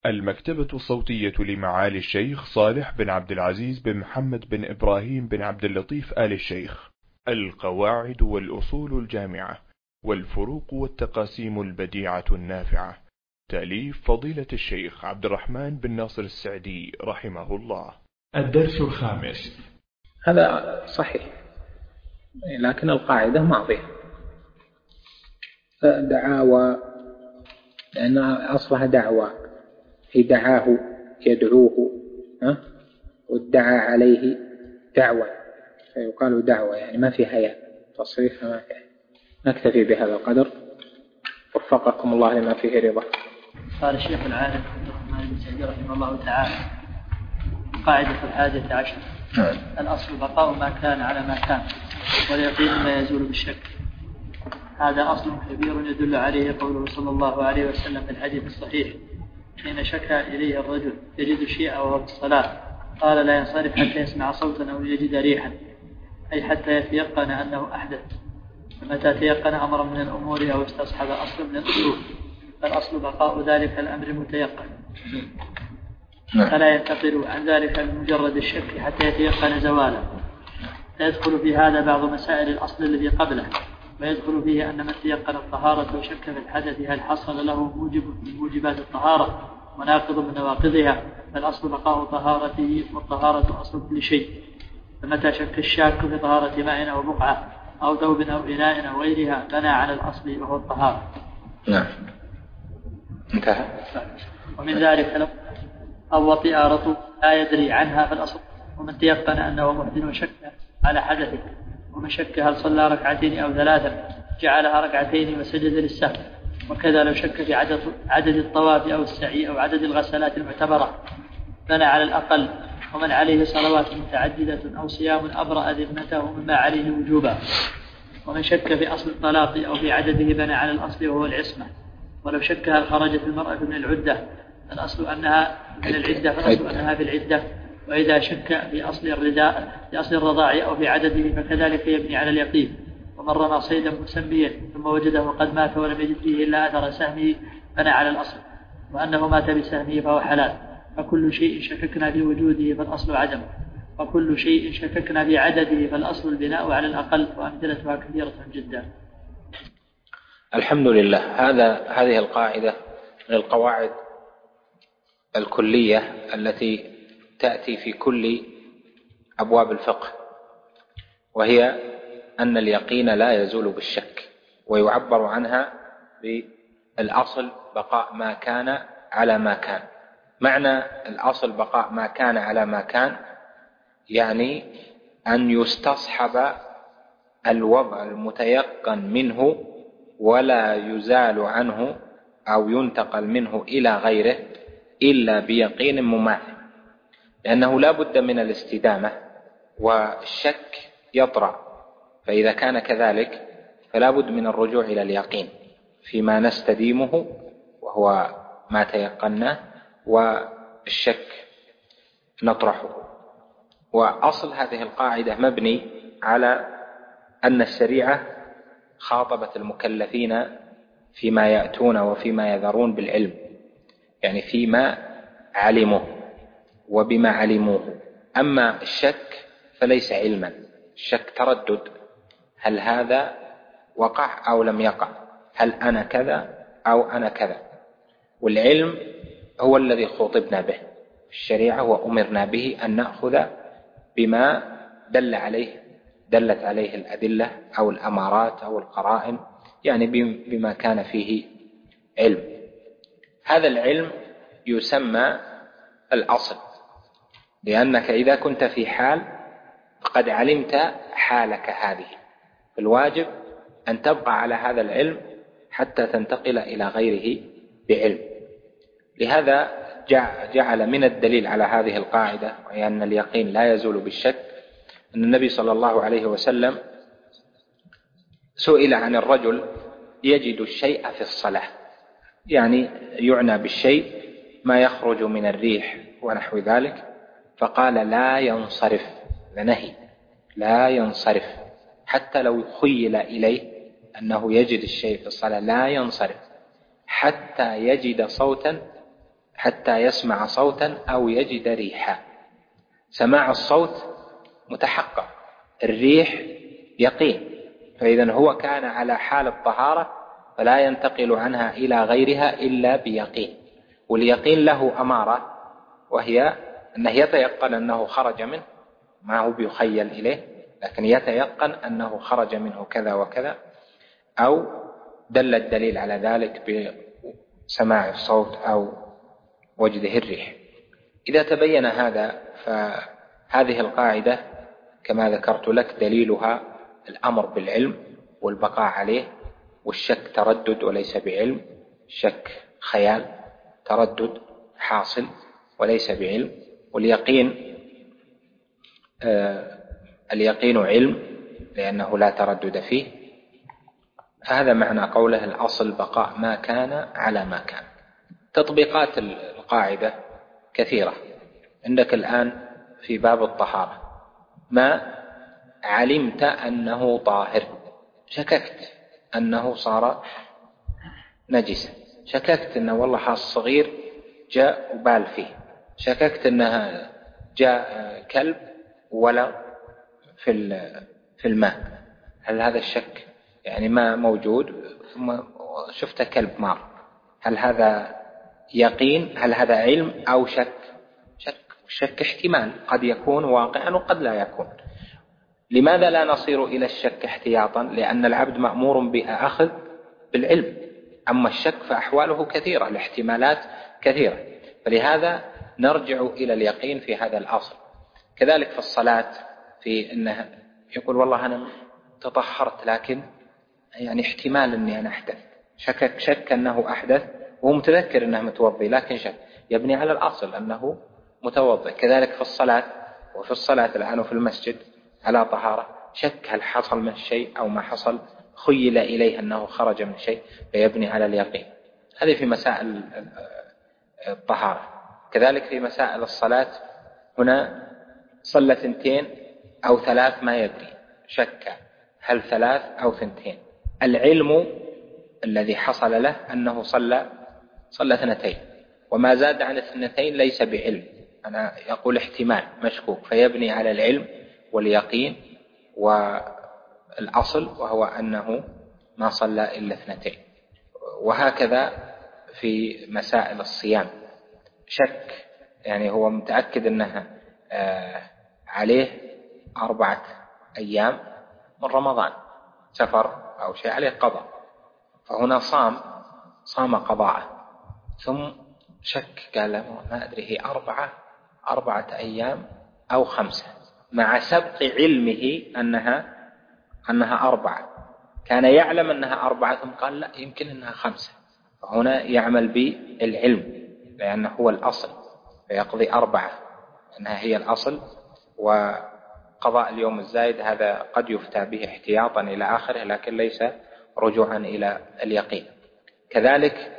المكتبة الصوتية لمعالي الشيخ صالح بن عبد العزيز بن محمد بن إبراهيم بن عبد اللطيف آل الشيخ. القواعد والأصول الجامعة والفروق والتقاسيم البديعة النافعة. تأليف فضيلة الشيخ عبد الرحمن بن ناصر السعدي رحمه الله. الدرس الخامس. هذا صحيح، لكن القاعدة ماضية. دعاوى لأن أصلها دعوى، في دعاه يدعوه وادعى عليه دعوى، فيقال دعوى، يعني ما فيها ياء تصريف، ما فيها. نكتفي بهذا القدر، وفقكم الله لما فيه رضا. قال الشيخ العالم عبد الرحمن بن سعدي رحمه الله تعالى: قاعدة 11: الأصل بقاء ما كان على ما كان، واليقين لا يزول بالشك. هذا أصل كبير يدل عليه قوله صلى الله عليه وسلم في الحديث الصحيح: حين شكى إليه الرجل يجد شيئا وهو في الصلاة قال: لا ينصرف حتى يسمع صوتا أو يجد ريحا، أي حتى يتيقن أنه أحدث. فمتى تيقن أمرا من الأمور أو استصحب أصل من الأصول فالأصل بقاء ذلك الأمر متيقن، فلا ينتقل عن ذلك بمجرد الشك حتى يتيقن زوالا. فيدخل في هذا بعض مسائل الأصل الذي قبله، ويدخل فيه أن من تيقن الطهارة وشك في الحدث هل حصل له موجب من موجبات الطهارة وناقض من نواقضها، فالأصل بقاء طهارته، والطهارة أصل كل شيء. فمتى شك الشاك في طهارة ماء أو بقعة أو ثوب أو إناء أو غيرها بنى على الأصل وهو الطهارة. نعم، انتهى. ومن ذلك لو أو طئارة لا يدري عنها فالأصل. ومن تيقن أنه محدث وشك على حدثه، ومن شك هل صلى ركعتين أو ثلاثا جعلها ركعتين وسجد للسهو. وكذا لو شك في عدد الطواف أو السعي أو عدد الغسلات المعتبرة بنى على الأقل. ومن عليه صلوات متعددة أو صيام أبرأ ذمته مما عليه وجوبا. ومن شك في أصل الطلاق أو في عدده بنى على الأصل وهو العصمة. ولو شك هل خرجت المرأة من العدة فالأصل أنها من العدة، فالأصل أنها في العدة. وإذا شك في أصل الرضاع أو في عدده فكذلك يبني على اليقين. ومن رمى صيدا مسميا ثم وجده قد مات ولم يجد فيه إلا أثر سهمه بنى على الأصل، وأنه مات بسهمه فهو حلال. فكل شيء شككنا في وجوده فالأصل عدم، وكل شيء شككنا في عدده فالأصل البناء على الأقل، وأمثلتها كثيرة جدا. الحمد لله. هذه القاعدة من القواعد الكلية التي تأتي في كل أبواب الفقه، وهي أن اليقين لا يزول بالشك، ويعبر عنها بالأصل بقاء ما كان على ما كان. معنى الأصل بقاء ما كان على ما كان يعني أن يستصحب الوضع المتيقن منه ولا يزال عنه أو ينتقل منه إلى غيره إلا بيقين مماثل، لأنه لا بد من الاستدامة، والشك يطرأ. فإذا كان كذلك فلا بد من الرجوع إلى اليقين فيما نستديمه وهو ما تيقناه، والشك نطرحه. وأصل هذه القاعدة مبني على أن الشريعة خاطبت المكلفين فيما يأتون وفيما يذرون بالعلم، يعني فيما علموه وبما علموه. أما الشك فليس علما، الشك تردد، هل هذا وقع أو لم يقع، هل أنا كذا أو أنا كذا. والعلم هو الذي خاطبنا به الشريعة وأمرنا به أن نأخذ بما دلت عليه الأدلة أو الأمارات أو القرائن، يعني بما كان فيه علم. هذا العلم يسمى الأصل، لأنك إذا كنت في حال فقد علمت حالك هذه، الواجب أن تبقى على هذا العلم حتى تنتقل إلى غيره بعلم. لهذا جعل من الدليل على هذه القاعدة، وهي أن اليقين لا يزول بالشك، أن النبي صلى الله عليه وسلم سئل عن الرجل يجد الشيء في الصلاة، يعني يعنى بالشيء ما يخرج من الريح ونحو ذلك، فقال لا ينصرف، لنهي لا ينصرف حتى لو خيل إليه أنه يجد الشيء في الصلاة، لا ينصرف حتى يجد صوتا حتى يسمع صوتا أو يجد ريحا. سماع الصوت متحقق، الريح يقين، فإذا هو كان على حال الطهارة فلا ينتقل عنها إلى غيرها إلا بيقين. واليقين له أمارة، وهي أنه يتيقن أنه خرج منه، ما هو بيخيل إليه، لكن يتيقن أنه خرج منه كذا وكذا، أو دل الدليل على ذلك بسماع الصوت أو وجده الريح. إذا تبين هذا فهذه القاعدة كما ذكرت لك دليلها الأمر بالعلم والبقاء عليه، والشك تردد وليس بعلم، الشك خيال، تردد حاصل وليس بعلم، واليقين اليقين علم لأنه لا تردد فيه. هذا معنى قوله الأصل بقاء ما كان على ما كان. تطبيقات القاعدة كثيرة. عندك الآن في باب الطهارة ما علمت أنه طاهر، شككت أنه صار نجسا، شككت أنه والله الصغير جاء وبال فيه، شككت أنها جاء كلب ولا في الماء، هل هذا الشك يعني ما موجود ثم شفت كلب مار، هل هذا يقين؟ هل هذا علم أو شك؟ الشك احتمال، قد يكون واقعا وقد لا يكون. لماذا لا نصير إلى الشك احتياطا؟ لأن العبد مأمور بأخذ بالعلم، أما الشك فأحواله كثيرة، الاحتمالات كثيرة، فلهذا نرجع إلى اليقين في هذا الأصل. كذلك في الصلاة، في أنها يقول والله أنا تطهرت لكن يعني احتمال أني أنا أحدث، شك أنه أحدث وهو متذكر أنه متوضي، لكن شك يبني على الأصل أنه متوضئ. كذلك في الصلاة، وفي الصلاة الآن في المسجد على طهارة، شك هل حصل من شيء أو ما حصل، خيل إليه أنه خرج من شيء، فيبني على اليقين. هذه في مسائل الطهارة. كذلك في مسائل الصلاة، هنا صلى 2 أو 3 ما يدري، شك هل 3 أو 2. العلم الذي حصل له أنه صلى 2، وما زاد عن 2 ليس بعلم، أنا يقول احتمال مشكوك، فيبني على العلم واليقين والأصل، وهو أنه ما صلى إلا 2. وهكذا في مسائل الصيام، شك يعني هو متأكد أنها عليه 4 أيام من رمضان سفر أو شيء، عليه قضاء، فهنا صام قضاءه، ثم شك قال ما أدري هي 4 أيام أو 5، مع سبق علمه أنها 4، كان يعلم أنها 4 ثم قال لا يمكن أنها 5، فهنا يعمل بالعلم لأنه هو الأصل، فيقضي 4 أنها هي الأصل، وقضاء اليوم الزايد هذا قد يفتى به احتياطا إلى آخره، لكن ليس رجوعا إلى اليقين. كذلك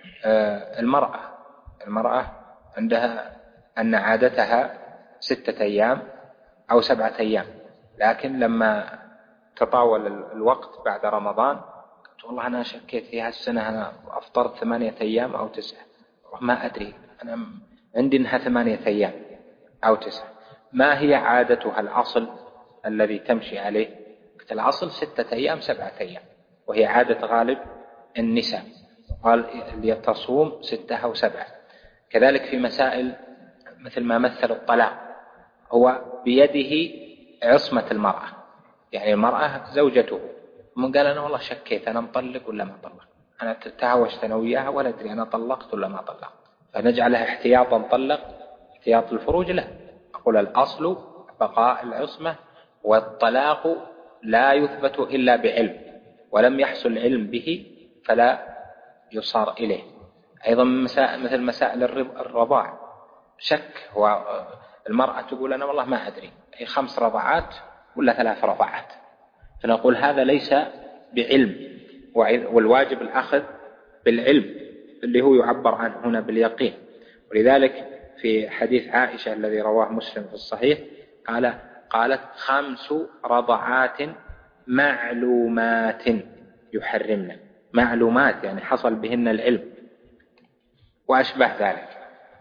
المرأة عندها أن عادتها 6 أيام أو 7 أيام، لكن لما تطاول الوقت بعد رمضان قلت والله أنا شكيت في هالسنة أنا أفطرت 8 أيام أو 9، ما أدري أنا عندي أنها 8 أيام أو 9، ما هي عادتها الأصل الذي تمشي عليه؟ قلت الأصل 6 أيام 7 أيام، وهي عادة غالب النساء، قال لتصوم 6 أو 7. كذلك في مسائل مثل ما مثل الطلاق، هو بيده عصمة المرأة، يعني المرأة زوجته، من قال أنا والله شكيت أنا مطلق ولا ما طلق، أنا تهاوشت أنا وياها ولا أدري أنا طلقت ولا ما طلقت، فنجعلها احتياطا طلق احتياط الفروج؟ لا، أقول الأصل بقاء العصمة، والطلاق لا يثبت إلا بعلم، ولم يحصل علم به فلا يصار إليه. أيضا مثل مسائل الرضاع، شك، هو المرأة تقول أنا والله ما أدري هي 5 رضعات ولا 3 رضعات، فنقول هذا ليس بعلم، والواجب الأخذ بالعلم اللي هو يعبر عنه هنا باليقين. ولذلك في حديث عائشة الذي رواه مسلم في الصحيح قالت 5 رضعات معلومات يحرمنا، معلومات يعني حصل بهن العلم وأشبه ذلك.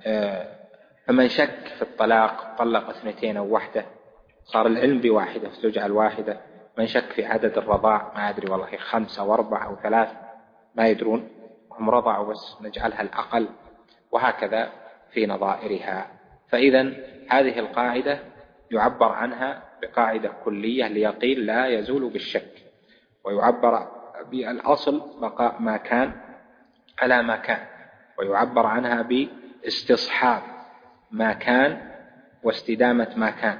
فمن شك في الطلاق طلق 2 أو 1 صار العلم ب1 فتجعل 1. من شك في عدد الرضاع ما أدري والله 5 أو 4 أو 3 ما يدرون، هم رضعوا بس نجعلها الأقل، وهكذا في نظائرها. فإذا هذه القاعدة يعبر عنها بقاعدة كلية ليقين لا يزول بالشك، ويعبر بالأصل بقاء ما كان على ما كان، ويعبر عنها باستصحاب ما كان واستدامة ما كان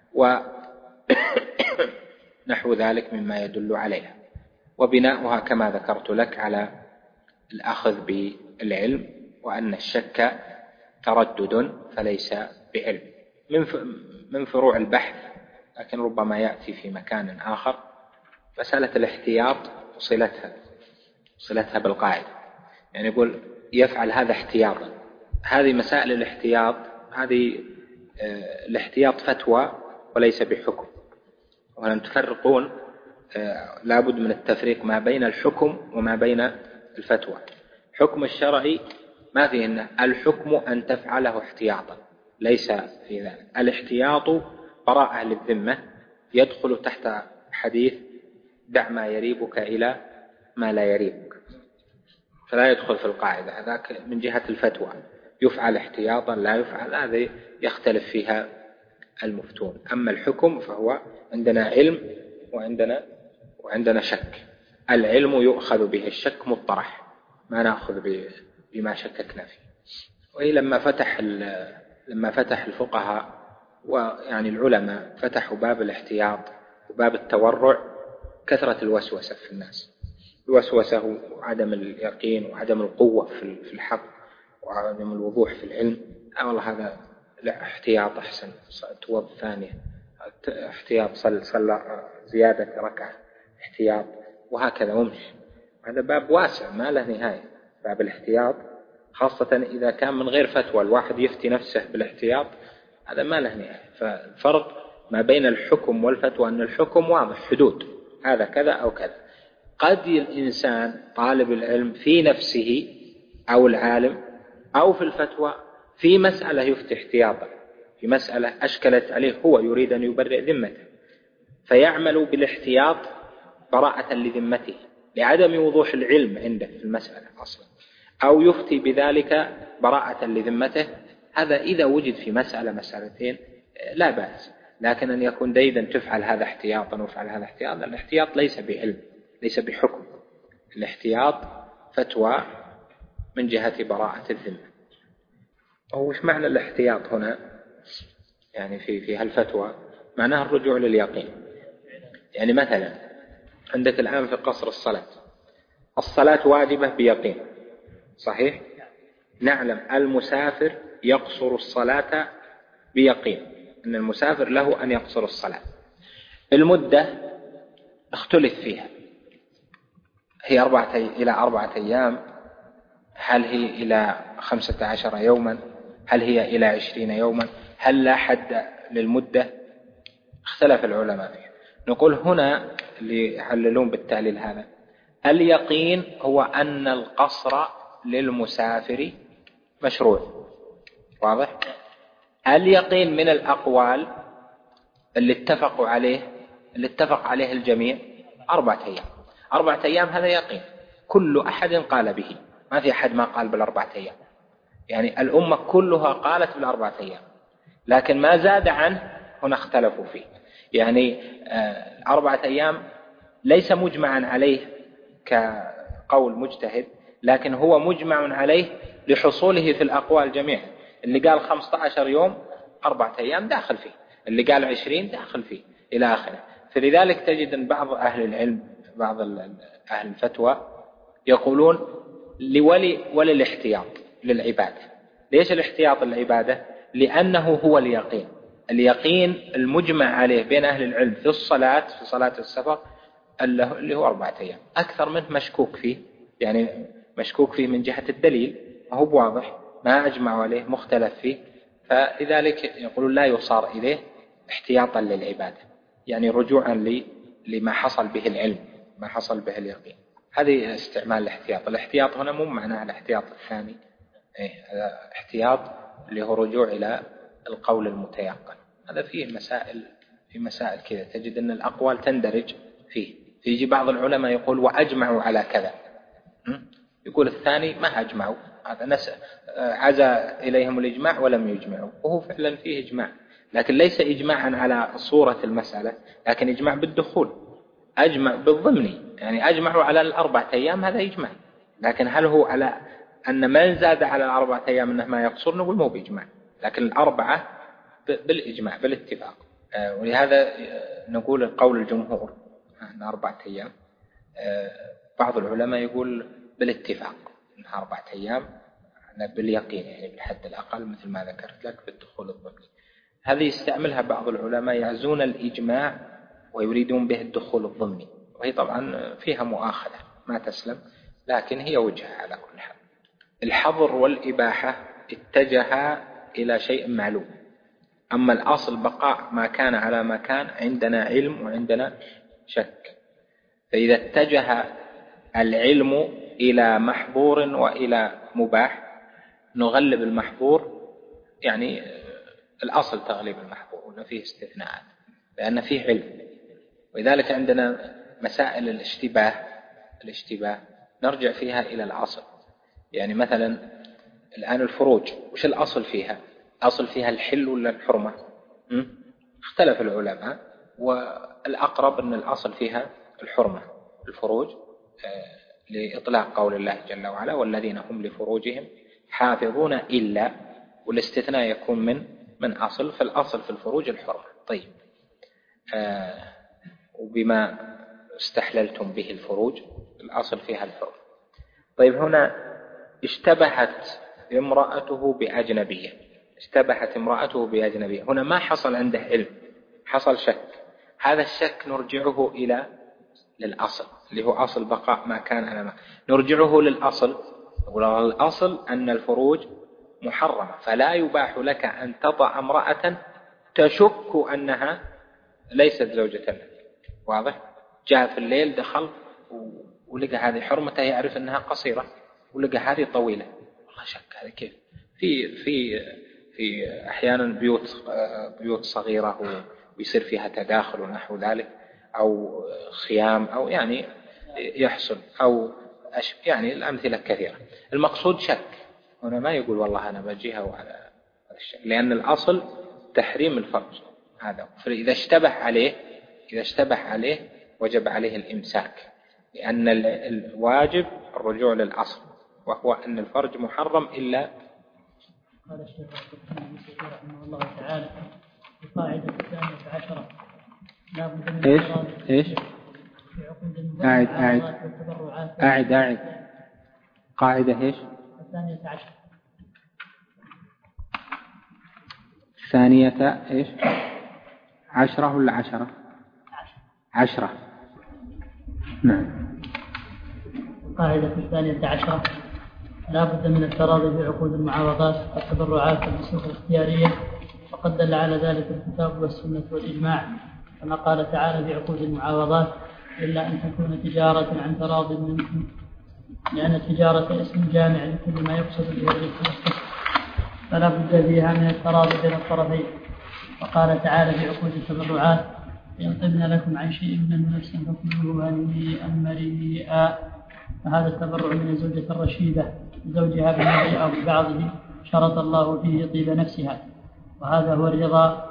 ونحو ذلك مما يدل عليها، وبناؤها كما ذكرت لك على الأخذ بالعلم، وأن الشك تردد فليس بعلم. من فروع البحث لكن ربما يأتي في مكان آخر مسألة الاحتياط وصلتها بالقاعدة. يعني يقول يفعل هذا احتياطا. هذه مسائل الاحتياط، هذه الاحتياط فتوى وليس بحكم، ولن تفرقون لابد من التفريق ما بين الحكم وما بين الفتوى. حكم الشرعي ما فيه إن الحكم أن تفعله احتياطا، ليس في ذلك. الاحتياط براءة للذمة، يدخل تحت حديث دع ما يريبك إلى ما لا يريبك، فلا يدخل في القاعدة. هذاك من جهة الفتوى، يفعل احتياطا لا يفعل، هذه يختلف فيها المفتون. أما الحكم فهو عندنا علم وعندنا شك. العلم يؤخذ به، الشك مطرح ما نأخذ بما شككنا فيه. وهي لما فتح الفقهاء ويعني العلماء فتحوا باب الاحتياط وباب التورع، كثرة الوسوسة في الناس، الوسوسة وعدم اليقين وعدم القوة في الحق وعدم الوضوح في العلم. والله هذا لا، احتياط أحسن، توض ثانية، احتياط صلى زيادة ركعة، احتياط، وهكذا ممشي. هذا باب واسع ما له نهاية، باب الاحتياط، خاصة إذا كان من غير فتوى الواحد يفتي نفسه بالاحتياط، هذا ما له نهاية. فالفرق ما بين الحكم والفتوى أن الحكم واضح، حدود، هذا كذا أو كذا. قد الإنسان طالب العلم في نفسه أو العالم أو في الفتوى في مسألة يفتي احتياطا، في مسألة أشكلت عليه، هو يريد أن يبرئ ذمته فيعمل بالاحتياط براءة لذمته لعدم وضوح العلم عنده في المسألة أصلا، أو يفتي بذلك براءة لذمته. هذا إذا وجد في مسألتين لا بأس، لكن أن يكون ديدا تفعل هذا احتياطا وفعل هذا احتياطا، الاحتياط ليس بعلم ليس بحكم، الاحتياط فتوى من جهة براءة الذمة. وش معنى الاحتياط هنا؟ يعني في هالفتوى معناها الرجوع لليقين. يعني مثلا عندك الآن في قصر الصلاة واجبة بيقين، صحيح؟ نعلم المسافر يقصر الصلاة بيقين، أن المسافر له أن يقصر الصلاة. المدة اختلف فيها، هي 4 إلى 4 أيام، هل هي إلى 15 يوما، هل هي إلى 20 يوما، هل لا حد للمدة؟ اختلف العلماء فيها. نقول هنا اللي يحللون بالتعليل هذا، اليقين هو أن القصر للمسافر مشروع، واضح؟ اليقين من الأقوال اللي اتفق عليه الجميع 4 أيام. 4 أيام هذا يقين، كل أحد قال به، ما في أحد ما قال بال4 أيام. يعني الأمة كلها قالت بال4 أيام، لكن ما زاد عنه هنا اختلفوا فيه. يعني 4 أيام ليس مجمعا عليه كقول مجتهد، لكن هو مجمع عليه لحصوله في الأقوال جميعا. اللي قال 15 يوم 4 أيام داخل فيه، اللي قال 20 داخل فيه، إلى آخره. فلذلك تجد أن بعض أهل العلم، بعض أهل الفتوى يقولون وللاحتياط للعبادة. ليش الاحتياط للعبادة؟ لأنه هو اليقين المجمع عليه بين أهل العلم في صلاة السفر اللي هو 4 أيام. أكثر منه مشكوك فيه، يعني مشكوك فيه من جهة الدليل، ما هو واضح، ما أجمع عليه، مختلف فيه. فلذلك يقولون لا يصار إليه احتياطا للعبادة، يعني رجوعا لما حصل به العلم، ما حصل به اليقين. هذه استعمال الاحتياط. الاحتياط هنا مو معناه الاحتياط الثاني، احتياط اللي هو رجوع إلى القول المتيقن. هذا فيه مسائل كذا، تجد أن الأقوال تندرج فيه. فيجي بعض العلماء يقول وأجمعوا على كذا، يقول الثاني ما أجمعوا، هذا عزى إليهم الإجماع ولم يجمعوا، وهو فعلا فيه إجماع، لكن ليس إجماعا على صورة المسألة، لكن إجماع بالدخول، أجمع بالضمني، يعني أجمعوا على 4 أيام، هذا إجماع. لكن هل هو على أن من زاد على 4 أيام أنه ما يقصر؟ نقول مو بإجماع، لكن 4 بالإجماع بالاتفاق. ولهذا نقول القول الجمهور أن 4 أيام. بعض العلماء يقول بالاتفاق أنها 4 أيام باليقين، يعني بالحد الأقل مثل ما ذكرت لك بالدخول الضمني. هذه يستعملها بعض العلماء يعزون الإجماع ويريدون به الدخول الضمني، وهي طبعا فيها مؤاخذة ما تسلم، لكن هي وجهة على كل حال. الحظر والإباحة اتجها إلى شيء معلوم، أما الأصل بقاء ما كان على ما كان، عندنا علم وعندنا شك. فإذا اتجه العلم إلى محظور وإلى مباح نغلب المحظور، يعني الأصل تغليب المحظور، ولا فيه استثناءات لأن فيه علم. ولذلك عندنا مسائل الاشتباه نرجع فيها إلى الأصل. يعني مثلا الآن الفروج، وش الأصل فيها؟ أصل فيها الحل ولا الحرمة؟ اختلف العلماء، والأقرب أن الأصل فيها الحرمة. الفروج لإطلاق قول الله جل وعلا والذين هم لفروجهم حافظون إلا، والاستثناء يكون من أصل، فالأصل في الفروج الحرمة. طيب وبما استحللتم به الفروج الأصل فيها الحرمة. طيب هنا اشتبهت امرأته بأجنبية، هنا ما حصل عنده علم، حصل شك. هذا الشك نرجعه للأصل اللي هو أصل بقاء ما كان على ما، نرجعه للأصل. والأصل أن الفروج محرمة، فلا يباح لك أن تطأ امرأة تشك أنها ليست زوجة لك. واضح؟ جاء في الليل دخل ولقى هذه حرمته، يعرف أنها قصيرة، ولقى هذه طويلة، والله شك هذا كيف. في أحيانا بيوت صغيرة ويصير فيها تداخل ونحو ذلك، أو خيام، أو يعني يحصل، أو يعني الأمثلة كثيرة. المقصود شك، هنا ما يقول والله أنا بجيها وعلى الشك، لأن الأصل تحريم الفرج هذا. فإذا اشتبه عليه وجب عليه الإمساك، لأن الواجب الرجوع للأصل، وهو أن الفرج محرم إلا. قال الشيخ رحمه الله تعالى القاعدة 12 لا بد من إيش أعد قاعدة إيش 12 إيش 10 ولا 10 نعم. القاعدة 12 لا بد من التراضي في عقود المعاوضات والتبرعات والفسوق الاختيارية، وقد دل على ذلك الكتاب والسنة والإجماع، كما قال تعالى في عقود المعاوضات إلا أن تكون تجارة عن تراض منكم، لأن التجارة اسم جامع لكل ما يقصد به الربح والكسب، فلا بد فيها من التراضي بين الطرفين. وقال تعالى في عقود التبرعات إن طبن لكم عن شيء منه نفسا فكلوه هنيئا مريئا، فهذا التبرع من الزوجة الرشيدة زوجها بالنبي أو ببعضه شرط الله فيه طيب نفسها، وهذا هو الرضا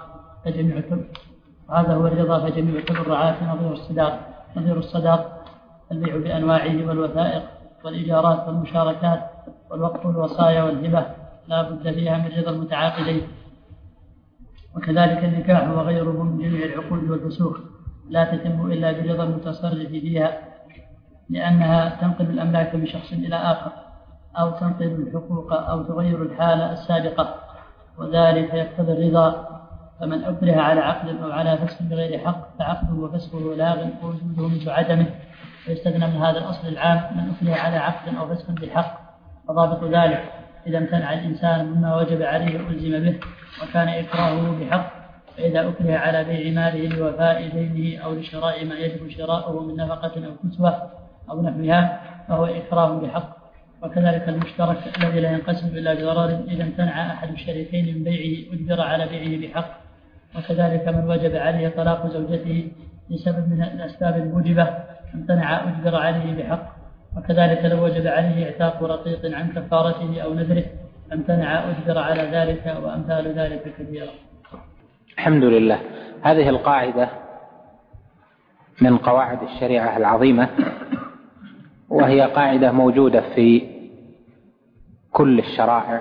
فجميع التبرعات نظير الصداق البيع بأنواعه والوثائق والإجارات والمشاركات والوقف والوصايا والهبة لا بد فيها من رضا المتعاقدين. وكذلك النكاح وغيره من جميع العقود والفسوق لا تتم إلا برضا المتصرف فيها، لأنها تنقل الأملاك من شخص إلى آخر، أو تنقل الحقوق، أو تغير الحالة السابقة، وذلك يقتضي الرضا. فمن أكره على عقد أو على فسخ بغير حق فعقده وفسخه لاغ ووجوده مثل عدمه، ويستثنى من هذا الأصل العام من أكره على عقد أو فسخ بحق. وضابط ذلك إذا امتنع الإنسان مما وجب عليه ألزم به وكان إكراهه بحق، فإذا أكره على بيع ماله لوفاء دينه أو لشراء ما يجب شراؤه من نفقة أو كسوة أو نحوها فهو إكراه بحق. وكذلك المشترك الذي لا ينقسم إلا بضرر إذا امتنع أحد الشريكين من بيعه أجبر على بيعه بحق. وكذلك من وجب عليه طلاق زوجته لسبب من الأسباب الموجبة امتنع أجبر عليه بحق. وكذلك لو وجب عليه اعتاق رقيق عن كفارته أو نذره امتنع أجبر على ذلك، وأمثال ذلك كثيرة. الحمد لله. هذه القاعدة من قواعد الشريعة العظيمة، وهي قاعدة موجودة في كل الشرائع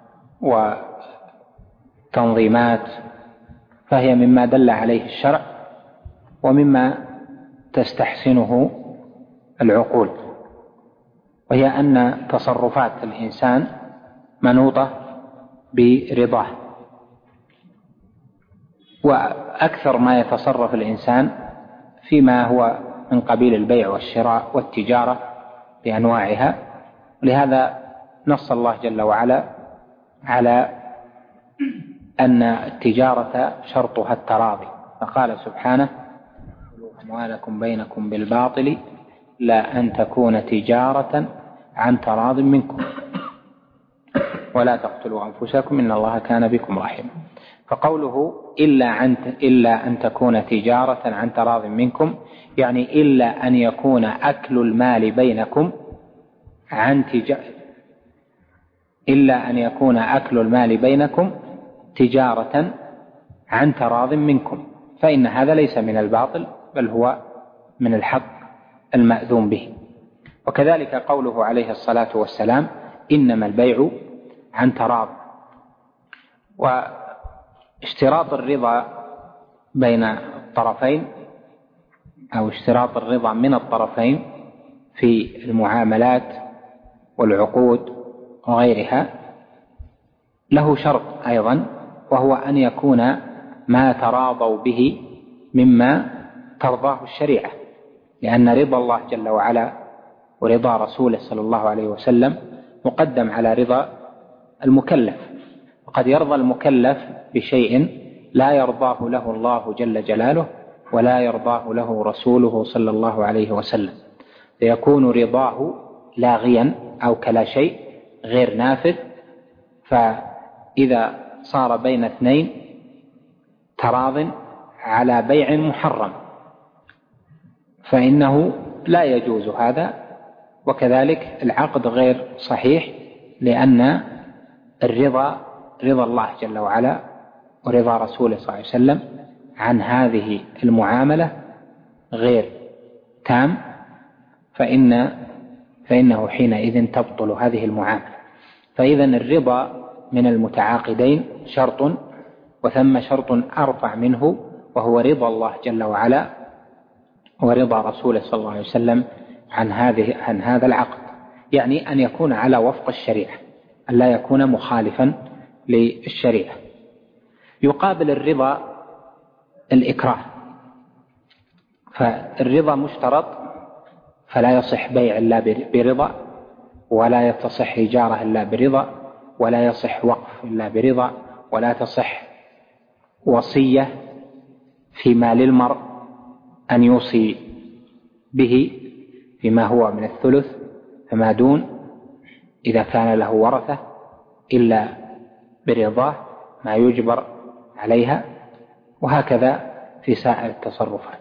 وتنظيمات، فهي مما دل عليه الشرع ومما تستحسنه العقول، وهي أن تصرفات الإنسان منوطة برضاه، وأكثر ما يتصرف الإنسان فيما هو من قبيل البيع والشراء والتجارة بأنواعها. لهذا نص الله جل وعلا على أن التجارة شرطها التراضي، فقال سبحانه: أموالكم بينكم بالباطل لا أن تكون تجارة عن تراض منكم ولا تقتلوا أنفسكم إن الله كان بكم رحيما. فقوله إلا أن تكون تجارة عن تراض منكم، يعني إلا أن يكون أكل المال بينكم إلا أن يكون أكل المال بينكم تجارة عن تراض منكم، فإن هذا ليس من الباطل بل هو من الحق المأذون به. وكذلك قوله عليه الصلاة والسلام: إنما البيع عن تراض. واشتراط الرضا بين الطرفين أو اشتراط الرضا من الطرفين في المعاملات والعقود وغيرها له شرط أيضا، وهو أن يكون ما تراضوا به مما ترضاه الشريعة، لأن رضا الله جل وعلا ورضا رسوله صلى الله عليه وسلم مقدم على رضا المكلف. وقد يرضى المكلف بشيء لا يرضاه له الله جل جلاله ولا يرضاه له رسوله صلى الله عليه وسلم، فيكون رضاه لاغيا أو كلا شيء غير نافذ. فإذا صار بين اثنين تراض على بيع محرم فإنه لا يجوز هذا، وكذلك العقد غير صحيح، لأن الرضا رضا الله جل وعلا ورضا رسوله صلى الله عليه وسلم عن هذه المعاملة غير تام، فإنه حينئذ تبطل هذه المعاملة. فإذا الرضا من المتعاقدين شرط، وثم شرط أرفع منه وهو رضا الله جل وعلا ورضا رسوله صلى الله عليه وسلم عن هذا العقد، يعني أن يكون على وفق الشريعة، أن لا يكون مخالفا للشريعة. يقابل الرضا الإكراه، فالرضا مشترط، فلا يصح بيع إلا برضا، ولا تصح إجارة إلا برضا، ولا يصح وقف إلا برضا، ولا تصح وصية فيما للمرء أن يوصي به فيما هو من الثلث فما دون إذا كان له ورثة إلا برضاه ما يجبر عليها، وهكذا في سائر التصرفات.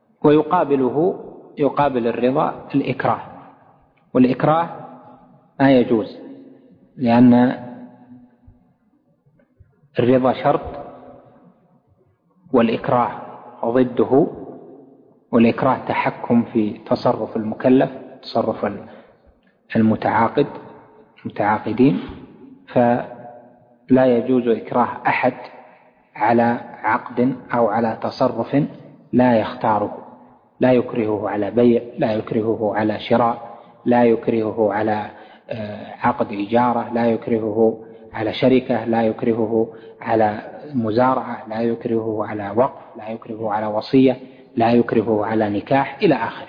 يقابل الرضا الإكراه، والإكراه ما يجوز، لأن الرضا شرط والإكراه ضده، والإكراه تحكم في تصرف المكلف، تصرف المتعاقدين، فلا يجوز إكراه أحد على عقد أو على تصرف لا يختاره، لا يكرهه على بيع، لا يكرهه على شراء، لا يكرهه على عقد إجارة، لا يكرهه على شركة، لا يكرهه على مزارعة، لا يكرهه على وقف، لا يكرهه على وصية، لا يكرهه على نكاح إلى آخره،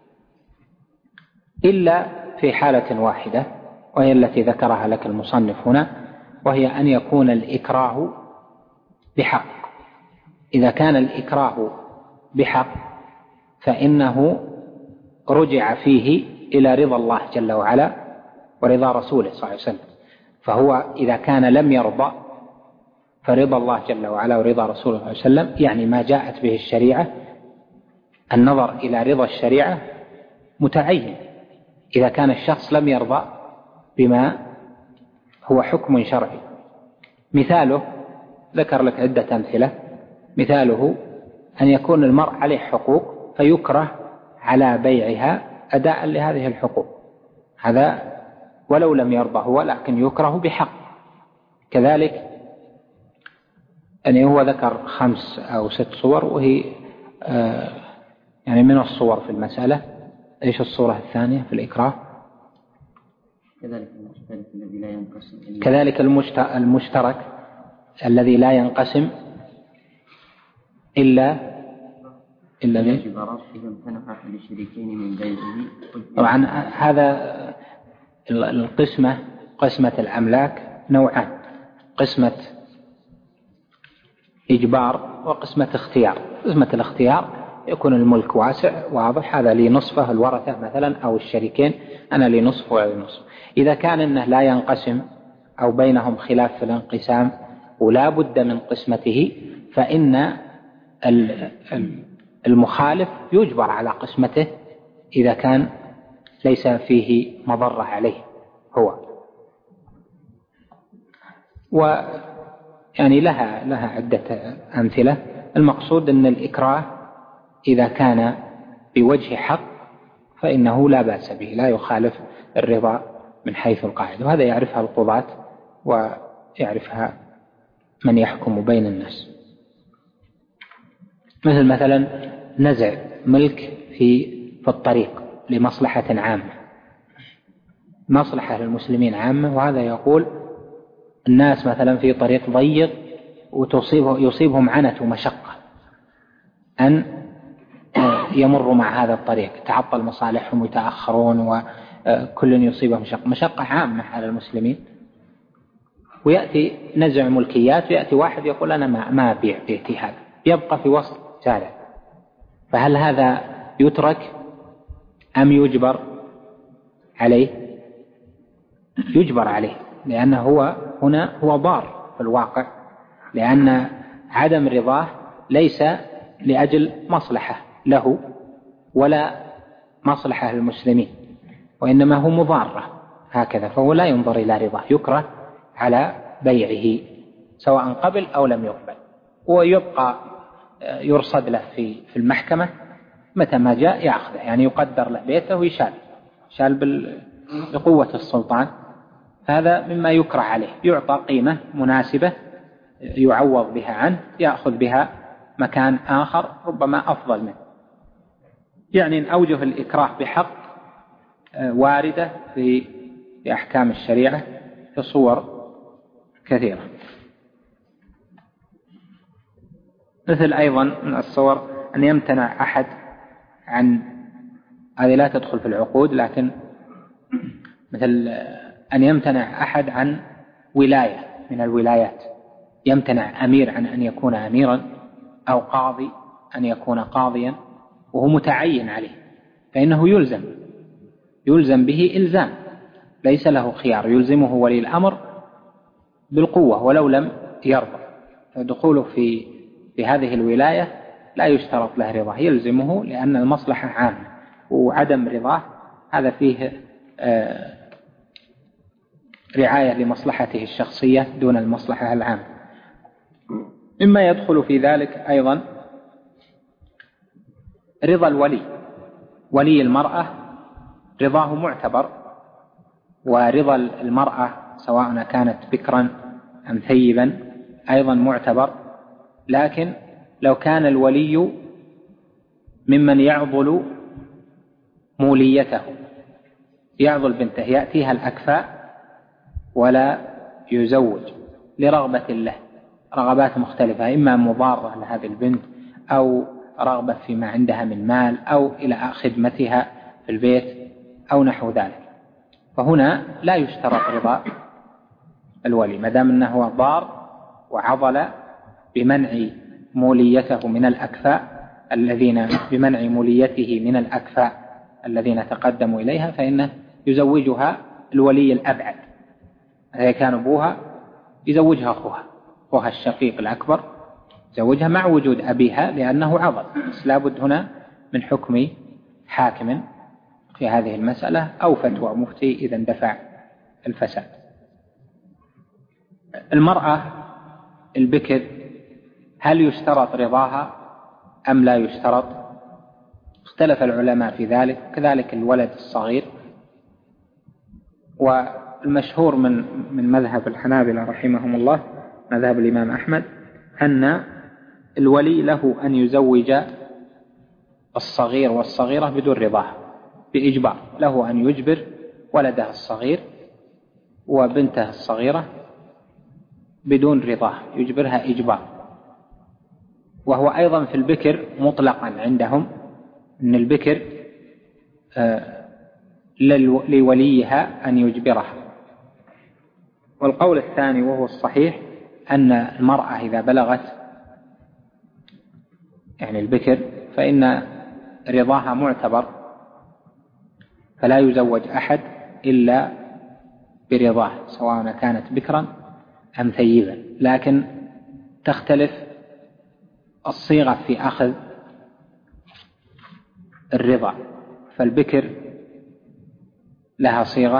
إلا في حالة واحدة، وهي التي ذكرها لك المصنف هنا، وهي أن يكون الإكراه بحق. إذا كان الإكراه بحق فإنه رجع فيه إلى رضا الله جل وعلا ورضا رسوله صلى الله عليه وسلم. فهو إذا كان لم يرضى فرضا الله جل وعلا ورضا رسوله صلى الله عليه وسلم يعني ما جاءت به الشريعة، النظر إلى رضا الشريعة متعين إذا كان الشخص لم يرضى بما هو حكم شرعي. مثاله ذكر لك عدة أمثلة، مثاله أن يكون المرء عليه حقوق فيكره على بيعها أداء لهذه الحقوق، هذا ولو لم يرضى هو لكن يكره بحق. كذلك يعني هو ذكر 5 أو 6 صور وهي يعني من الصور في المسألة. إيش الصورة الثانية في الإكراه؟ كذلك المشترك الذي لا ينقسم إلا طبعا هذا القسمة، قسمة الأملاك نوعان، قسمة إجبار وقسمة اختيار. قسمة الاختيار يكون الملك واسع واضح، هذا لي نصفه الورثة مثلا أو الشريكين، أنا لي نصف ولا نصف. إذا كان إنه لا ينقسم أو بينهم خلاف في الانقسام ولا بد من قسمته، فإن المخالف يجبر على قسمته إذا كان ليس فيه مضرة عليه هو. ويعني لها عدة أمثلة. المقصود أن الإكراه إذا كان بوجه حق فإنه لا بأس به، لا يخالف الرضا من حيث القاعدة، وهذا يعرفها القضاة ويعرفها من يحكم بين الناس. مثلا نزع ملك في الطريق لمصلحة عامة، مصلحة للمسلمين عامة، وهذا يقول الناس مثلا في طريق ضيق ويصيبهم عنة ومشقة أن يمروا مع هذا الطريق، تعطل مصالحهم ويتأخرون وكل يصيبهم مشقة عامة على المسلمين، ويأتي نزع ملكيات، ويأتي واحد يقول أنا ما أبيع بيتي هذا، يبقى في وسط شارع، فهل هذا يترك أم يجبر عليه؟ يجبر عليه، لأنه هو ضار في الواقع، لأن عدم رضاه ليس لأجل مصلحة له ولا مصلحة للمسلمين، وإنما هو مضارة هكذا، فهو لا ينظر إلى رضاه، يكره على بيعه سواء قبل أو لم يقبل، ويبقى يرصد له في المحكمة، متى ما جاء يأخذه، يعني يقدر له بيته ويشال بقوة السلطان، هذا مما يكره عليه، يعطى قيمة مناسبة يعوض بها عنه، يأخذ بها مكان آخر ربما أفضل منه. يعني أوجه الإكراه بحق واردة في أحكام الشريعة في صور كثيرة. مثل أيضا من الصور أن يمتنع أحد عن، هذه لا تدخل في العقود، لكن مثل أن يمتنع أحد عن ولاية من الولايات، يمتنع أمير عن أن يكون أميرا، أو قاضي أن يكون قاضيا وهو متعين عليه، فإنه يلزم به إلزام، ليس له خيار، يلزمه ولي الأمر بالقوة ولو لم يرضى، فدخوله في هذه الولاية لا يشترط له رضاه، يلزمه لأن المصلحة عامة، وعدم رضاه هذا فيه رعاية لمصلحته الشخصية دون المصلحة العامة. مما يدخل في ذلك أيضا رضا الولي، ولي المرأة رضاه معتبر، ورضا المرأة سواء كانت بكرا أم ثيبا أيضا معتبر، لكن لو كان الولي ممن يعضل موليته، يعضل بنته، يأتيها الأكفاء ولا يزوج لرغبة له، رغبات مختلفة، إما مضارة لهذه البنت أو رغبة فيما عندها من مال أو إلى خدمتها في البيت أو نحو ذلك، فهنا لا يشترط رضا الولي ما دام أنه ضار وعضل بمنع موليته من الأكفاء بمنع موليته من الأكفاء الذين تقدموا إليها، فإنه يزوجها الولي الأبعد. إذا كان أبوها يزوجها أخوها الشقيق الأكبر، يزوجها مع وجود أبيها لأنه عضل، بس لابد هنا من حكم حاكم في هذه المسألة أو فتوى مفتي إذا اندفع الفساد. المرأة البكر هل يشترط رضاها أم لا يشترط؟ اختلف العلماء في ذلك، كذلك الولد الصغير. والمشهور من مذهب الحنابلة رحمهم الله، مذهب الإمام أحمد، أن الولي له أن يزوج الصغير والصغيرة بدون رضاها بإجبار، له أن يجبر ولده الصغير وبنته الصغيرة بدون رضاها، يجبرها إجبار. وهو أيضا في البكر مطلقا عندهم، أن البكر لوليها أن يجبرها. والقول الثاني وهو الصحيح أن المرأة إذا بلغت يعني البكر فإن رضاها معتبر، فلا يزوج أحد إلا برضاه سواء كانت بكرا أم ثيبا، لكن تختلف الصيغة في أخذ الرضا، فالبكر لها صيغة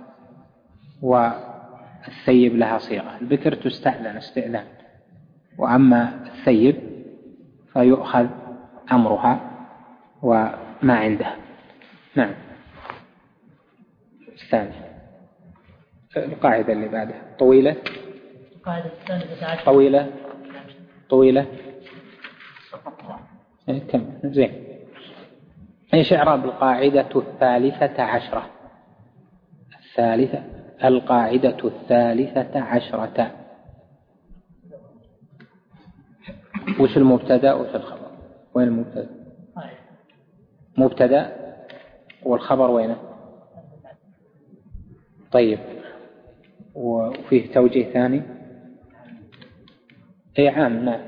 والثيب لها صيغة. البكر تستأذن استئذان، وأما الثيب فيؤخذ أمرها وما عندها. نعم. الثانية القاعدة اللي بعدها طويلة، القاعدة الثالثة عشر طويلة كم زين. ايش إعراب القاعدة الثالثة عشرة؟ القاعدة الثالثة عشرة، وش المبتدأ وش الخبر؟ وين المبتدأ؟ مبتدأ والخبر وينه؟ طيب، وفيه توجيه ثاني؟ اي عام. نعم.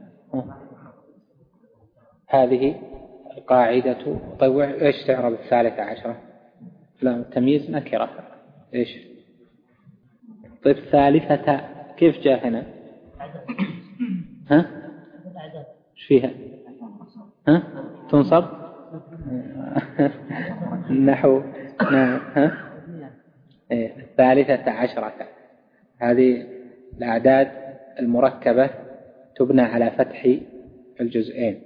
هذه القاعدة. طيب ايش تعرب الثالثة عشرة؟ لا، التمييز نكرة. ايش؟ طيب ثالثة كيف جاء هنا؟ ها؟ ايش فيها؟ ها؟ تنصب؟ النحو. نعم. ها؟ الثالثة عشرة هذه الأعداد المركبة تبنى على فتح الجزئين.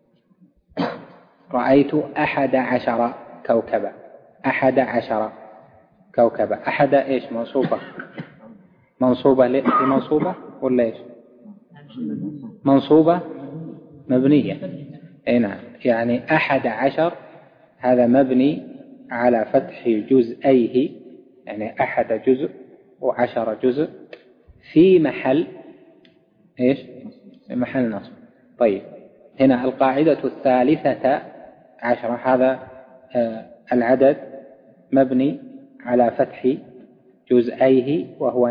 رأيت 11 كوكبا. 11 كوكبا. أحد إيش؟ منصوبة لمنصوبة ولا إيش؟ منصوبة مبنية. نعم، يعني 11 هذا مبني على فتح جزئيه، يعني 1 جزء و10 جزء في محل إيش؟ في محل نصب. طيب، هنا القاعدة الثالثة عشرة هذا العدد مبني على فتح جزئيه وهو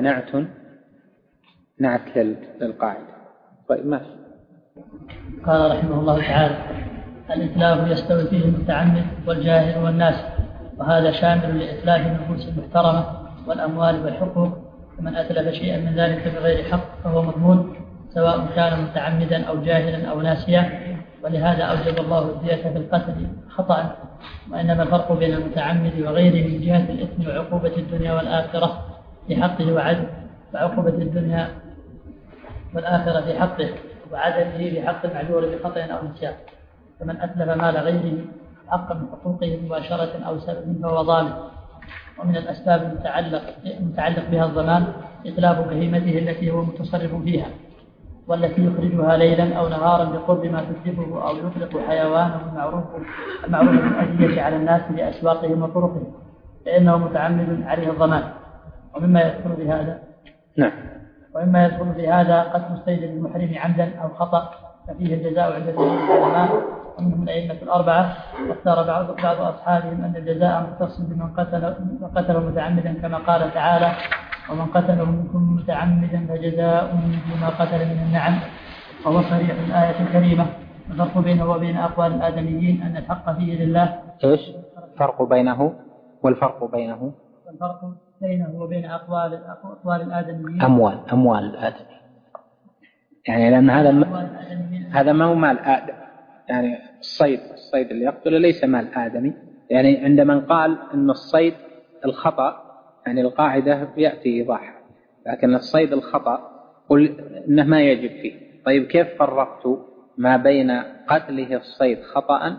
نعت للقاعدة. طيب ماشي. قال رحمه الله تعالى: الإتلاف يستوي فيه المتعمد والجاهل والناس، وهذا شامل لإتلاف النفوس المحترمة والأموال والحقوق، ومن أتلف شيئا من ذلك بغير حق فهو مضمون سواء كان متعمدا أو جاهلا أو ناسيا، ولهذا أوجب الله الدية في القتل خطأ. وإنما الفرق بين المتعمد وغيره من جهة الإثم وعقوبة الدنيا والآخرة في حقه وعدله، وعقوبة الدنيا والآخرة في حقه وعدله في حق المعذور بخطأ أو نسيان. فمن أتلف مال غيره حقا من حقوقه مباشرة أو سبب فهو ظالم. ومن الأسباب المتعلق بها الضمان إتلاف بهيمته التي هو متصرف فيها، والتي يخرجها ليلا أو نهارا بقرب ما تتلفه، أو يطلق حيوانه المعروف بالأذية على الناس بأسواقهم وطرقهم، فإنه متعمد عليه الضمان. ومما يدخل بهذا ومما يدخل بهذا قتل الصيد المحرم عمدا أو خطأ، ففيه الجزاء عند العلماء ومنهم الأئمة الأربعة. واختار بعض أصحابهم أن الجزاء مختص بمن قتل متعمدا، كما قال تعالى: ومن قتله منكم متعمدا فجزاء مثل ما قتل من النعم. وهو صريح الآية الكريمة. الفرق بينه وبين أقوال الآدميين أن الحق فيه لله. إيش فرق بينه والفرق بينه؟ والفرق بينه وبين أقوال الآدميين أموال الآدمي، يعني لأن هذا ما هو مال آدم، يعني الصيد اللي يقتله ليس مال آدمي. يعني عند من قال أن الصيد الخطأ، يعني القاعدة يأتي إيضاح، لكن الصيد الخطأ قل إنه ما يجب فيه. طيب كيف فرقت ما بين قتله الصيد خطأ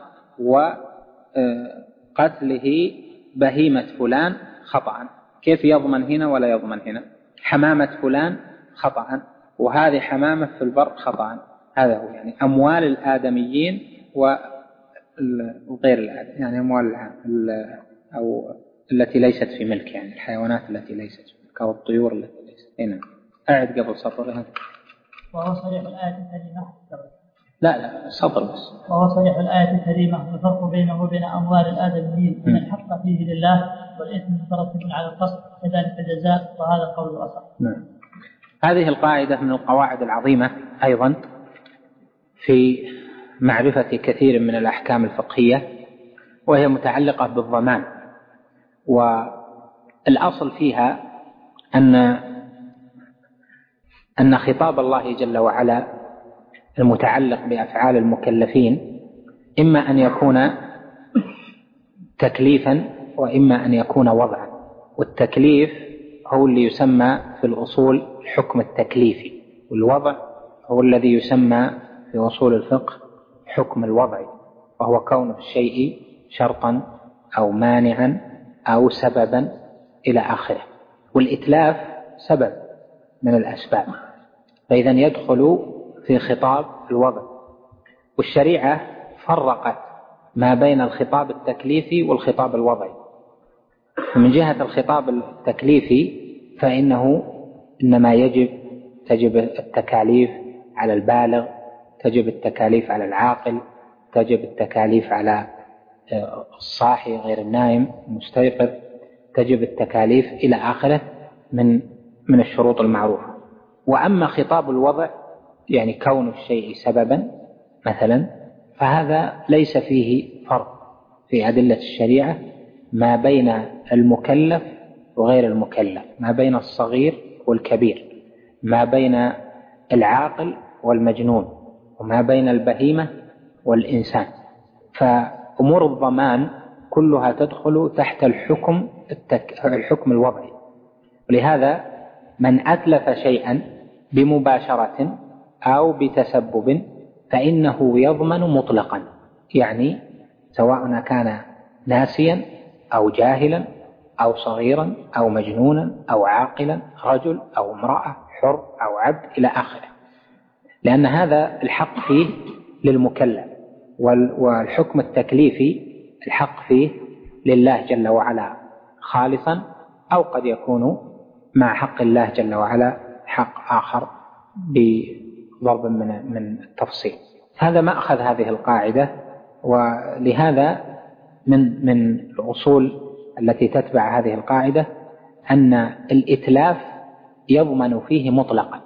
وقتله بهيمة فلان خطأ؟ كيف يضمن هنا ولا يضمن هنا؟ حمامة فلان خطأ وهذه حمامة في البر خطأ. هذا هو يعني أموال الآدميين وغير الآدم، يعني أموال أو التي ليست في ملك، يعني الحيوانات التي ليست في ملك أو الطيور التي ليست. هنا أعد قبل سطر هذا. وهو صريح الآية الكريمة. لا سطر بس. وهو صريح الآية الكريمة والفرق بينه وبين أموال الآدميين من الحق فيه لله والإثم مترتب على القصد كذلك الجزاء، وهذا قول الأصح. نعم. هذه القاعدة من القواعد العظيمة أيضا في معرفة كثير من الأحكام الفقهية، وهي متعلقة بالضمان. والأصل فيها أن خطاب الله جل وعلا المتعلق بأفعال المكلفين إما أن يكون تكليفا وإما أن يكون وضعا. والتكليف هو اللي يسمى في الأصول الحكم التكليفي، والوضع هو الذي يسمى في أصول الفقه حكم الوضع، وهو كون الشيء شرطا أو مانعا أو سببا إلى آخره. والإتلاف سبب من الأسباب، فإذا يدخل في خطاب الوضع. والشريعة فرقت ما بين الخطاب التكليفي والخطاب الوضعي. من جهة الخطاب التكليفي فإنه إنما تجب التكاليف على البالغ، تجب التكاليف على العاقل، تجب التكاليف على الصاحي غير النائم المستيقظ، تجب التكاليف إلى آخره من الشروط المعروفة. وأما خطاب الوضع يعني كون الشيء سببا مثلا، فهذا ليس فيه فرق في أدلة الشريعة ما بين المكلف وغير المكلف، ما بين الصغير والكبير، ما بين العاقل والمجنون، وما بين البهيمة والإنسان. فأمور الضمان كلها تدخل تحت الحكم الوضعي. ولهذا من أتلف شيئا بمباشرة أو بتسبب فإنه يضمن مطلقا، يعني سواء كان ناسيا أو جاهلا أو صغيرا أو مجنونا أو عاقلا، رجل أو امرأة، حر أو عبد إلى آخره، لأن هذا الحق فيه للمكلف. والحكم التكليفي الحق فيه لله جل وعلا خالصا، أو قد يكون مع حق الله جل وعلا حق آخر بضرب من التفصيل. هذا ما أخذ هذه القاعدة. ولهذا من الأصول التي تتبع هذه القاعدة أن الإتلاف يضمن فيه مطلقا،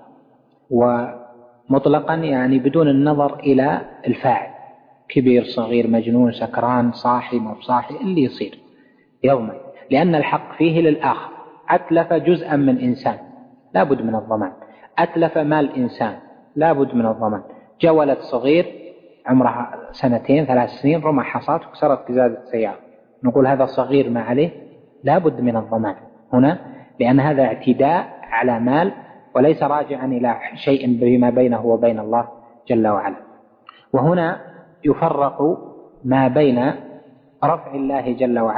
ومطلقا يعني بدون النظر إلى الفاعل، كبير صغير مجنون سكران صاحي مو صاحي، اللي يصير يضمن، لأن الحق فيه للآخر. أتلف جزءا من إنسان لا بد من الضمان، أتلف مال إنسان لا بد من الضمان. جاء ولد صغير عمرها 2 3 سنين رمى حصاة وكسرت قزازة سيارة، نقول هذا صغير ما عليه، لا بد من الضمان هنا، لأن هذا اعتداء على مال وليس راجعا إلى شيء بما بينه وبين الله جل وعلا. وهنا يفرق ما بين رفع الله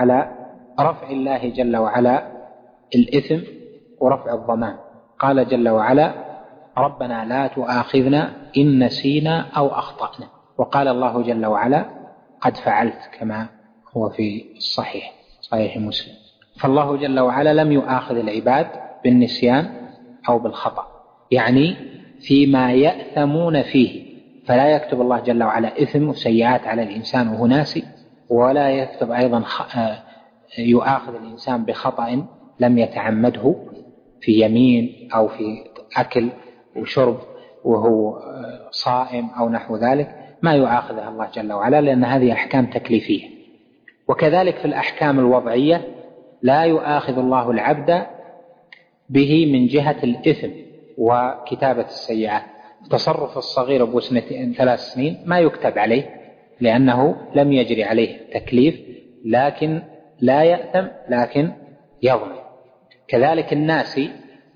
جل وعلا الإثم ورفع الضمان. قال جل وعلا: ربنا لا تؤاخذنا إن نسينا أو أخطأنا. وقال الله جل وعلا: قد فعلت، كما هو في صحيح مسلم. فالله جل وعلا لم يؤاخذ العباد بالنسيان أو بالخطأ، يعني فيما يأثمون فيه، فلا يكتب الله جل وعلا إثم وسيئات على الإنسان وهو ناسي، ولا يكتب أيضا يؤاخذ الإنسان بخطأ لم يتعمده في يمين أو في أكل وشرب وهو صائم أو نحو ذلك، ما يؤاخذها الله جل وعلا، لأن هذه أحكام تكليفية. وكذلك في الأحكام الوضعية لا يؤاخذ الله العبد به من جهة الإثم وكتابة السيئات. تصرف الصغير أبو 3 سنين ما يكتب عليه لأنه لم يجري عليه تكليف، لكن لا يأثم لكن يضمن. كذلك الناسي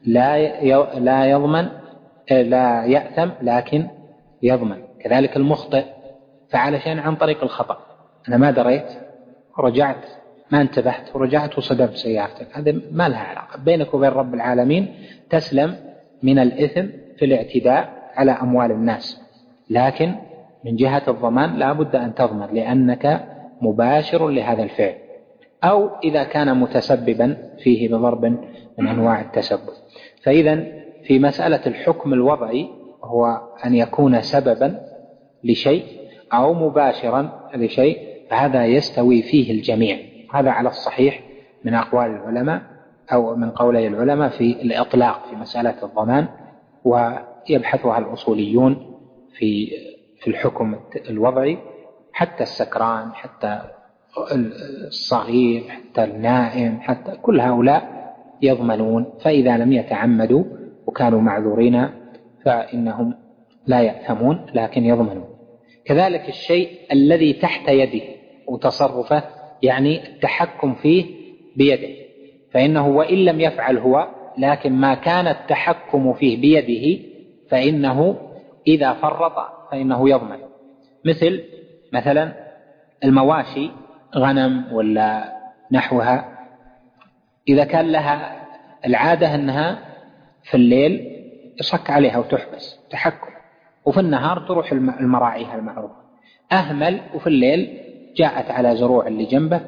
لا يضمن لا يأثم لكن يضمن. كذلك المخطئ فعل شيئا عن طريق الخطأ، أنا ما دريت رجعت ما انتبهت ورجعت وصدمت سيارتك، هذا ما لها علاقة. بينك وبين رب العالمين تسلم من الإثم في الاعتداء على أموال الناس، لكن من جهة الضمان لا بد أن تضمن لأنك مباشر لهذا الفعل، أو إذا كان متسببا فيه بضرب من أنواع التسبب. فإذا في مسألة الحكم الوضعي هو أن يكون سببا لشيء أو مباشرا لشيء، فهذا يستوي فيه الجميع. هذا على الصحيح من أقوال العلماء أو من قولي العلماء في الإطلاق في مسألة الضمان، ويبحثها الأصوليون في الحكم الوضعي، حتى السكران، حتى الصغير، حتى النائم، حتى كل هؤلاء يضمنون، فإذا لم يتعمدوا وكانوا معذورين فإنهم لا يأثمون لكن يضمنون. كذلك الشيء الذي تحت يده وتصرفه، يعني التحكم فيه بيده، فإنه وإن لم يفعل هو لكن ما كان التحكم فيه بيده فإنه إذا فرط فإنه يضمن. مثلا المواشي، غنم ولا نحوها، إذا كان لها العادة أنها في الليل يصك عليها وتحبس تحكم، وفي النهار تروح المراعيها المعروفة، أهمل وفي الليل جاءت على زروع اللي جنبه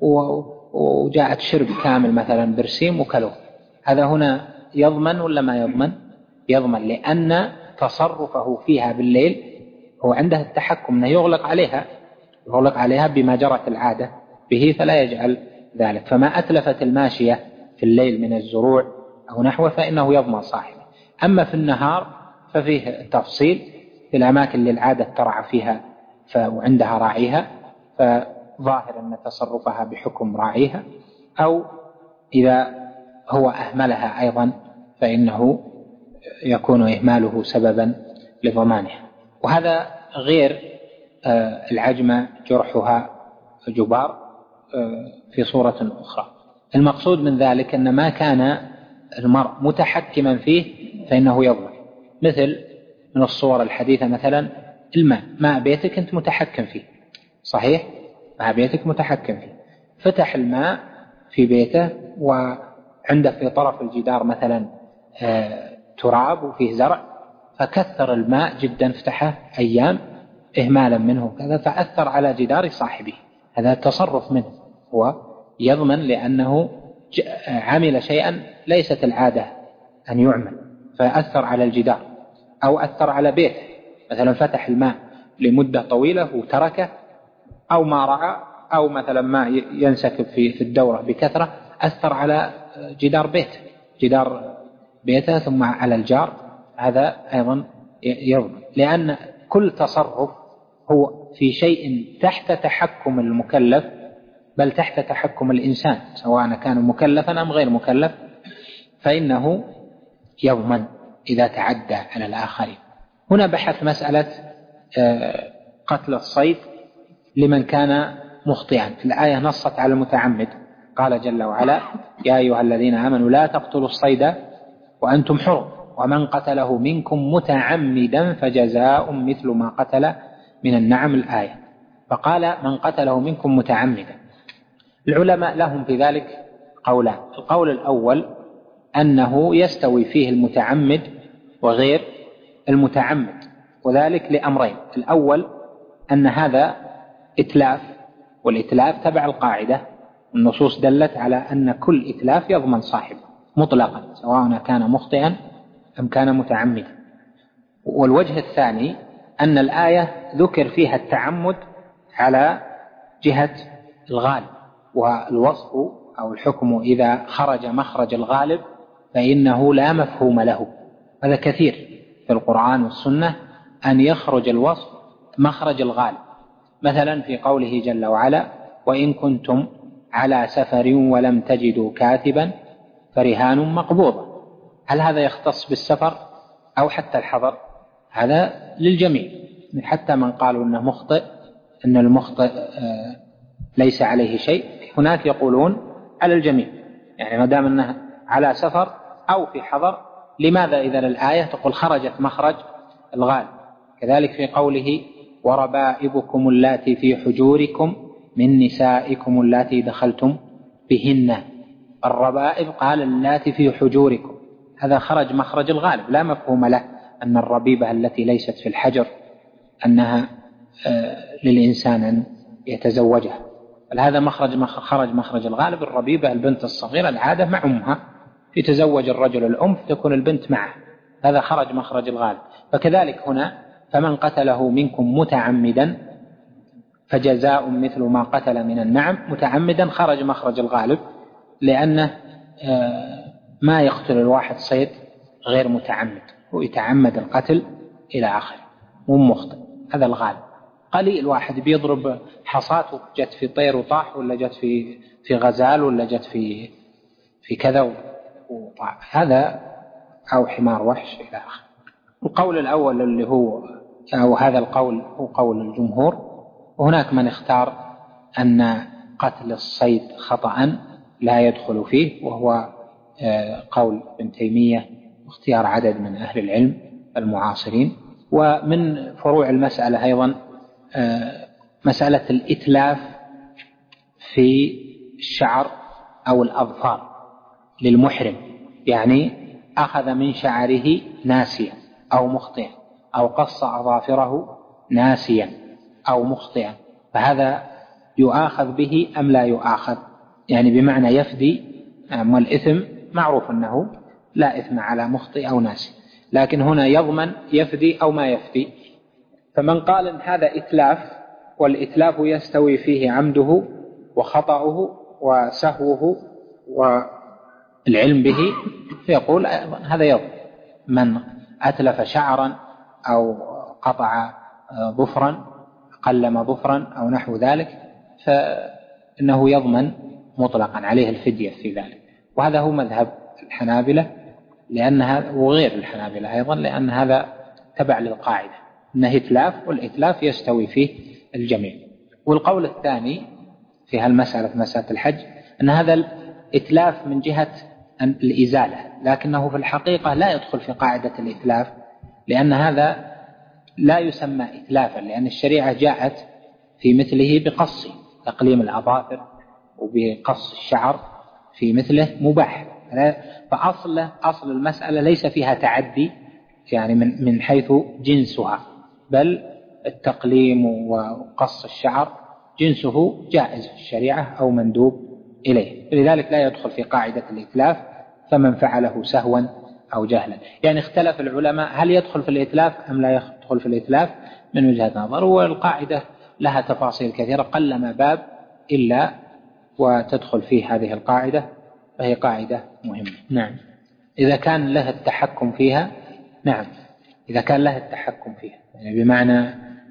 وجاءت شرب كامل مثلا برسيم وكلوه، هذا هنا يضمن ولا ما يضمن؟ يضمن، لأن تصرفه فيها بالليل هو عنده التحكم أنه يغلق عليها بما جرت العادة به، فلا يجعل ذلك. فما أتلفت الماشية في الليل من الزروع أو نحوه فإنه يضمن صاحبه. أما في النهار ففيه تفصيل، في الأماكن اللي العادة ترعى فيها وعندها راعيها فظاهر أن تصرفها بحكم راعيها، أو إذا هو أهملها أيضا فإنه يكون إهماله سببا لضمانها. وهذا غير العجمة جرحها جبار في صورة أخرى. المقصود من ذلك أن ما كان المرء متحكما فيه فإنه يضمن. مثل من الصور الحديثة مثلا الماء، ماء بيتك أنت متحكم فيه، صحيح؟ ماء بيتك متحكم فيه، فتح الماء في بيته وعنده في طرف الجدار مثلا تراب وفيه زرع، فكثر الماء جدا، فتحه أيام إهمالا منه كذا، فأثر على جدار صاحبه، هذا تصرف منه، هو يضمن لأنه عمل شيئا ليست العادة أن يعمل فأثر على الجدار، أو أثر على بيته، مثلا فتح الماء لمدة طويلة وتركه، أو ما رعى، أو مثلا ما ينسكب في الدورة بكثرة، أثر على جدار بيته ثم على الجار، هذا أيضا يضمن، لأن كل تصرف هو في شيء تحت تحكم المكلف، بل تحت تحكم الإنسان سواء كان مكلفا أم غير مكلف، فإنه يضمن إذا تعدى على الآخرين. هنا بحث مسألة قتل الصيد لمن كان مخطئا. الآية نصت على المتعمد، قال جل وعلا: يا أيها الذين آمنوا لا تقتلوا الصيد وأنتم حرم ومن قتله منكم متعمدا فجزاء مثل ما قتل من النعم، الآية. فقال من قتله منكم متعمدا. العلماء لهم في ذلك قولان. القول الأول أنه يستوي فيه المتعمد وغير المتعمد، وذلك لأمرين: الأول أن هذا إتلاف، والإتلاف تبع القاعدة، النصوص دلت على أن كل إتلاف يضمن صاحبه مطلقا سواء كان مخطئا أم كان متعمدا. والوجه الثاني أن الآية ذكر فيها التعمد على جهة الغالب، والوصف أو الحكم إذا خرج مخرج الغالب فإنه لا مفهوم له. هذا كثير في القرآن والسنة أن يخرج الوصف مخرج الغالب، مثلا في قوله جل وعلا: وإن كنتم على سفر ولم تجدوا كاتبا فرهان مقبوضة. هل هذا يختص بالسفر أو حتى الحضر؟ هذا للجميع، حتى من قالوا أنه مخطئ، أن المخطئ ليس عليه شيء، هناك يقولون على الجميع، يعني ما دام أنه على سفر أو في حضر. لماذا إذا الآية تقول خرجت مخرج الغالب؟ كذلك في قوله وربائبكم اللاتي في حجوركم من نسائكم اللاتي دخلتم بهن، الربائب قال اللاتي في حجوركم، هذا خرج مخرج الغالب، لا مفهوم له أن الربيبة التي ليست في الحجر أنها للإنسان أن يتزوجها، بل هذا خرج مخرج الغالب. الربيبة البنت الصغيرة العادة مع أمها، يتزوج الرجل الأم فتكون البنت معه، هذا خرج مخرج الغالب. فكذلك هنا فمن قتله منكم متعمدا فجزاء مثل ما قتل من النعم، متعمدا خرج مخرج الغالب، لأنه ما يقتل الواحد صيد غير متعمد، هو يتعمد القتل إلى آخره مو مخطئ، هذا الغالب. قليل واحد بيضرب حصاته جت في طير وطاح، ولا جت في غزال، ولا جت في كذا وطاح، هذا أو حمار وحش إلى آخره. القول الأول اللي هو أو هذا القول هو قول الجمهور، وهناك من اختار أن قتل الصيد خطأ لا يدخل فيه، وهو قول ابن تيمية واختيار عدد من أهل العلم المعاصرين. ومن فروع المسألة أيضا مسألة الإتلاف في الشعر أو الأظفار للمحرم، يعني أخذ من شعره ناسيا أو مخطئا، أو قص أظافره ناسيا أو مخطئا، فهذا يؤاخذ به أم لا يؤاخذ؟ يعني بمعنى يفدي، والإثم معروف أنه لا إثم على مخطئ أو ناسي، لكن هنا يضمن يفدي أو ما يفدي. فمن قال إن هذا إتلاف، والإتلاف يستوي فيه عمده وخطأه وسهوه والعلم به، فيقول هذا يضمن. من أتلف شعرا أو قطع ظفرا، قلم ظفرا أو نحو ذلك، فإنه يضمن مطلقا، عليه الفدية في ذلك. وهذا هو مذهب الحنابلة، لأنها وغير الحنابلة أيضا، لأن هذا تبع للقاعدة أنه إتلاف، والإتلاف يستوي فيه الجميع. والقول الثاني في هالمسألة، مسألة الحج، أن هذا الإتلاف من جهة الإزالة، لكنه في الحقيقة لا يدخل في قاعدة الإتلاف، لأن هذا لا يسمى إتلافا، لأن الشريعة جاءت في مثله بقص تقليم الأظافر وبقص الشعر في مثله مباح. فأصل المسألة ليس فيها تعدي يعني من حيث جنسها، بل التقليم وقص الشعر جنسه جائز في الشريعة أو مندوب إليه، لذلك لا يدخل في قاعدة الإتلاف. فمن فعله سهوا أو جهلا، يعني اختلف العلماء هل يدخل في الإتلاف أم لا يدخل في الإتلاف من وجهة نظر، والقاعدة لها تفاصيل كثيرة، قلما باب إلا وتدخل فيه هذه القاعدة، فهي قاعدة مهمة. نعم، إذا كان له التحكم فيها، نعم إذا كان له التحكم فيها، يعني بمعنى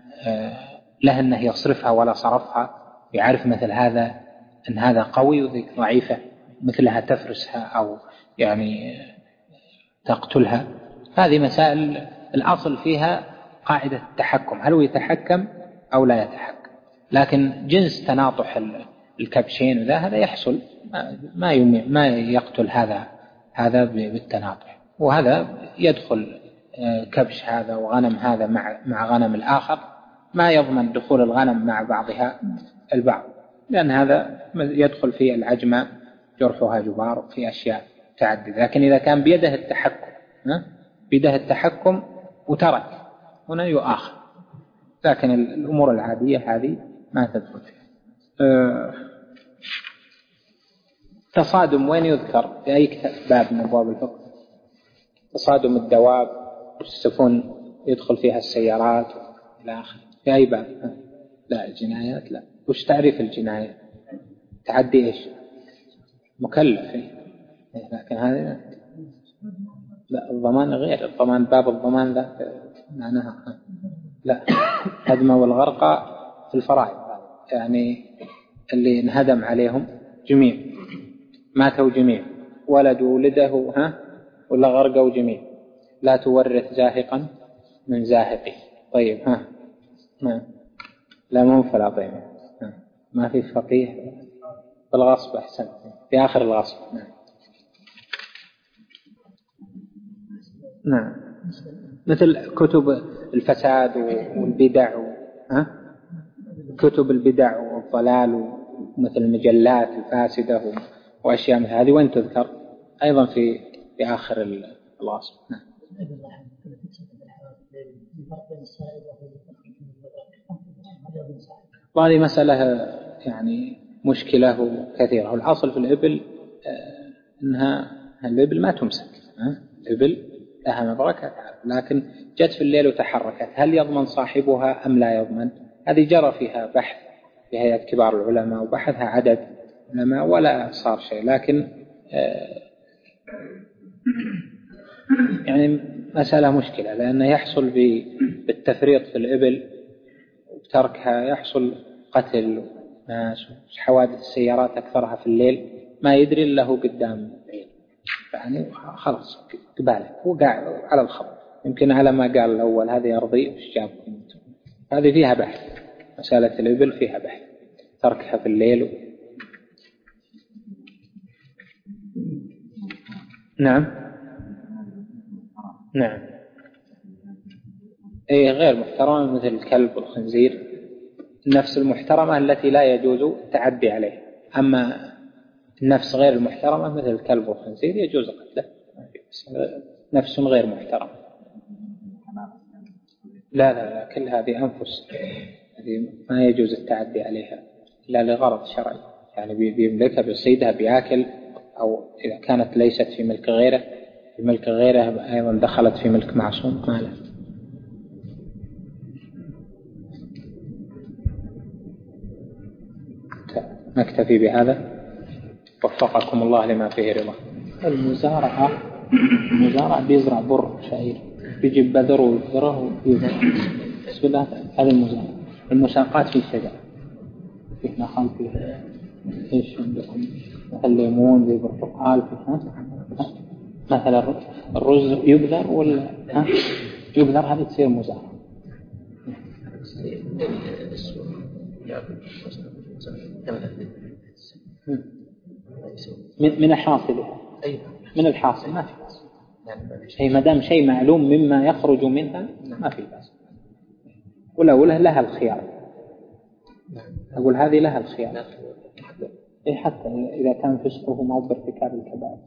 له أنه يصرفها ولا صرفها، يعرف مثل هذا أن هذا قوي وذيك ضعيفة، مثلها تفرسها أو يعني تقتلها. هذه مسائل الأصل فيها قاعدة التحكم، هل هو يتحكم أو لا يتحكم. لكن جنس تناطح الكبشين وذا هذا يحصل، ما يقتل هذا بالتناطح، وهذا يدخل كبش هذا وغنم هذا مع غنم الآخر، ما يضمن دخول الغنم مع بعضها البعض، لأن هذا يدخل في العجمة جرحها جبار في أشياء تعدد. لكن إذا كان بيده التحكم وترك، هنا يؤاخذ، لكن الأمور العادية هذه ما تدخل فيها. تصادم وين يذكر في أي باب من أبواب الفقه؟ تصادم الدواب والسفن يدخل فيها السيارات إلى آخره، في أي باب؟ لا الجنايات لا. وش تعريف الجناية؟ تعدي إيش؟ مكلف، لكن هذا لا. الضمان غير الضمان، باب الضمان لا معناها لا. هدم والغرق في الفرائض، يعني اللي انهدم عليهم جميع، ماتوا جميع، ولد ولده ولا غرقوا جميع. لا تورث زاهقا من زاهقه. طيب لا منفلا. طيب ما في فقيه بالغصب. أحسن، في آخر الغصب. نعم. مثل كتب الفساد والبدع كتب البدع والضلال، ومثل المجلات الفاسدة وأشياء مثل هذه، وين تذكر أيضا في آخر الغصب. وهذه مسألة يعني مشكلة كثيرة. والأصل في الإبل أنها الإبل ما تمسك. الإبل لها مبركة، لكن جت في الليل وتحركت، هل يضمن صاحبها أم لا يضمن؟ هذه جرى فيها بحث في هيئة كبار العلماء، وبحثها عدد علماء ولا صار شيء. لكن يعني مسألة مشكلة، لأنه يحصل بالتفريط في الإبل وتركها، يحصل قتل ناس، حوادث السيارات أكثرها في الليل، ما يدري إلا هو قدام عين، يعني خلاص قباله وقع على الخط، يمكن على ما قال الأول هذه أرضي وش جابكم. هذه فيها بحث، مسألة الإبل فيها بحث، تركها في الليل نعم غير محترمة مثل الكلب والخنزير، النفس المحترمة التي لا يجوز التعدي عليها. أما النفس غير المحترمة مثل الكلب والخنزير يجوز قتله، نفس غير محترمة. لا كل هذه أنفس، هذه ما يجوز التعدي عليها إلا لغرض شرعي، يعني بيملكها بيصيدها بيأكل، أو إذا كانت ليست في ملك غيره، في ملك غيره أيضا دخلت في ملك معصوم ما له. نكتفي بهذا، وفقكم الله لما فيه رضا. المزارع بيزرع بر شعير، بيجيب بذر ويذره ويزرع، بسم الله. هذا المزارع. المساقات في الشجر، في نخل، في ايش عندكم مثل ليمون، في برتقال، في مثلا الرز يبذر ولا يبذر، هذه تصير مزارع. من الحاصل، من الحاصل ما في بأس. أي ما دام شيء معلوم مما يخرج منها ما في بأس. ولا لها الخيار، أقول هذه لها الخيار. حتى إذا كان فسقه ما بارتكاب الكبائر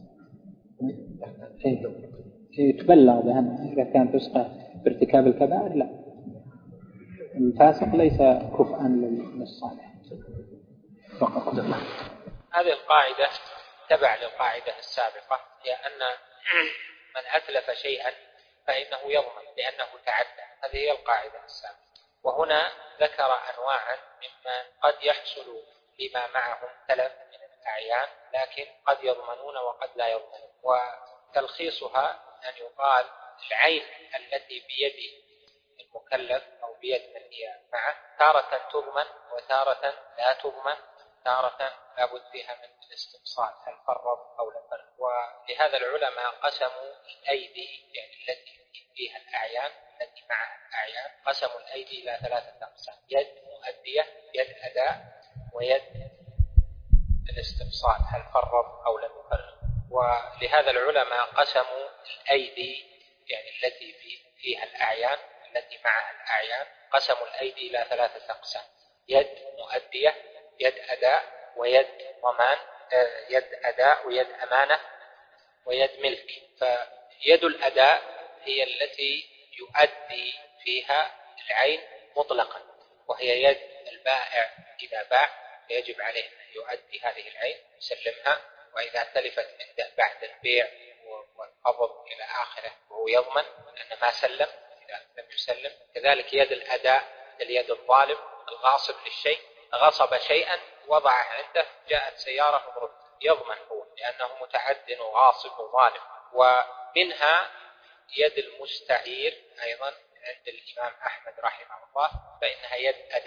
يتبلغ بأن إذا كان فسقه بارتكاب الكبائر لا، الفاسق ليس كفءا للصالح. فقط هذه القاعدة تبع للقاعدة السابقة، هي أن من أتلف شيئا فإنه يضمن لأنه تعدى. هذه هي القاعدة السابقة. وهنا ذكر أنواعا مما قد يحصل لما معهم تلف من الأعيان، لكن قد يضمنون وقد لا يضمنون. وتلخيصها أن يقال العين التي بيد المكلف أو بيد من هي معه تارة تضمن وتارة لا تضمن، تارة لابد فيها من الاستقصاء هل فرض أو لا فرض. ولهذا العلماء قسموا الأيدي، يعني التي فيها الأعيان، التي معها الأعيان، قسموا الأيدي إلى 3 أقسام: يد مؤدية، يد أداء، ويد الاستقصاء هل فرض أو لم يفرض. ولهذا العلماء قسموا الأيدي، يعني التي فيها الأعيان، التي معها الأعيان، قسموا الأيدي إلى 3 أقسام: يد مؤدية، يد أداء، ويد ضمان، يد أداء ويد أمانة ويد ملك. فيد الأداء هي التي يؤدي فيها العين مطلقا، وهي يد البائع إذا باع فيجب عليه أن يؤدي هذه العين يسلمها، وإذا تلفت من بعد البيع والقبض إلى آخره وهو يضمن أن ما سلم إذا لم يسلم. كذلك يد الأداء اليد الظالم الغاصب للشيء، غصب شيئا وضعه عنده، جاءت سيارة مضرب، يضمن هو لأنه متعد وغاصب وظالم. ومنها يد المستعير أيضا عند الإمام أحمد رحمه الله، فإنها يد أداء،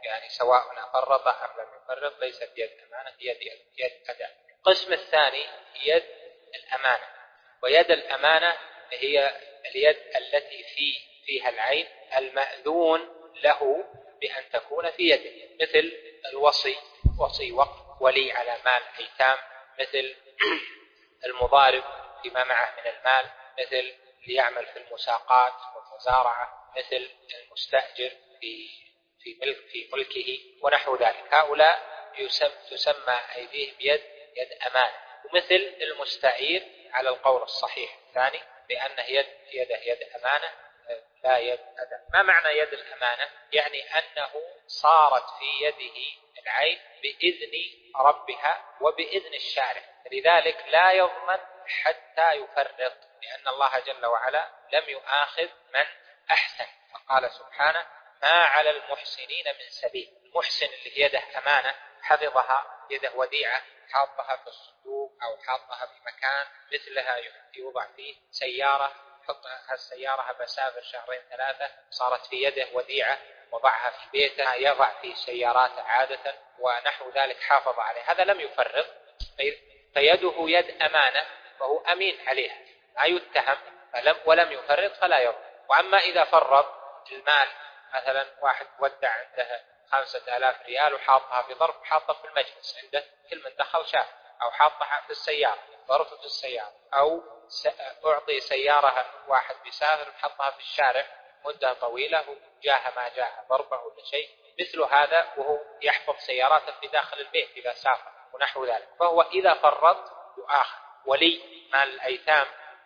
يعني سواء فرط أم لم يفرط ليست يد أمانة، يد أداء. القسم الثاني يد الأمانة، ويد الأمانة هي اليد التي فيها العين المأذون له بأن تكون في يده، مثل الوصي، وصي وقف، ولي على مال أيتام، مثل المضارب فيما معه من المال، مثل ليعمل في المساقات والمزارعة، مثل المستأجر في ملكه ونحو ذلك. هؤلاء تسمى أيديهم يد أمانة. ومثل المستعير على القول الصحيح الثاني بأن يده يد أمانة لا يد أداء. ما معنى يد الأمانة؟ يعني أنه صارت في يده العين بإذن ربها وبإذن الشارع، لذلك لا يضمن حتى يفرط، لأن الله جل وعلا لم يؤاخذ من أحسن، فقال سبحانه ما على المحسنين من سبيل. المحسن اللي يده أمانة حفظها، يده وديعة، حاطها في الصندوق أو حاطها في مكان مثلها يوضع فيه سيارة، حط هالسيارة بسافر 2-3 صارت في يده وديعة، وضعها في بيته، يضع فيه سيارات عادة ونحو ذلك، حافظ عليه، هذا لم يفرط، فيده يد أمانة، فهو أمين عليها، لا يتهم ولم يفرط فلا يضر. وأما إذا فرط المال، مثلا واحد ودع عنده 5000 ريال وحاطها في ظرف، حاطها في المجلس عنده، كل من دخل شاف، أو حاطها في السيارة، ظرف في السيارة، أو أعطي سيارة واحد بيسافر وحطها في الشارع مدة طويلة وجاها ما جاها ضربة ولا شيء، مثل هذا وهو يحفظ سياراته في داخل البيت إذا سافر ونحو ذلك، فهو إذا فرط يؤاخذ. ولي مال الأيتام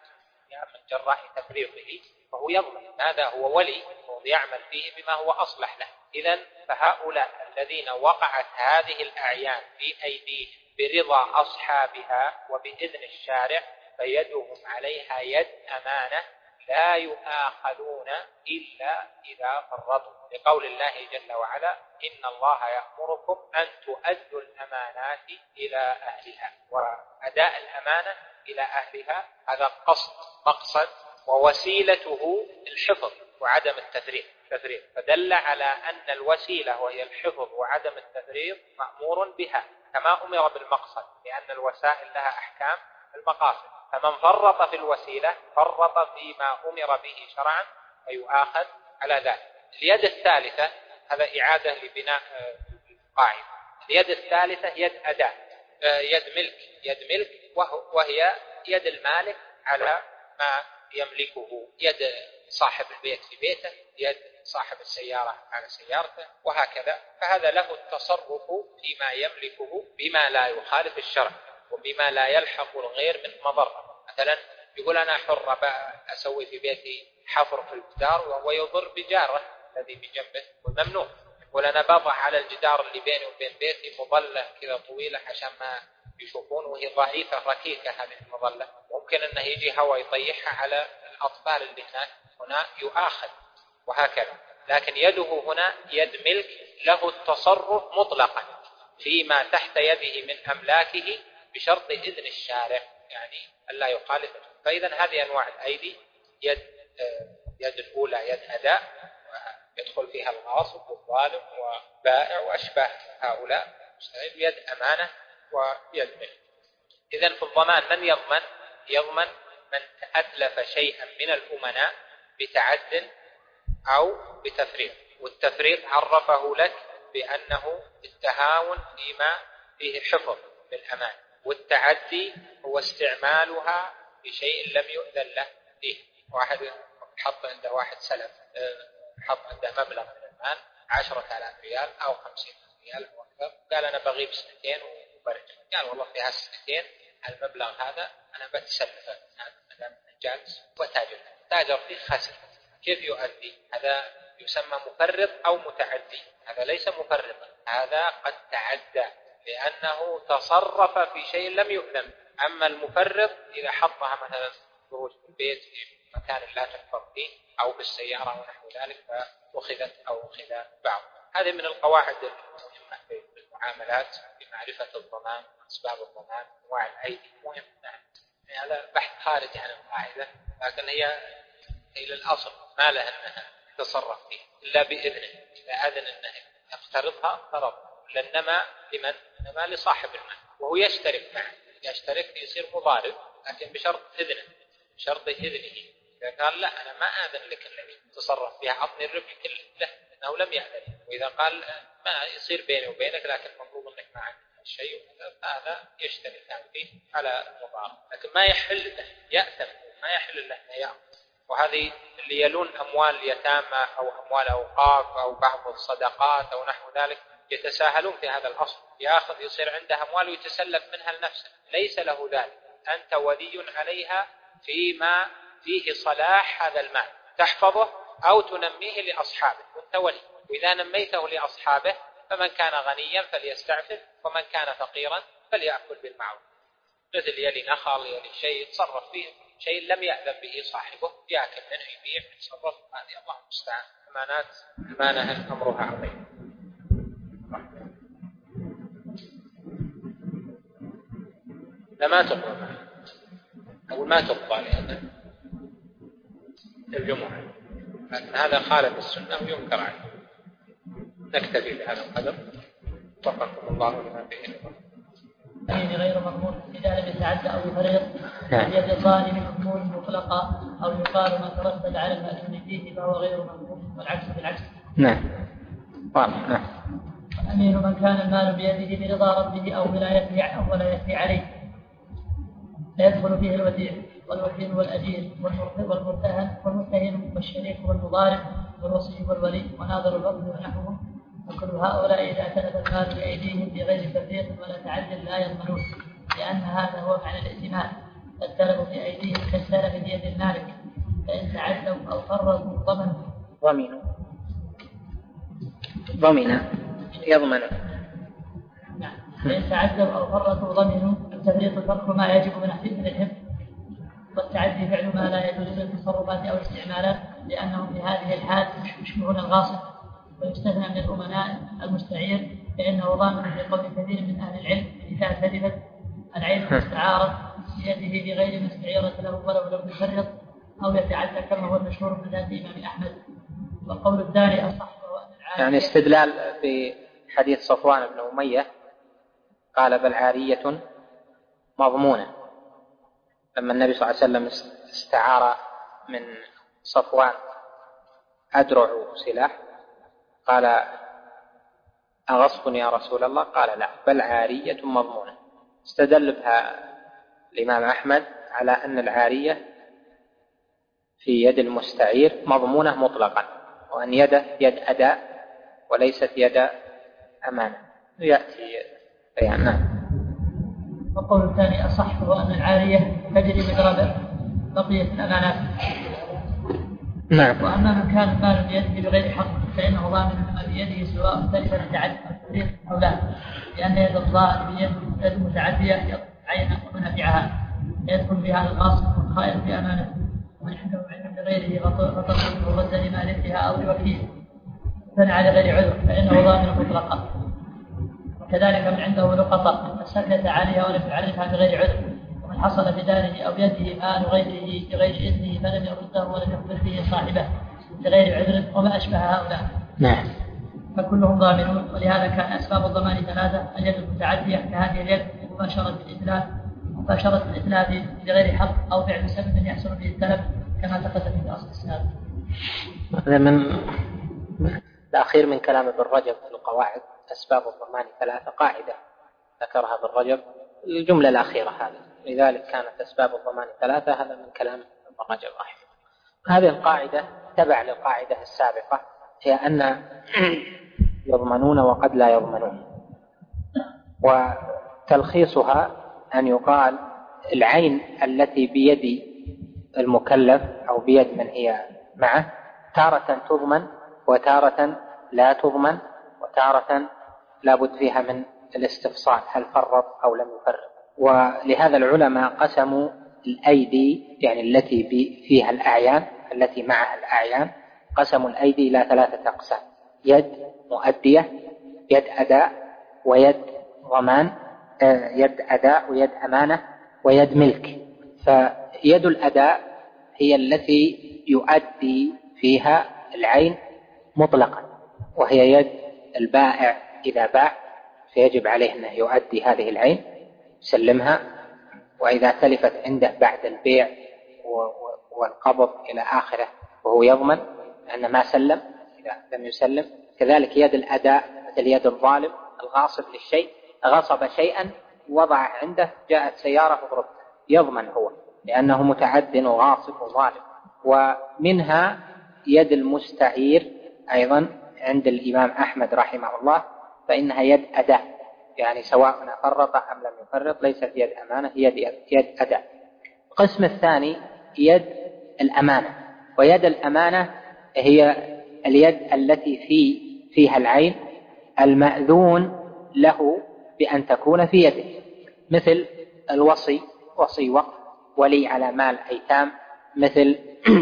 من جراء تفريطه فهو يضمن، هذا هو ولي، هو يعمل فيه بما هو أصلح له. إذن فهؤلاء الذين وقعت هذه الأعيان في أيديهم برضا أصحابها وبإذن الشارع فيدهم عليها يد أمانة، لا يؤاخذون إلا إذا فرطوا، لقول الله جل وعلا إن الله يأمركم أن تؤدوا الأمانات إلى أهلها. وأداء الأمانة إلى أهلها هذا مقصد ووسيلته الحفظ وعدم التفريط، فدل على أن الوسيلة وهي الحفظ وعدم التفريط مأمور بها كما أمر بالمقصد، لأن الوسائل لها أحكام المقاصد، فمن فرط في الوسيلة فرط فيما أمر به شرعا فيؤاخذ على ذلك. اليد الثالثة، هذا إعادة لبناء قاعدة، اليد الثالثة يد أداء، يد ملك وهي يد المالك على ما يملكه، يد صاحب البيت في بيته، يد صاحب السيارة على سيارته، وهكذا. فهذا له التصرف فيما يملكه بما لا يخالف الشرع وبما لا يلحق الغير من مضرة. مثلا يقول أنا حر أسوي في بيتي حفر في الجدار وهو يضر بجاره الذي بجنبه والممنوع. يقول أنا بضع على الجدار اللي بيني وبين بيتي مظلة كذا طويلة عشان ما يشوفون، وهي ضعيفة ركيكة هذه المظلة، ممكن أنه يجي هواء يطيحها على الأطفال اللي هنا يؤاخذ، وهكذا. لكن يده هنا يد ملك له التصرف مطلقا فيما تحت يده من أملاكه بشرط إذن الشارع، يعني ألا يخالف. فإذا هذه أنواع الأيدي، يد الأولى يد أداء يدخل فيها الغاصب والظالم وبائع وأشباه هؤلاء، يد أمانة ويد ملك. إذن في الضمان من يضمن؟ يضمن من أتلف شيئا من الأمناء بتعد أو بتفريط، والتفريط عرفه لك بأنه التهاون فيما فيه حفظ للأمان، والتعدي هو استعمالها بشيء لم يؤذن له فيه. واحد حط عنده واحد سلف، حط عنده مبلغ من المال 10,000 ريال أو 50 ريال أو أكثر، قال أنا بغيب 2 وبرجع، قال والله في هال2 المبلغ هذا أنا بتسلفه مثلا جالس وتاجر فيه خسر، كيف يؤدي؟ هذا يسمى مفرط أو متعدي. هذا ليس مفرطا، هذا قد تعدى لأنه تصرف في شيء لم يؤذن. أما المفرط إذا حطها مثلا فروش في البيت في مكان لا تحفظ فيه أو بالسيارة ونحو ذلك فأخذت أو أخذ بعض. هذه من القواعد المهمة في المعاملات في معرفة الضمان وأسباب الضمان وأنواع الأيدي، مهم. يعني هذا بحث خارج عن القاعدة، لكن هي للأصل ما لها أنها تتصرف فيه إلا بإذنه، إذا أذن أنه يقترضها قرض، لأنما لمن؟ إنما لصاحب المال، وهو يشترك معه، يشترك يصير مضارب، لكن بشرط إذنه، بشرط إذنه. إذا قال لا أنا ما آذن لك الذي تصرف فيها، أعطني الربح كله، لا، إنه لم يأذن. وإذا قال ما يصير بيني وبينك لكن المفروض أنك ما عندك الشيء، هذا يشترك فيه على المضارب، لكن ما يحل له، يأثم، ما يحل له أن يأخذ. وهذه اللي يلون أموال اليتامى أو أموال أوقاف أو بعض الصدقات أو نحو ذلك يتساهلون في هذا الأصل، يأخذ يصير عنده أموال ويتسلف منها لنفسه، ليس له ذلك. أنت ولي عليها فيما فيه صلاح هذا المال، تحفظه أو تنميه لأصحابه، وأنت ولي. وإذا نميته لأصحابه فمن كان غنيا فليستعفف، ومن كان فقيرا فليأكل بالمعروف. مثل يلي نخل، يلي شيء يتصرف فيه شيء لم يأذن به صاحبه، يأكل منه، يبيع، يتصرف، هذه الله المستعان. أمانة أمرها عظيم. لما تقبل، أقول ما تقبل لأن الجمعة، لكن هذا خالف السنة وينكر عنه. نكتفي بهذا القدر، وفقكم الله لما فيه نظر. غير مضمون إذا لم يتعدى أو يفرط يد الظالم مضمون مطلقا، أو يقال ما ترتب على المأذون فيه فهو غير مضمون، والعكس بالعكس. نعم. نعم. أمين من كان المال بيده برضا ربه أو ولايته عليه، فيدخل فيه الوديع والوكيل والأجير والمرتهن والشريك والمضارب والوصي والولي وناظر الوقت ونحوهم. وكل هؤلاء إذا تلف المال بأيديهم بغير تفريط ولا تعدل لا يضمنون، لأن هذا هو معنى الائتمان. التلف بأيديهم كالتلف بيد المالك، فإن تعدوا أو فرطوا يضمنوا. فإن تعدوا أو فرطوا ضمنوا. التفريط ترك ما يجب من الحفظ، والتعدي فعل ما لا يجوز من التصرفات أو الاستعمالات، لأنهم في هذه الحال يشبهون الغاصب. ويستثنى من الأمناء المستعير، فإنه ضامن في قول كثير من أهل العلم إذا تلفت العين المستعارة بيده بغير ما استعيرت له ولو لم يفرط أو يتعدى، كما هو المشهور من ذات الإمام أحمد. والقول الثاني أصح، وهو أن العارية، يعني استدلال بحديث صفوان بن أمية قال بل عارية مضمونة، لما النبي صلى الله عليه وسلم استعار من صفوان أدرع سلاح قال أغصب يا رسول الله؟ قال لا، بل عارية مضمونة. استدل بها الإمام أحمد على أن العارية في يد المستعير مضمونة مطلقا، وأن يده يد أداء وليست يد أمانة. يأتي بيان. والقول الثاني أصح، وهو أن العارية تجري مجرى بقية الأمانات. نعم. وأما من كان المال بيده بغير حق فإنه ضامن ما بيده سواء تلف التعدي أو لا، لأن يد الظالم يد المتعدية عينا ومنافعها يدخل بها الغاصب والخائن بأمانته، ومن عنده علم بغيره فطلبه ورد لمالكها أو لوكيل فنع لغير عذر فإنه ضامن مطلقا. وكذلك من عنده لقطة فسكت عليها ولم يعرفها بغير عذر، ومن حصل في داره أو يده مال غيره بغير إذنه فلم يرده ولم يخبر به صاحبه بغير عذر، وما أشبه هؤلاء. نعم. فكلهم ضامنون. ولهذا كان أسباب الضمان ثلاثة: اليد المتعدية كهذه اليد، مباشرة الإتلاف بغير حق، أو فعل سبب يحصل به التلف كما تقدم في أصل السابق. هذا من الأخير من كلام ابن رجب في القواعد. أسباب الضمان ثلاثة، قاعدة ذكرها ابن رجب الجملة الأخيرة هذه، لذلك كانت أسباب الضمان ثلاثة. هذا من كلام ابن رجب رحمه. هذه القاعدة تبع للقاعدة السابقة، هي أن يضمنون وقد لا يضمنون. وتلخيصها أن يقال العين التي بيد المكلف أو بيد من هي معه تارة تضمن وتارة لا تضمن، وتارة لا بد فيها من الاستفصال هل فرط أو لم يفرط. ولهذا العلماء قسموا الأيدي، يعني التي فيها الأعيان، التي معها الأعيان، قسموا الأيدي إلى ثلاثة أقسام: يد مؤدية، يد أداء، ويد ضمان، يد أداء ويد أمانة، ويد ملك. فيد الأداء هي التي يؤدي فيها العين مطلقا، وهي يد البائع إذا باع فيجب عليه أنه يؤدي هذه العين يسلمها، وإذا تلفت عنده بعد البيع والقبض إلى آخره وهو يضمن أن ما سلم إذا لم يسلم. كذلك يد الأداء مثل يد الظالم الغاصب للشيء، غصب شيئا وضعه عنده جاءت سيارة وضربته، يضمن هو لأنه متعد وغاصب وظالم. ومنها يد المستعير أيضا عند الإمام أحمد رحمه الله، فإنها يد أداء، يعني سواء فرط أم لم يفرط ليست يد أمانة، يد أداء. القسم الثاني يد الأمانة، ويد الأمانة هي اليد التي فيها العين المأذون له بأن تكون في يده، مثل الوصي، وصي وقف، ولي على مال أيتام، مثل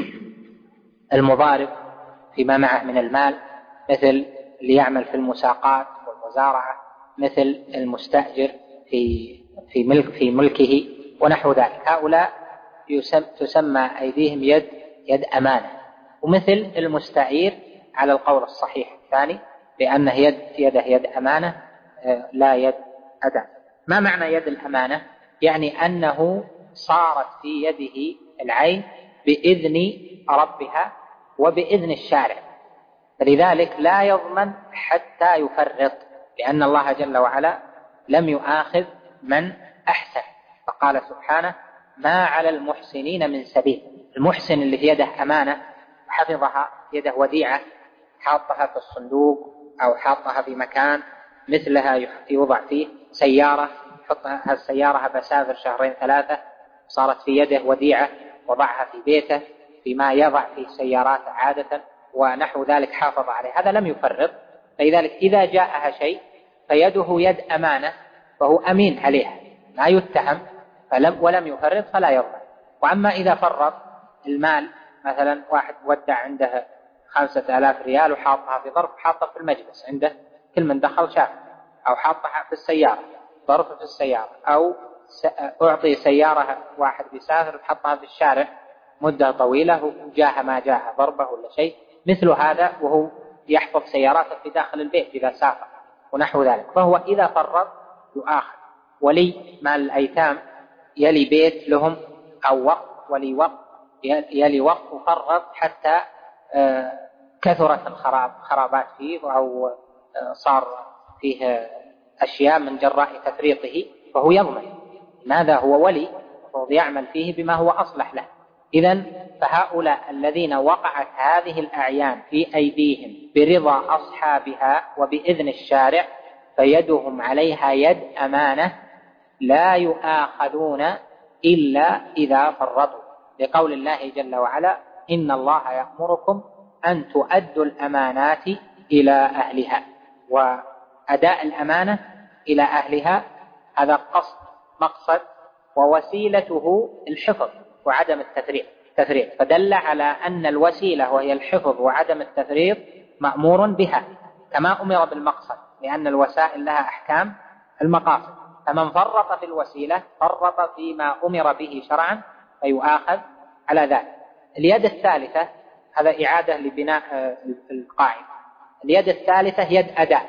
المضارب فيما معه من المال، مثل اللي يعمل في المساقات والمزارعة، مثل المستأجر في ملكه ونحو ذلك. هؤلاء تسمى أيديهم يد أمانة. ومثل المستعير على القول الصحيح الثاني لأنه يده يد أمانة لا يد أداء. ما معنى يد الأمانة؟ يعني أنه صارت في يده العين بإذن ربها وبإذن الشارع، فلذلك لا يضمن حتى يفرط، لأن الله جل وعلا لم يؤاخذ من أحسن، فقال سبحانه ما على المحسنين من سبيل. المحسن اللي في يده أمانة حفظها، يده وديعة، حاطها في الصندوق أو حاطها في مكان مثلها يوضع فيه سيارة، حطها السيارة بسافر 2-3 صارت في يده وديعة، وضعها في بيته فيما يضع في السيارات عادة ونحو ذلك، حافظ عليه، هذا لم يفرط. فلذلك إذا جاءها شيء فيده يد أمانة فهو أمين عليها لا يتهم ولم يفرط فلا يضمن. وأما إذا فرط المال، مثلا واحد ودع عنده 5000 ريال وحاطها في ظرف، حاطها في المجلس عنده، كل من دخل شاف، أو حاطها في السيارة، ظرف في السيارة، أو أعطي سيارة واحد بيسافر وحطها في الشارع مدة طويلة وجاها ما جاها ضربة ولا شيء، مثل هذا وهو يحفظ سياراته في داخل البيت إذا سافر ونحو ذلك، فهو إذا فرط يؤاخذ. ولي مال الأيتام يلي بيت لهم أو وقف، ولي وقف يلي وقف وفرط حتى كثرت الخرابات فيه أو صار فيه أشياء من جراء تفريطه، فهو يضمن. ماذا هو ولي يعمل فيه بما هو أصلح له. إذن فهؤلاء الذين وقعت هذه الأعيان في أيديهم برضا أصحابها وبإذن الشارع فيدهم عليها يد أمانة لا يؤاخذون إلا إذا فرطوا، لقول الله جل وعلا إن الله يأمركم أن تؤدوا الأمانات إلى أهلها. وأداء الأمانة إلى أهلها هذا مقصد ووسيلته الحفظ وعدم التفريط، فدل على أن الوسيلة وهي الحفظ وعدم التفريط مأمور بها كما أمر بالمقصد، لأن الوسائل لها أحكام المقاصد، فمن فرط في الوسيلة فرط فيما أمر به شرعا فيؤاخذ على ذلك. اليد الثالثة، هذا إعادة لبناء القاعدة، اليد الثالثة يد أداء،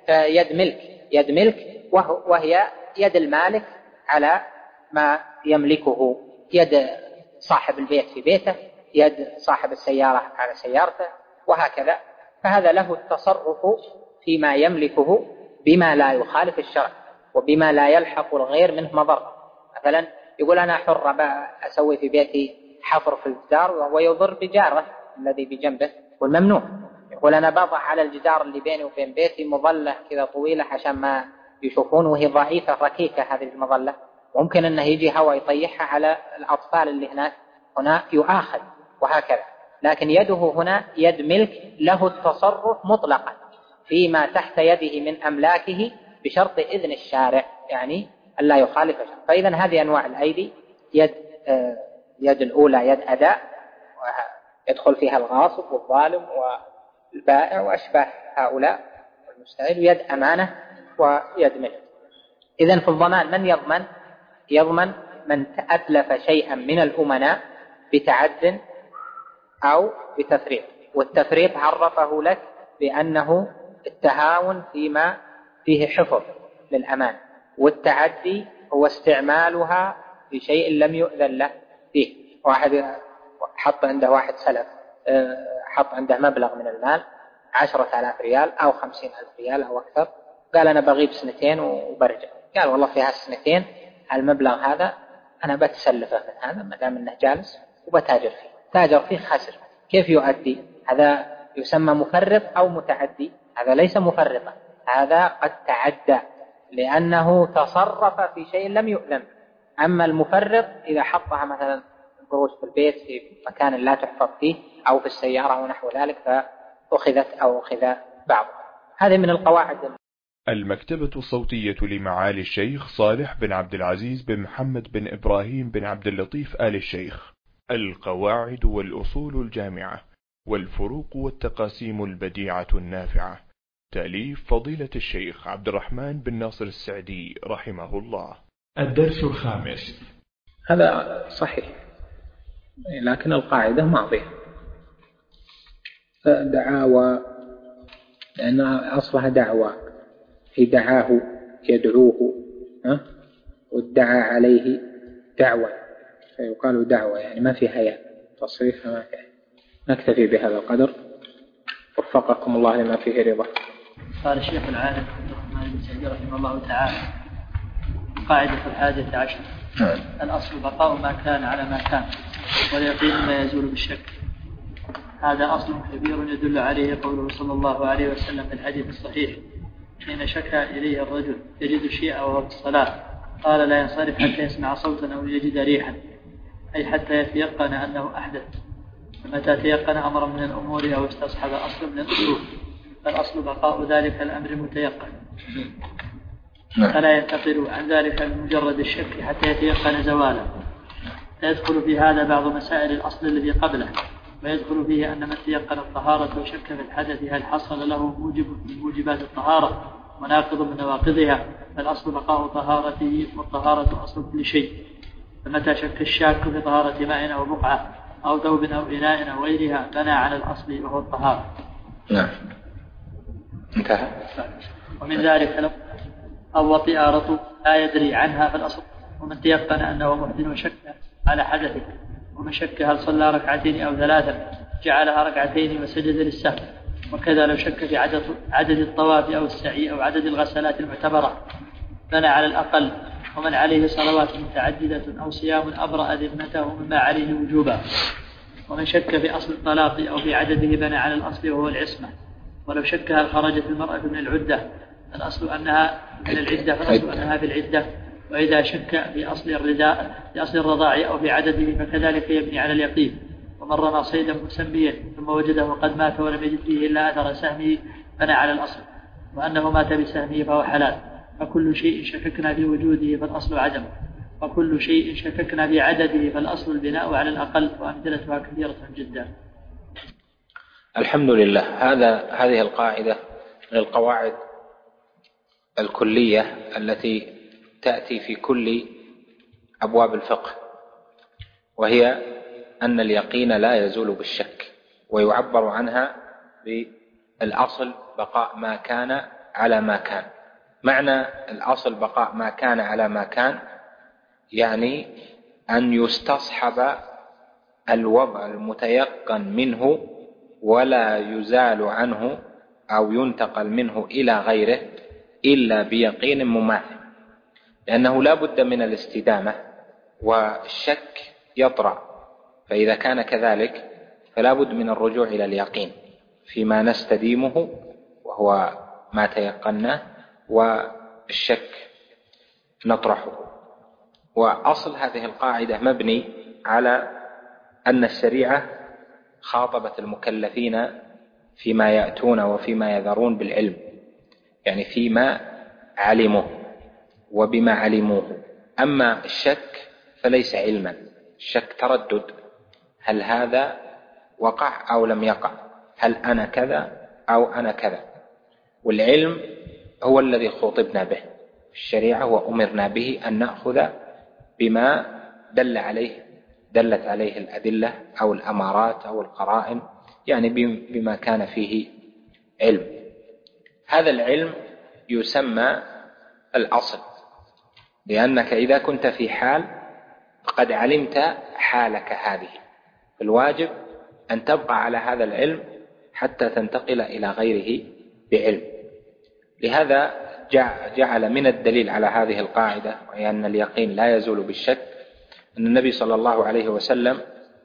يد ملك وهي يد المالك على ما يملكه، يد صاحب البيت في بيته، يد صاحب السيارة على سيارته وهكذا، فهذا له التصرف فيما يملكه بما لا يخالف الشرع وبما لا يلحق الغير منه مضر. مثلا يقول أنا حر أسوي في بيتي حفر في الجدار وهو يضر بجاره الذي بجنبه والممنوع. يقول أنا بضع على الجدار اللي بيني وبين بيتي مظلة كذا طويلة عشان ما يشوفون، وهي ضعيفة ركيكة هذه المظلة، ممكن أنه يجي هواء يطيحها على الأطفال اللي هنا يؤاخذ وهكذا. لكن يده هنا يد ملك له التصرف مطلقا فيما تحت يده من أملاكه بشرط إذن الشارع، يعني ألا يخالف الشرع. فإذا هذه أنواع الأيدي، يد الأولى يد أداء يدخل فيها الغاصب والظالم والبائع وأشباه هؤلاء والمستعير، يد أمانة ويد ملك. إذن في الضمان من يضمن من أتلف شيئا من الأمناء بتعد أو بتفريط، والتفريط عرفه لك بأنه التهاون فيما فيه حفظ للأمان، والتعدي هو استعمالها في شيء لم يؤذن له فيه. واحد حط عنده واحد سلف، حط عنده مبلغ من المال 10,000 ريال أو 50,000 ريال أو أكثر، قال أنا بغيب 2 وبرجع. قال والله في هال2 المبلغ هذا أنا بتسلفه من هذا ما دام أنه جالس وبتاجر فيه. تاجر فيه خسر، كيف يؤدي؟ هذا يسمى مفرط أو متعدي؟ هذا ليس مفرطا، هذا قد تعدى لأنه تصرف في شيء لم يؤذن. أما المفرط إذا حطها مثلا قروش في البيت في مكان لا تحفظ فيه أو في السيارة ونحو ذلك فأخذت أو أخذ بعض. هذه من القواعد. المكتبة الصوتية لمعالي الشيخ صالح بن عبد العزيز بن محمد بن إبراهيم بن عبد اللطيف آل الشيخ. القواعد والأصول الجامعة والفروق والتقاسيم البديعة النافعة. تأليف فضيلة الشيخ عبد الرحمن بن ناصر السعدي رحمه الله. الدرس الخامس. هذا صحيح، لكن القاعدة ماضية. دعاوى لأنها أصلها دعوى، هي دعاه يدعوه وادعى عليه دعوى، فيقال دعوى يعني ما في هيا، تصريفها ما في. نكتفي بهذا القدر، وفقكم الله لما فيه رضا. قال الشيخ العالم عبد الرحمن بن سعدي رحمه الله تعالى: قاعدة 11: الأصل بقاء ما كان على ما كان، واليقين لا يزول بالشك. هذا أصل كبير يدل عليه قوله صلى الله عليه وسلم في الحديث الصحيح: حين شكى إليه الرجل يجد الشيء وهو في الصلاة قال لا ينصرف حتى يسمع صوتا أو يجد ريحا، أي حتى يتيقن أنه أحدث. فمتى تيقن أمرا من الأمور أو استصحب أصل من الأصول فالأصل بقاء ذلك الأمر متيقن، فلا ينتقل عن ذلك بمجرد الشك حتى يتيقن زواله. فيدخل في هذا بعض مسائل الأصل الذي قبله، ويدخل فيه أن من تيقن الطهارة وشك في الحدث هل حصل له موجب من موجبات الطهارة وناقض من نواقضها، فالأصل بقاء طهارته، والطهارة أصل كل شيء. فمتى شك الشاك في طهارة ماء أو بقعة أو ثوب أو إناء أو غيرها بنى على الأصل وهو الطهارة. نعم، انتهى. ومن ذلك أو طهارة لا يدري عنها فالأصل. ومن تيقن أنه محدث وشك على حدثه، ومن شك هل صلى 2 أو 3 جعلها 2 وسجد للسهو. وكذا لو شك في عدد الطواف أو السعي أو عدد الغسلات المعتبرة بنى على الأقل. ومن عليه صلوات متعددة أو صيام أبرأ ذمته مما عليه وجوبا. ومن شك في أصل الطلاق أو في عدده بنى على الأصل وهو العصمة. ولو شك هل خرجت المرأة من العدة فالأصل أنها من العدة فالأصل أنها في العدة. وإذا شك في أصل الرضاع أو في عدده فكذلك يبني على اليقين. ومن رمى صيدا مسميا ثم وجده قد مات ولم يجد فيه إلا أثر سهمه بنى على الأصل وأنه مات بسهمه فهو حلال. فكل شيء شككنا في وجوده فالأصل عدم، وكل شيء شككنا في عدده فالأصل البناء على الأقل، وأمثلتها كثيرة جدا. الحمد لله. هذه القاعدة من القواعد الكلية التي تأتي في كل أبواب الفقه، وهي أن اليقين لا يزول بالشك، ويعبر عنها بالأصل بقاء ما كان على ما كان. معنى الأصل بقاء ما كان على ما كان يعني أن يستصحب الوضع المتيقن منه ولا يزال عنه أو ينتقل منه إلى غيره إلا بيقين مماثل، لأنه لا بد من الاستدامة والشك يطرأ، فإذا كان كذلك فلا بد من الرجوع إلى اليقين فيما نستديمه وهو ما تيقناه، والشك نطرحه. وأصل هذه القاعدة مبني على أن الشريعة خاطبت المكلفين فيما يأتون وفيما يذرون بالعلم، يعني فيما علموا وبما علموه. أما الشك فليس علما، الشك تردد، هل هذا وقع أو لم يقع، هل أنا كذا أو أنا كذا. والعلم هو الذي خطبنا به في الشريعة وأمرنا به أن نأخذ بما دلت عليه الأدلة أو الأمارات أو القرائن، يعني بما كان فيه علم. هذا العلم يسمى الأصل، لأنك إذا كنت في حال فقد علمت حالك هذه، الواجب أن تبقى على هذا العلم حتى تنتقل إلى غيره بعلم. لهذا جعل من الدليل على هذه القاعدة، وهي أن اليقين لا يزول بالشك، أن النبي صلى الله عليه وسلم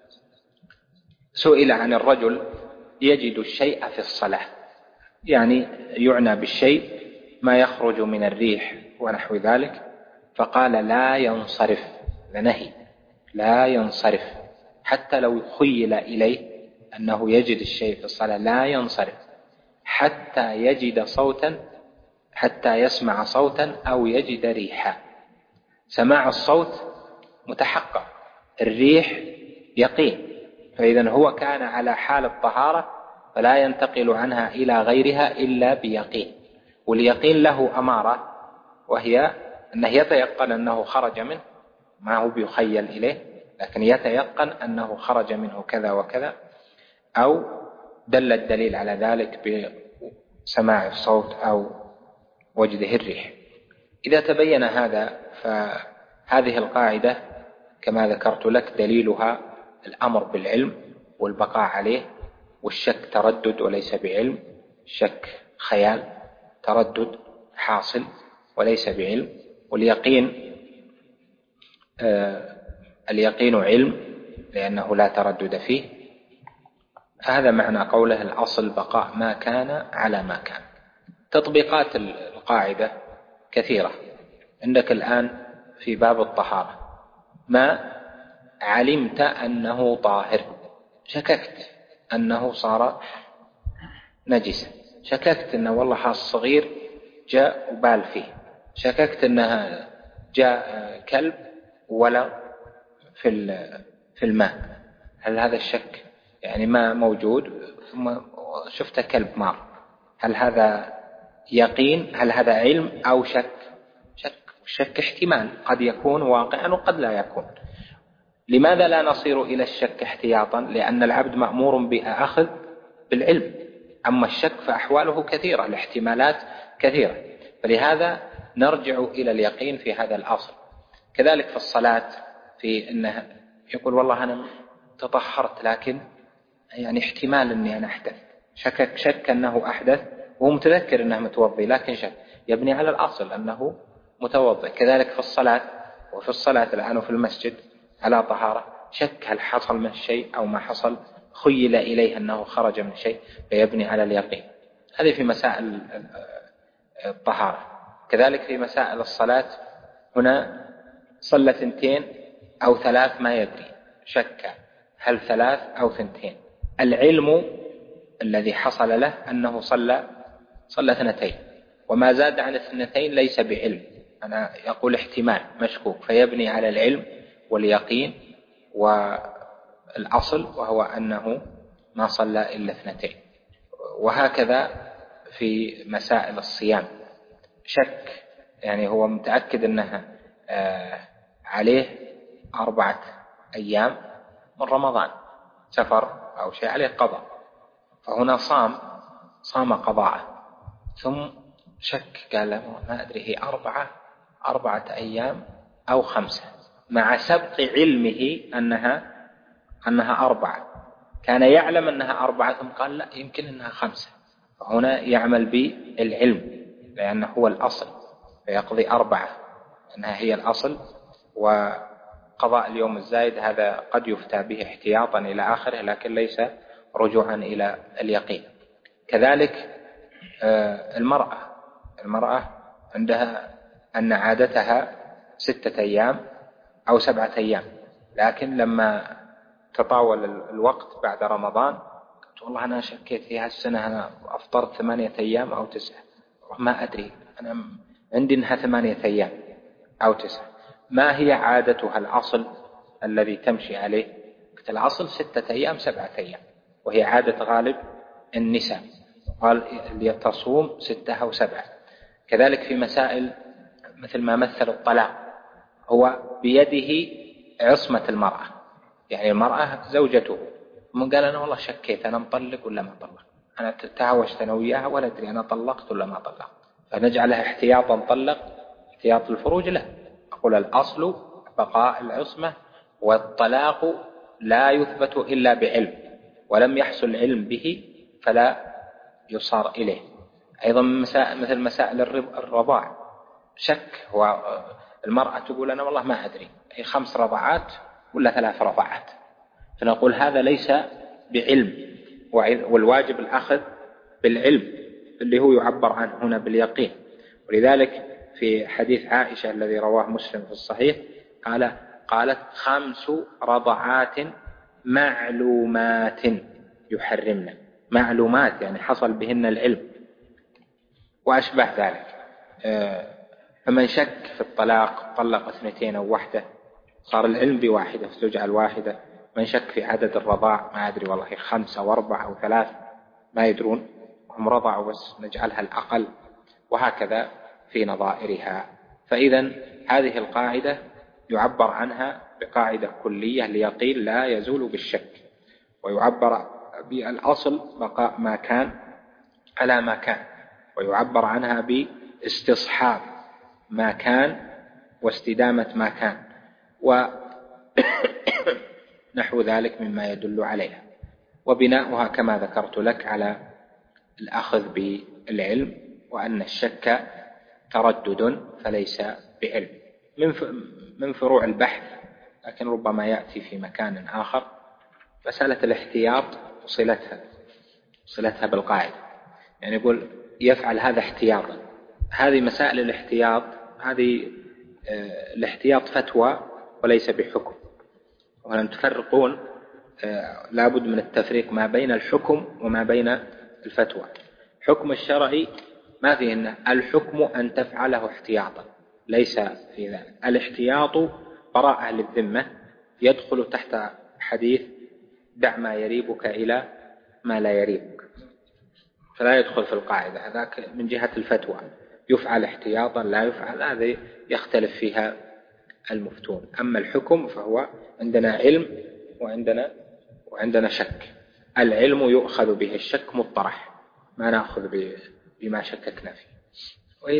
سئل عن الرجل يجد الشيء في الصلاة، يعني يعنى بالشيء ما يخرج من الريح ونحو ذلك، فقال لا ينصرف، لنهي لا ينصرف حتى لو خيل إليه أنه يجد الشيء في الصلاة، لا ينصرف حتى يجد صوتا، حتى يسمع صوتا أو يجد ريحا. سماع الصوت متحقق، الريح يقين، فإذا هو كان على حال الطهارة فلا ينتقل عنها إلى غيرها إلا بيقين. واليقين له أمارة، وهي أنه يتيقن أنه خرج منه، ما هو بيخيل إليه، لكن يتيقن أنه خرج منه كذا وكذا، أو دل الدليل على ذلك بسماع الصوت أو وجده الريح. إذا تبين هذا فهذه القاعدة كما ذكرت لك دليلها الأمر بالعلم والبقاء عليه، والشك تردد وليس بعلم، الشك خيال، تردد حاصل وليس بعلم، واليقين اليقين علم لأنه لا تردد فيه. هذا معنى قوله الأصل بقاء ما كان على ما كان. تطبيقات القاعدة كثيرة. عندك الآن في باب الطهارة ما علمت أنه طاهر، شككت أنه صار نجسا، شككت أنه والله الصغير جاء وبال فيه، شككت أنها جاء كلب ولا في الماء، هل هذا الشك يعني ما موجود ثم شفت كلب مار، هل هذا يقين؟ هل هذا علم أو شك؟ شك احتمال، قد يكون واقعا وقد لا يكون. لماذا لا نصير إلى الشك احتياطا؟ لأن العبد مأمور بأخذ بالعلم، أما الشك فأحواله كثيرة، الاحتمالات كثيرة، فلهذا نرجع إلى اليقين في هذا الأصل. كذلك في الصلاة، في أنها يقول والله أنا تطهرت لكن يعني احتمال أني أنا أحدث، شك أنه أحدث وهو متذكر أنه متوضي، لكن شك يبني على الأصل أنه متوضي. كذلك في الصلاة، وفي الصلاة الآن وفي المسجد على طهارة، شك هل حصل من شيء أو ما حصل، خيل إليه أنه خرج من شيء، فيبني على اليقين. هذه في مسائل الطهارة. كذلك في مسائل الصلاة، هنا صلى 2 أو 3 ما يدري، شك هل 3 أو 2. العلم الذي حصل له أنه صلى 2، وما زاد عن 2 ليس بعلم، أنا يقول احتمال مشكوك، فيبني على العلم واليقين والأصل، وهو أنه ما صلى إلا 2. وهكذا في مسائل الصيام، شك يعني هو متأكد أنها عليه 4 أيام من رمضان، سفر أو شيء عليه قضاء، فهنا صام قضاءه، ثم شك قال ما أدري هي 4 أيام أو 5، مع سبق علمه أنها 4، كان يعلم أنها 4 ثم قال لا يمكن أنها 5، فهنا يعمل بالعلم لأنه هو الأصل، فيقضي 4 أنها هي الأصل، وقضاء اليوم الزايد هذا قد يفتى به احتياطا إلى آخره، لكن ليس رجوعا إلى اليقين. كذلك المرأة عندها أن عادتها 6 أيام أو 7 أيام، لكن لما تطاول الوقت بعد رمضان قلت والله أنا شكيت في هالسنة أنا أفطرت 8 أيام أو 9، ما أدري أنا عندي أنها 8 أيام أو 9. ما هي عادتها الأصل الذي تمشي عليه؟ قلت الأصل 6 أيام 7 أيام، وهي عادة غالب النساء، قال لتصوم 6 أو 7. كذلك في مسائل مثل ما مثل الطلاق، هو بيده عصمة المرأة، يعني المرأة زوجته، من قال أنا والله شكيت أنا مطلق ولا ما مطلق، أنا تهاوشت أنا وياها ولا أدري أنا طلقت ولا ما طلقت، فنجعلها احتياطا طلق احتياط الفروج؟ لا، أقول الأصل بقاء العصمة، والطلاق لا يثبت إلا بعلم، ولم يحصل علم به فلا يصار إليه. أيضا مثل مسائل الرضاع، شك، هو المرأة تقول أنا والله ما أدري هي 5 رضعات ولا 3 رضعات، فنقول هذا ليس بعلم، والواجب الأخذ بالعلم اللي هو يعبر عنه هنا باليقين. ولذلك في حديث عائشة الذي رواه مسلم في الصحيح قالت 5 رضعات معلومات يحرمن، معلومات يعني حصل بهن العلم وأشبه ذلك. فمن شك في الطلاق طلق 2 أو 1 صار العلم بواحدة فتجعل واحدة. من شك في عدد الرضاع ما أدري والله 5 أو 4 أو 3 ما يدرون، هم رضعوا بس نجعلها الأقل، وهكذا في نظائرها. فإذا هذه القاعدة يعبر عنها بقاعدة كلية ليقين لا يزول بالشك، ويعبر بالأصل بقاء ما كان على ما كان، ويعبر عنها باستصحاب ما كان واستدامة ما كان ونحو ذلك مما يدل عليها. وبناؤها كما ذكرت لك على الأخذ بالعلم، وأن الشك تردد فليس بعلم. من فروع البحث، لكن ربما يأتي في مكان آخر، مسألة الاحتياط وصلتها بالقاعدة. يعني يقول يفعل هذا احتياطا. هذه مسائل الاحتياط، هذه الاحتياط فتوى وليس بحكم، وأن تفرقون لابد من التفريق ما بين الحكم وما بين الفتوى. حكم الشرعي ما فيه إن الحكم أن تفعله احتياطا، ليس في ذلك. الاحتياط براءة للذمة، يدخل تحت حديث دع ما يريبك إلى ما لا يريبك، فلا يدخل في القاعدة. هذاك من جهة الفتوى، يفعل احتياطا لا يفعل، هذه يختلف فيها المفتون. أما الحكم فهو عندنا علم وعندنا شك. العلم يؤخذ به، الشك مطرح ما نأخذ بما شككنا فيه. وهي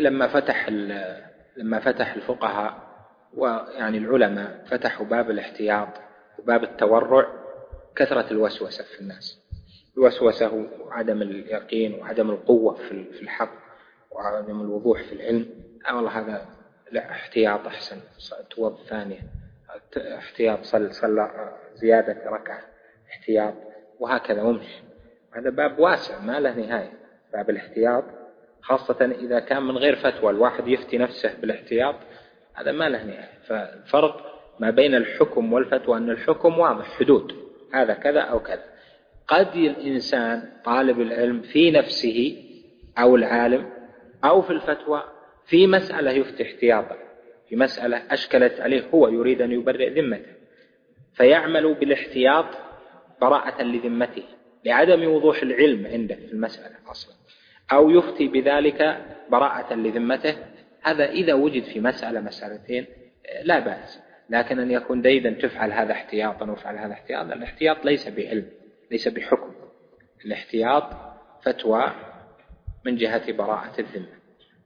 لما فتح الفقهاء ويعني العلماء فتحوا باب الاحتياط وباب التورع، كثرة الوسوسة في الناس، الوسوسة وعدم اليقين وعدم القوة في الحق وعدم الوضوح في العلم. والله هذا لا، احتياط أحسن، توض ثانية، احتياط صلى زيادة ركعة، احتياط، وهكذا ومشي. هذا باب واسع ما له نهاية، باب الاحتياط، خاصة إذا كان من غير فتوى، الواحد يفتي نفسه بالاحتياط، هذا ما له نهاية. فالفرق ما بين الحكم والفتوى أن الحكم واضح، حدود، هذا كذا أو كذا. قد الإنسان طالب العلم في نفسه أو العالم أو في الفتوى في مسألة يفتي احتياطا، في مسألة أشكلت عليه، هو يريد أن يبرئ ذمته فيعمل بالاحتياط براءة لذمته لعدم وضوح العلم عنده في المسألة أصلا، أو يفتي بذلك براءة لذمته. هذا إذا وجد في مسألتين لا بأس، لكن أن يكون ديدا تفعل هذا احتياطا وفعل هذا احتياطا. الاحتياط ليس بعلم، ليس بحكم، الاحتياط فتوى من جهة براءة الذمة.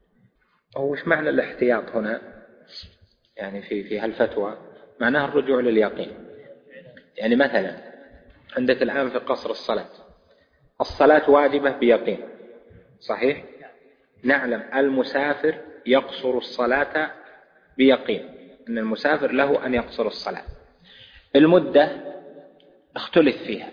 وش معنى الاحتياط هنا؟ يعني في هالفتوى معناها الرجوع لليقين. يعني مثلا عندك الآن في قصر الصلاة واجبة بيقين، صحيح؟ نعلم المسافر يقصر الصلاة بيقين، أن المسافر له أن يقصر الصلاة. المدة اختلف فيها،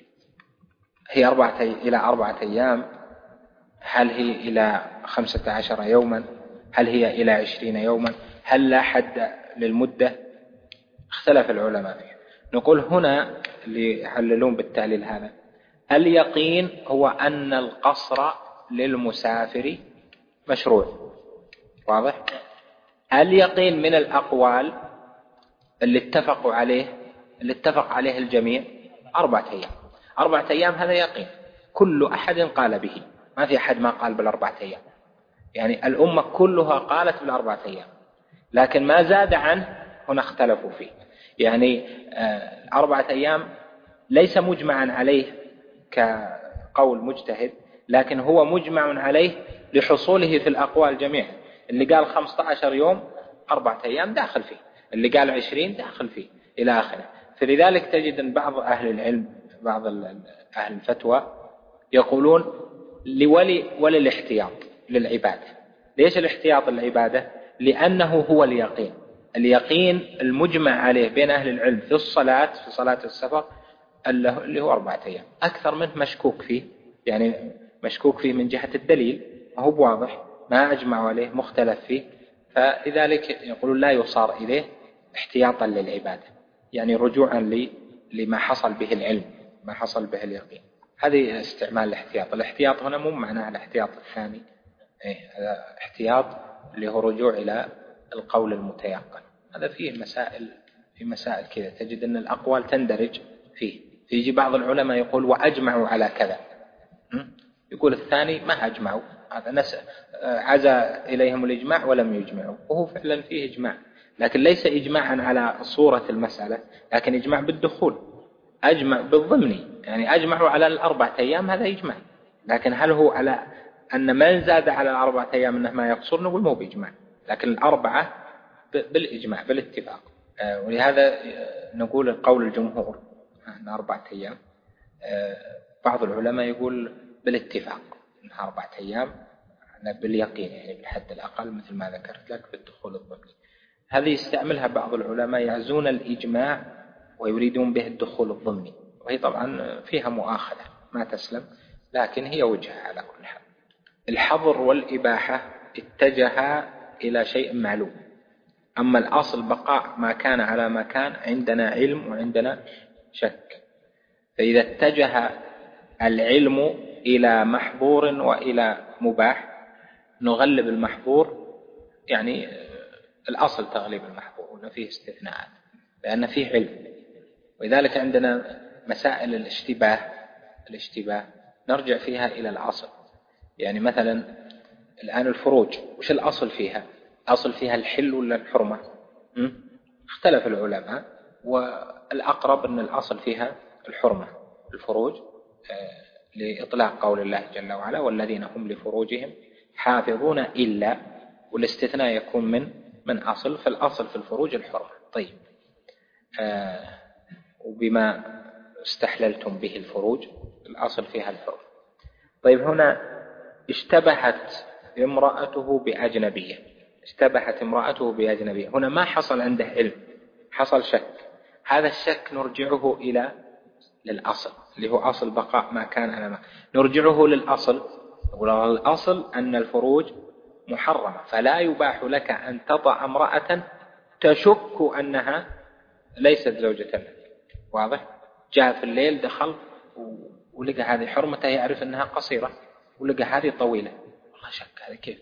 هي 4 إلى 4 أيام، هل هي إلى 15 يوما، هل هي إلى 20 يوما، هل لا حد للمدة؟ اختلف العلماء فيها. نقول هنا اللي يحللون بالتعليل هذا، اليقين هو أن القصر للمسافر مشروع، واضح؟ اليقين من الأقوال اللي اتفق عليه الجميع 4 أيام. 4 أيام هذا يقين، كل أحد قال به، ما في أحد ما قال بال4 أيام. يعني الأمة كلها قالت بال4 أيام، لكن ما زاد عنه هنا اختلفوا فيه. يعني 4 أيام ليس مجمعا عليه قول مجتهد، لكن هو مجمع عليه لحصوله في الأقوال جميعا. اللي قال 15 يوم 4 أيام داخل فيه، اللي قال 20 داخل فيه إلى آخره. فلذلك تجد أن بعض أهل العلم، بعض أهل الفتوى يقولون وللاحتياط للعبادة. ليش الاحتياط للعبادة؟ لأنه هو اليقين المجمع عليه بين أهل العلم في صلاة السفر اللي هو 4 أيام. أكثر منه مشكوك فيه، يعني مشكوك فيه من جهة الدليل، ما هو بواضح، ما أجمعوا عليه، مختلف فيه. فلذلك يقولون لا يصار إليه احتياطا للعبادة، يعني رجوعا لما حصل به العلم، ما حصل به اليقين. هذه استعمال الاحتياط. الاحتياط هنا مو معناه الاحتياط الثاني، هذا احتياط اللي هو رجوع إلى القول المتيقن. هذا فيه مسائل كذا، تجد أن الأقوال تندرج فيه. يجي بعض العلماء يقول وأجمعوا على كذا، يقول الثاني ما أجمعوا، هذا عزى إليهم الإجماع ولم يجمعوا، وهو فعلا فيه إجماع، لكن ليس إجماعا على صورة المسألة، لكن إجماع بالدخول، أجمع بالضمني، يعني أجمعوا على 4 أيام، هذا إجماع. لكن هل هو على أن من زاد على 4 أيام أنه ما يقصر؟ نقول مو بإجماع، لكن 4 بالإجماع بالاتفاق. ولهذا نقول القول الجمهور أن 4 أيام. بعض العلماء يقول بالاتفاق أنها 4 أيام باليقين، يعني بالحد الأقل مثل ما ذكرت لك بالدخول الضمني. هذه يستعملها بعض العلماء يعزون الإجماع ويريدون به الدخول الضمني، وهي طبعا فيها مؤاخذة ما تسلم، لكن هي وجهة على كل حال. الحظر والإباحة اتجها إلى شيء معلوم، أما الأصل بقاء ما كان على ما كان، عندنا علم وعندنا شك. فإذا اتجه العلم إلى محظور وإلى مباح نغلب المحظور، يعني الأصل تغليب المحظور، ولا فيه استثناءات لأن فيه علم. ولذلك عندنا مسائل الاشتباه نرجع فيها إلى الأصل. يعني مثلا الآن الفروج، وش الأصل فيها؟ أصل فيها الحل ولا الحرمة؟ اختلف العلماء، والأقرب أن الأصل فيها الحرمة الفروج، لإطلاق قول الله جل وعلا والذين هم لفروجهم حافظون إلا، والاستثناء يكون من أصل، فالأصل في الفروج الحرمة. طيب وبما استحللتم به الفروج الأصل فيها الحرمة. طيب هنا اشتبهت امرأته بأجنبية، هنا ما حصل عنده علم، حصل شك. هذا الشك نرجعه للأصل اللي هو أصل بقاء ما كان على ما، نرجعه للأصل. الأصل أن الفروج محرمة، فلا يباح لك أن تطأ امرأة تشك أنها ليست زوجة لك. واضح؟ جاء في الليل دخل ولقى هذه حرمته، يعرف أنها قصيرة، ولقى هذه طويلة، والله شك هذا كيف.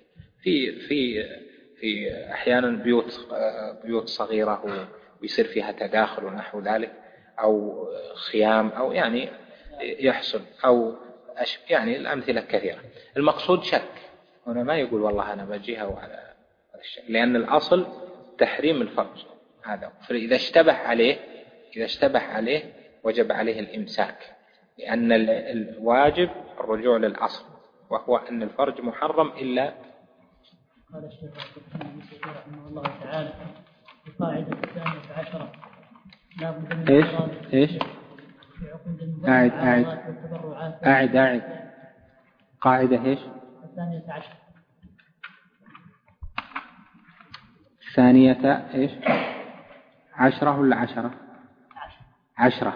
في أحيانا بيوت صغيرة ويصير فيها تداخل ونحو ذلك، أو خيام، أو يعني يحصل، أو يعني الأمثلة كثيرة. المقصود شك، هنا ما يقول والله أنا بجيها وعلى الشك، لأن الأصل تحريم الفرج هذا. فإذا اشتبه عليه وجب عليه الإمساك، لأن الواجب الرجوع للأصل، وهو أن الفرج محرم إلا. قال الشيخ رحمه الله تعالى القاعدة 12 لا بد من إيش أعد قاعدة إيش 12 ثانية إيش 10 ولا 10؟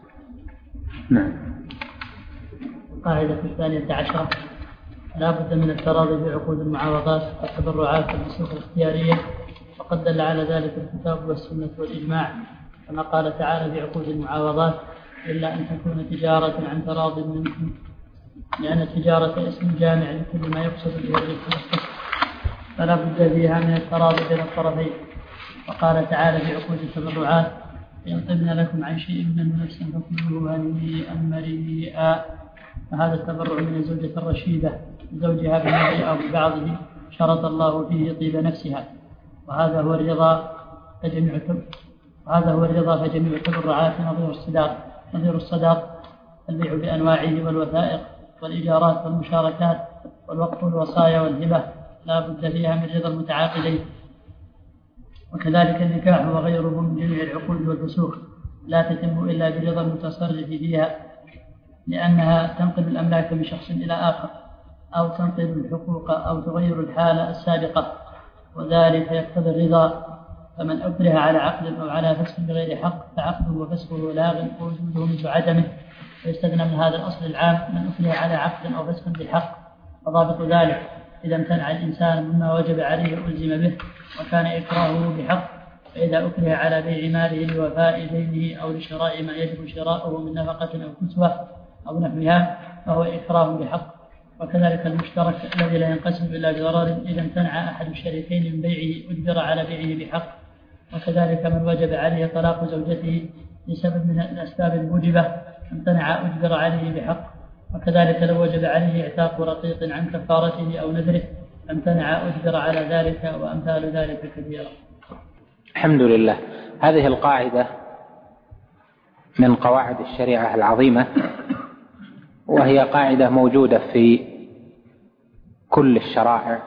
نعم. القاعدة 12 لا بد من التراضي بعقود المعاوضات والتبرعات والنسخ الاختيارية، وقد دل على ذلك الكتاب والسنة والإجماع، كما قال تعالى بعقود المعاوضات إلا أن تكون تجارة عن تراض منكم، لأن التجارة اسم جامع لكل ما يقصد به الربح والكسب، فلا بد فيها من التراضي بين الطرفين. وقال تعالى بعقود التبرعات إن طبن لكم عن شيء من نفس فكلوه هنيئا مريئا، فهذا التبرع من الزوجة الرشيدة لزوجها بنوع أو ببعضه شرط الله فيه طيب نفسها، وهذا هو الرضا فجميع التبرعات نظير الصداق البيع بأنواعه والوثائق والإيجارات والمشاركات والوقف والوصايا والهبة لا بد فيها من رضا المتعاقدين. وكذلك النكاح وغيره من جميع العقود والفسوق لا تتم إلا برضا المتصرف فيها، لأنها تنقل الأملاك من شخص إلى آخر أو تنقل الحقوق أو تغير الحالة السابقة، وذلك يقتضي الرضا. فمن أكره على عقد أو على فسخ بغير حق فعقده وفسخه لاغ ووجوده مثل عدمه. ويستثنى من هذا الأصل العام من أكره على عقد أو فسخ بحق. وضابط ذلك إذا امتنع الإنسان مما وجب عليه ألزم به وكان إكراهه بحق. فإذا أكره على بيع ماله لوفاء دينه أو لشراء ما يجب شراؤه من نفقة أو كسوة أو نحوها فهو إكراه بحق. وكذلك المشترك الذي لا ينقسم إلا بضرر إذا امتنع أحد الشريكين من بيعه أجبر على بيعه بحق. وكذلك من وجب عليه طلاق زوجته لسبب من الأسباب الموجبة امتنع أجبر عليه بحق. وكذلك لو وجب عليه اعتاق رقيق عن كفارته أو نذره امتنع أجبر على ذلك، وأمثال ذلك كثيرا. الحمد لله. هذه القاعدة من قواعد الشريعة العظيمة، وهي قاعدة موجودة في كل الشرائع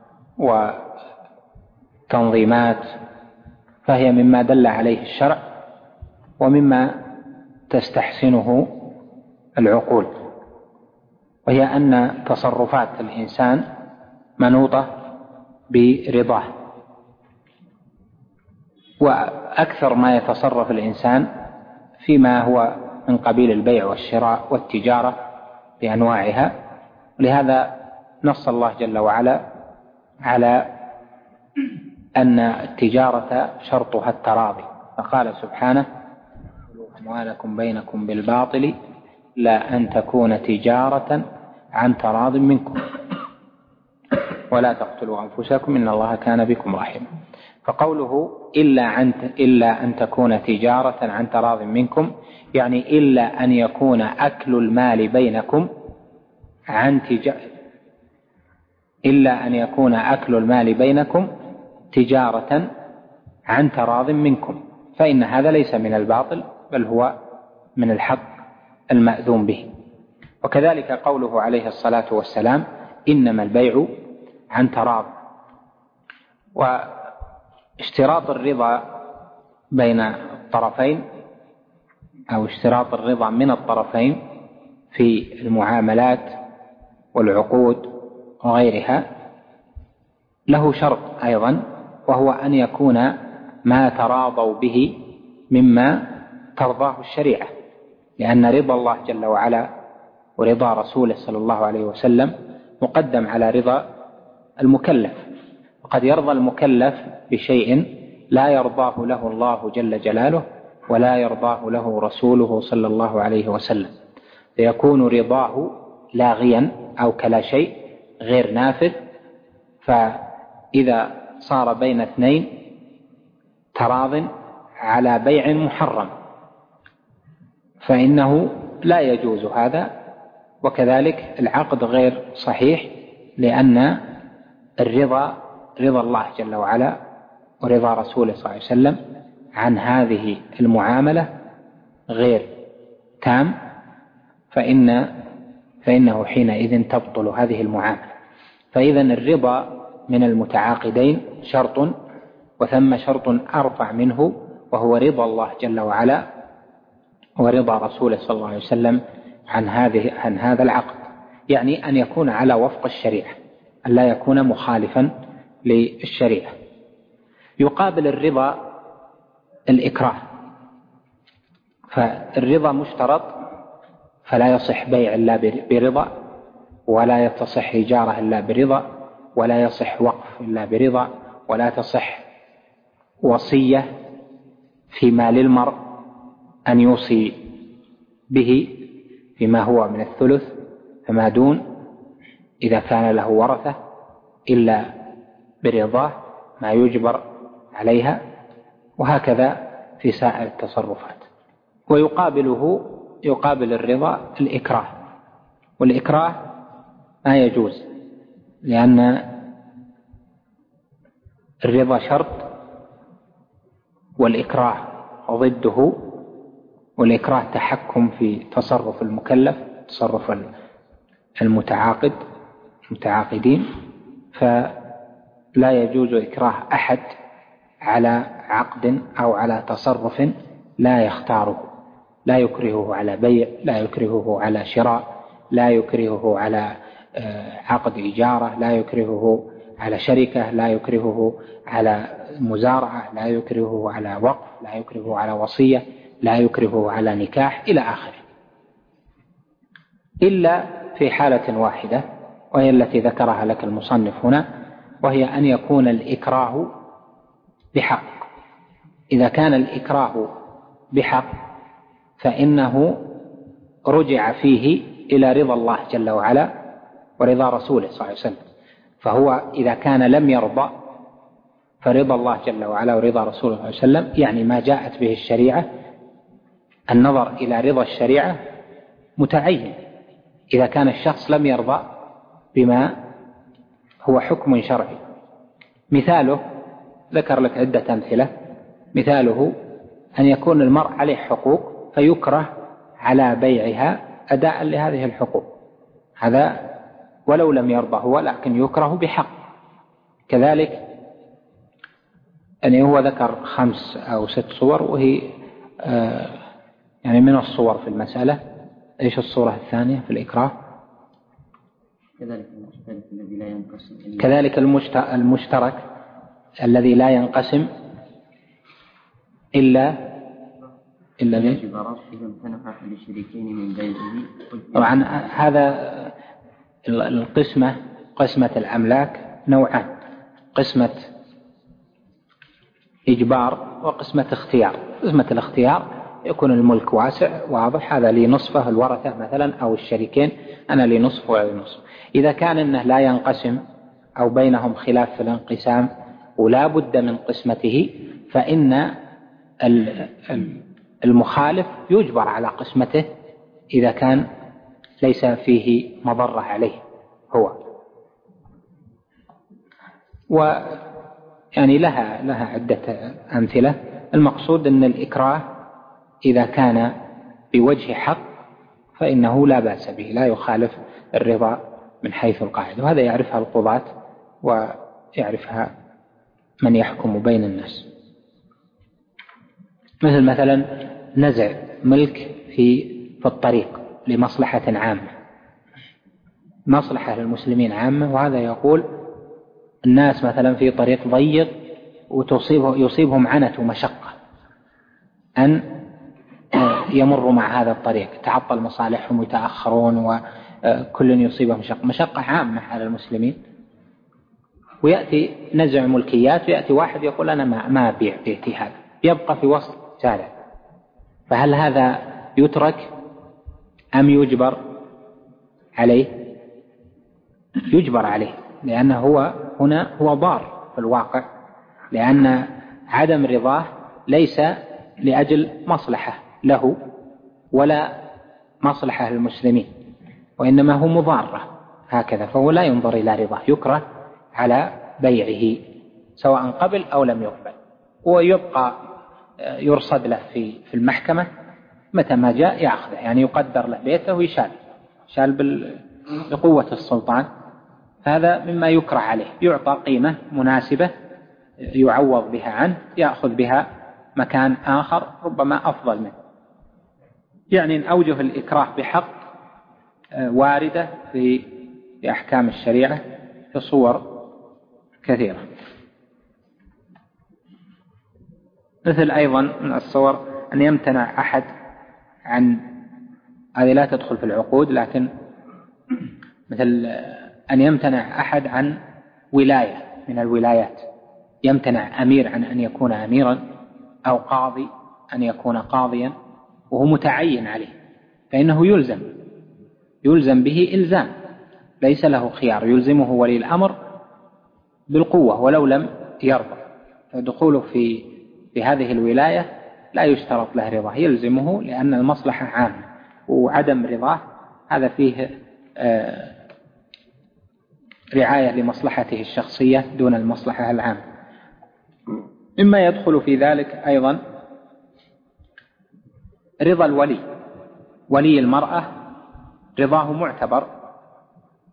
وتنظيمات، فهي مما دل عليه الشرع ومما تستحسنه العقول، وهي أن تصرفات الإنسان منوطة برضاه. وأكثر ما يتصرف الإنسان فيما هو من قبيل البيع والشراء والتجارة بأنواعها، ولهذا نص الله جل وعلا على أن التجارة شرطها التراضي، فقال سبحانه: أموالكم بينكم بالباطل لا أن تكون تجارة عن تراض منكم ولا تقتلوا أنفسكم إن الله كان بكم رحيما. فقوله إلا أن تكون تجارة عن تراض منكم يعني إلا أن يكون أكل المال بينكم إلا أن يكون أكل المال بينكم تجارة عن تراض منكم، فإن هذا ليس من الباطل بل هو من الحق المأذون به. وكذلك قوله عليه الصلاة والسلام: إنما البيع عن تراض. واشتراط الرضا بين الطرفين أو اشتراط الرضا من الطرفين في المعاملات والعقود وغيرها له شرط أيضا، وهو أن يكون ما تراضوا به مما ترضاه الشريعة، لأن رضا الله جل وعلا ورضا رسوله صلى الله عليه وسلم مقدم على رضا المكلف. وقد يرضى المكلف بشيء لا يرضاه له الله جل جلاله ولا يرضاه له رسوله صلى الله عليه وسلم، فيكون رضاه لاغيا أو كلا شيء غير نافذ. فإذا صار بين اثنين تراض على بيع محرم فإنه لا يجوز هذا، وكذلك العقد غير صحيح، لأن الرضا رضا الله جل وعلا ورضا رسوله صلى الله عليه وسلم عن هذه المعاملة غير تام، فإنه حينئذ تبطل هذه المعاملة. فإذا الرضا من المتعاقدين شرط، وثم شرط أرفع منه وهو رضا الله جل وعلا ورضا رسوله صلى الله عليه وسلم عن هذا العقد، يعني أن يكون على وفق الشريعة، أن لا يكون مخالفا للشريعة. يقابل الرضا الإكراه، فالرضا مشترط فلا يصح بيع إلا برضا، ولا تصح إجارة إلا برضا، ولا يصح وقف إلا برضا، ولا تصح وصية فيما للمرء أن يوصي به فيما هو من الثلث فما دون إذا كان له ورثة إلا برضاه ما يجبر عليها، وهكذا في سائر التصرفات. يقابل الرضا الإكراه، والإكراه ما يجوز، لأن الرضا شرط والإكراه ضده، والإكراه تحكم في تصرف المكلف، تصرف المتعاقدين، فلا يجوز إكراه أحد على عقد أو على تصرف لا يختاره، لا يكرهه على بيع، لا يكرهه على شراء، لا يكرهه على عقد إجارة، لا يكرهه على شركة، لا يكرهه على مزارعة، لا يكرهه على وقف، لا يكرهه على وصية، لا يكرهه على نكاح إلى آخره، إلا في حالة واحدة وهي التي ذكرها لك المصنف هنا، وهي أن يكون الإكراه بحق. إذا كان الإكراه بحق فإنه رجع فيه إلى رضا الله جل وعلا ورضا رسوله صلى الله عليه وسلم. فهو إذا كان لم يرضى فرضا الله جل وعلا ورضا رسوله صلى الله عليه وسلم يعني ما جاءت به الشريعة، النظر إلى رضا الشريعة متعين إذا كان الشخص لم يرضى بما هو حكم شرعي. مثاله ذكر لك عدة أمثلة، مثاله أن يكون المرء عليه حقوق فيكره على بيعها أداء لهذه الحقوق، هذا ولو لم يرضى هو لكن يكره بحق. كذلك يعني هو ذكر 5 أو 6 صور وهي يعني من الصور في المسألة. إيش الصورة الثانية في الإكراه؟ كذلك المشترك الذي لا ينقسم إلا طبعا هذا القسمة، قسمة الأملاك نوعان، قسمة إجبار وقسمة اختيار. قسمة الاختيار يكون الملك واسع واضح، هذا لي نصفه الورثة مثلا أو الشريكين، أنا لي نصف ولا نصف. إذا كان إنه لا ينقسم أو بينهم خلاف في الانقسام ولا بد من قسمته، فإن المخالف يجبر على قسمته إذا كان ليس فيه مضرة عليه هو. ويعني لها عدة أمثلة. المقصود أن الإكراه إذا كان بوجه حق فإنه لا بأس به، لا يخالف الرضا من حيث القاعدة، وهذا يعرفها القضاة ويعرفها من يحكم بين الناس. مثلا نزع ملك في الطريق لمصلحة عامة، مصلحة للمسلمين عامة، وهذا يقول الناس مثلا في طريق ضيق ويصيبهم عنة ومشقة أن يمروا مع هذا الطريق، تعطل مصالحهم ويتأخرون وكل يصيبهم مشقة عامة على المسلمين، ويأتي نزع ملكيات ويأتي واحد يقول أنا ما أبيع بيتي هذا، يبقى في وسط شارع، فهل هذا يترك أم يجبر عليه؟ يجبر عليه، لأنه هو ضار في الواقع، لأن عدم رضاه ليس لأجل مصلحة له ولا مصلحة للمسلمين، وإنما هو مضارة هكذا، فهو لا ينظر إلى رضاه، يكره على بيعه سواء قبل أو لم يقبل، ويبقى يرصد له في المحكمة، متى ما جاء يأخذه، يعني يقدر له بيته ويشال بقوة السلطان. هذا مما يكره عليه، يعطى قيمة مناسبة يعوض بها عنه، يأخذ بها مكان آخر ربما أفضل منه. يعني أن أوجه الإكراه بحق واردة في أحكام الشريعة في صور كثيرة. مثل أيضا من الصور أن يمتنع أحد عن، هذه لا تدخل في العقود، لكن مثل أن يمتنع أحد عن ولاية من الولايات، يمتنع أمير عن أن يكون أميرا، أو قاضي أن يكون قاضيا وهو متعين عليه، فإنه يلزم به إلزام، ليس له خيار، يلزمه ولي الأمر بالقوة ولو لم يرضى. فدخوله في هذه الولاية لا يشترط له رضاه، يلزمه لأن المصلحة عامة، وعدم رضاه هذا فيه رعاية لمصلحته الشخصية دون المصلحة العامة. مما يدخل في ذلك أيضا رضا الولي، ولي المرأة رضاه معتبر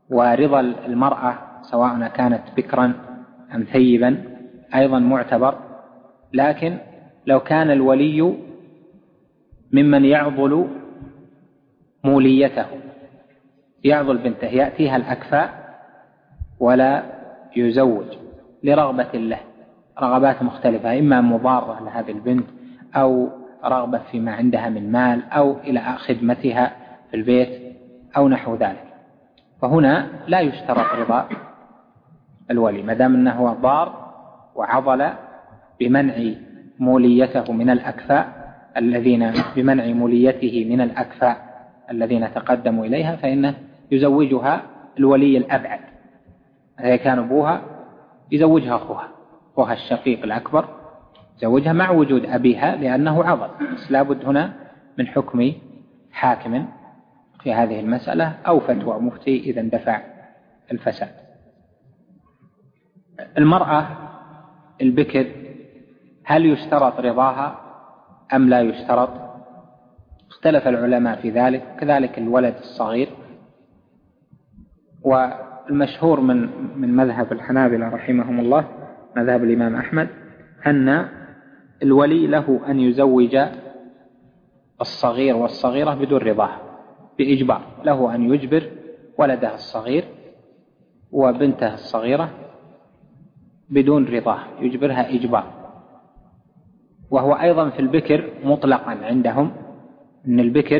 ورضا المرأة سواء كانت بكرا أم ثيبا أيضا معتبر، لكن لو كان الولي ممن يعضل موليته، يعضل بنته، يأتيها الأكفاء ولا يزوج لرغبة له، رغبات مختلفة، إما مضارة لهذه البنت أو رغبة فيما عندها من مال أو إلى خدمتها في البيت أو نحو ذلك، فهنا لا يشترط رضا الولي ما دام أنه ضار وعضل بمنع موليته من الأكفاء الذين بمنع موليته من الأكفاء الذين تقدموا إليها، فإنه يزوجها الولي الأبعد. إذا كان أبوها يزوجها أخوها الشقيق الأكبر، يزوجها مع وجود أبيها لأنه عضل، بس لابد هنا من حكم حاكم في هذه المسألة أو فتوى مفتي إذا اندفع الفساد. المرأة البكر هل يشترط رضاها أم لا يشترط؟ اختلف العلماء في ذلك، كذلك الولد الصغير. والمشهور من مذهب الحنابلة رحمهم الله، مذهب الإمام أحمد، أن الولي له أن يزوج الصغير والصغيرة بدون رضاه بإجبار، له أن يجبر ولده الصغير وبنته الصغيرة بدون رضاه، يجبرها إجبار. وهو أيضا في البكر مطلقا عندهم، أن البكر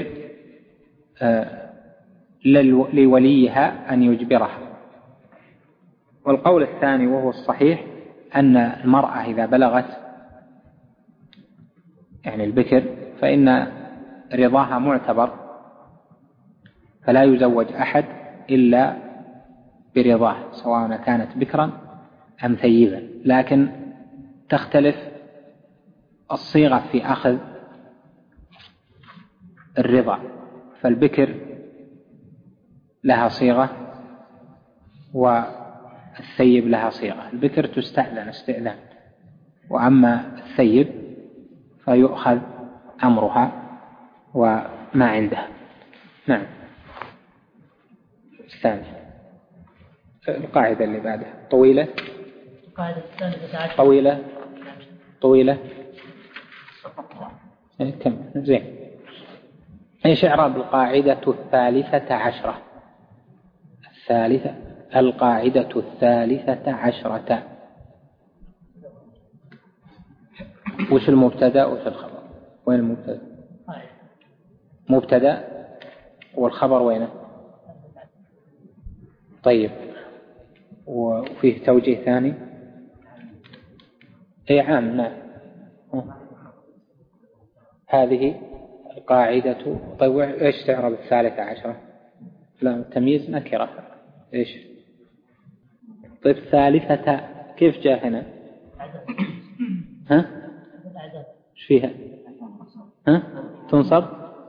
لوليها أن يجبرها. والقول الثاني وهو الصحيح أن المرأة إذا بلغت يعني البكر فإن رضاها معتبر، فلا يزوج أحد إلا برضاه سواء كانت بكرا أم ثيبا، لكن تختلف الصيغة في أخذ الرضا، فالبكر لها صيغة والثيب لها صيغة. البكر تستأذن استئذان، وأما الثيب فيؤخذ أمرها وما عندها. نعم. الثاني القاعدة اللي بعدها طويلة، القاعدة الثالثة عشر طويلة كم زين. ايش اعراب القاعدة الثالثة عشرة؟ القاعدة الثالثة عشرة، وش المبتدأ وش الخبر؟ وين المبتدأ؟ مبتدأ والخبر وينه؟ طيب، وفيه توجيه ثاني؟ اي عام. نعم. هذه القاعدة. طيب ايش تعرب الثالثة عشرة؟ لا، تمييز نكرة. ايش؟ طيب ثالثة كيف جاء هنا؟ ها؟ ايش فيها؟ ها؟ تنصب؟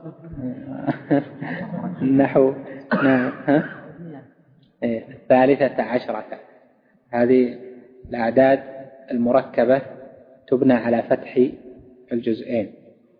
نحو. نعم. ها؟ الثالثة عشرة هذه الأعداد المركبة تبنى على فتح الجزئين.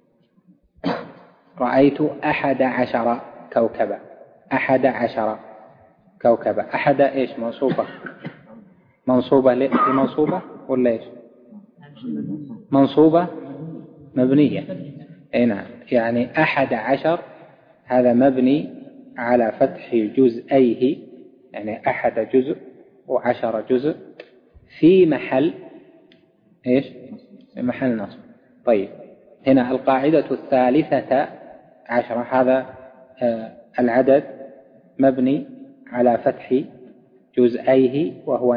رأيت 11 كوكبا. 11 كوكبا. أحد إيش؟ منصوبة لمنصوبة ولا إيش؟ منصوبة مبنية. نعم، يعني 11 هذا مبني على فتح جزئيه، يعني 1 جزء و10 جزء في محل إيش؟ في محل نصب. طيب، هنا القاعدة الثالثة عشرة هذا العدد مبني على فتح جزئيه وهو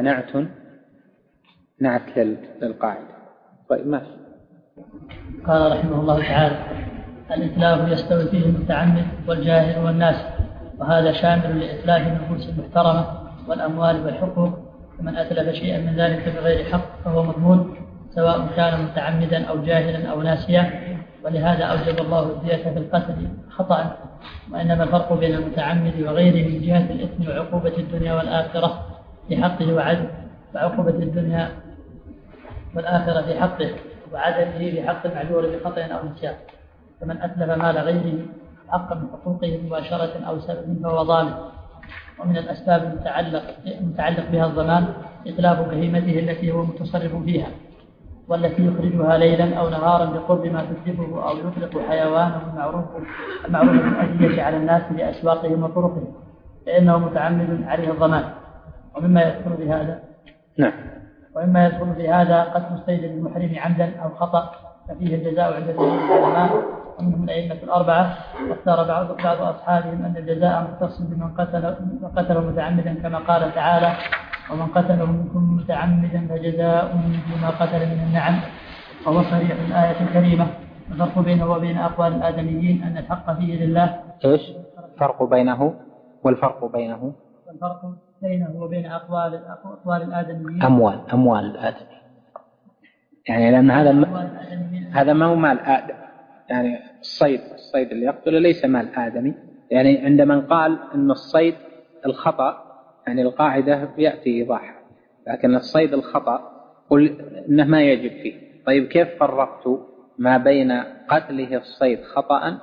نعت للقاعدة. طيب ماشي. قال رحمه الله تعالى: الإتلاف يستوي فيه المتعمد والجاهل والناس، وهذا شامل لإتلاف النفوس المحترمة والأموال والحقوق، ومن أتلف شيئا من ذلك بغير حق فهو مضمون سواء كان متعمدا أو جاهلا أو ناسيا، ولهذا أوجب الله الدية في القتل خطأ. وإنما الفرق بين المتعمد وغيره من جهة الإثم وعقوبة الدنيا والآخرة في حقه وعقوبة الدنيا والآخرة في حقه وعدمه في حق المعذور بخطأ أو نسيان. فمن أتلف مال غيره حقا من حقوقه مباشرة أو سبب فهو ظالم، ومن الأسباب المتعلق بها الضمان إتلاف بهيمته التي هو متصرف فيها، والتي يخرجها ليلا أو نهارا بقرب ما تتلفه، أو يطلق حيوانه المعروف بالأذية على الناس لأسواقهم وطرقهم، فإنه متعمد عليه الضمان. ومما يدخل في هذا ومما يدخل في هذا قتل الصيد المحرم عمدا أو خطأ، ففيه الجزاء عند العلماء ومنهم الأئمة الأربعة. واختار بعض أصحابهم أن الجزاء مختص بمن قتله متعمدا، كما قال تعالى: ومن قتله منكم متعمدا فجزاء مثل ما قتل من النعم. وهو صريح الآية الكريمة. الفرق بينه وبين أقوال الآدميين أن الحق فيه لله. إيش الفرق بينه والفرق بينه وبين أقوال الآدميين أموال الآدمي، يعني لأن هذا ما هو مال آدم، يعني الصيد اللي يقتله ليس مال آدمي. يعني عند من قال أن الصيد الخطأ، يعني القاعدة يأتي إيضاح، لكن الصيد الخطأ قل إنه ما يجب فيه. طيب كيف فرقت ما بين قتله الصيد خطأ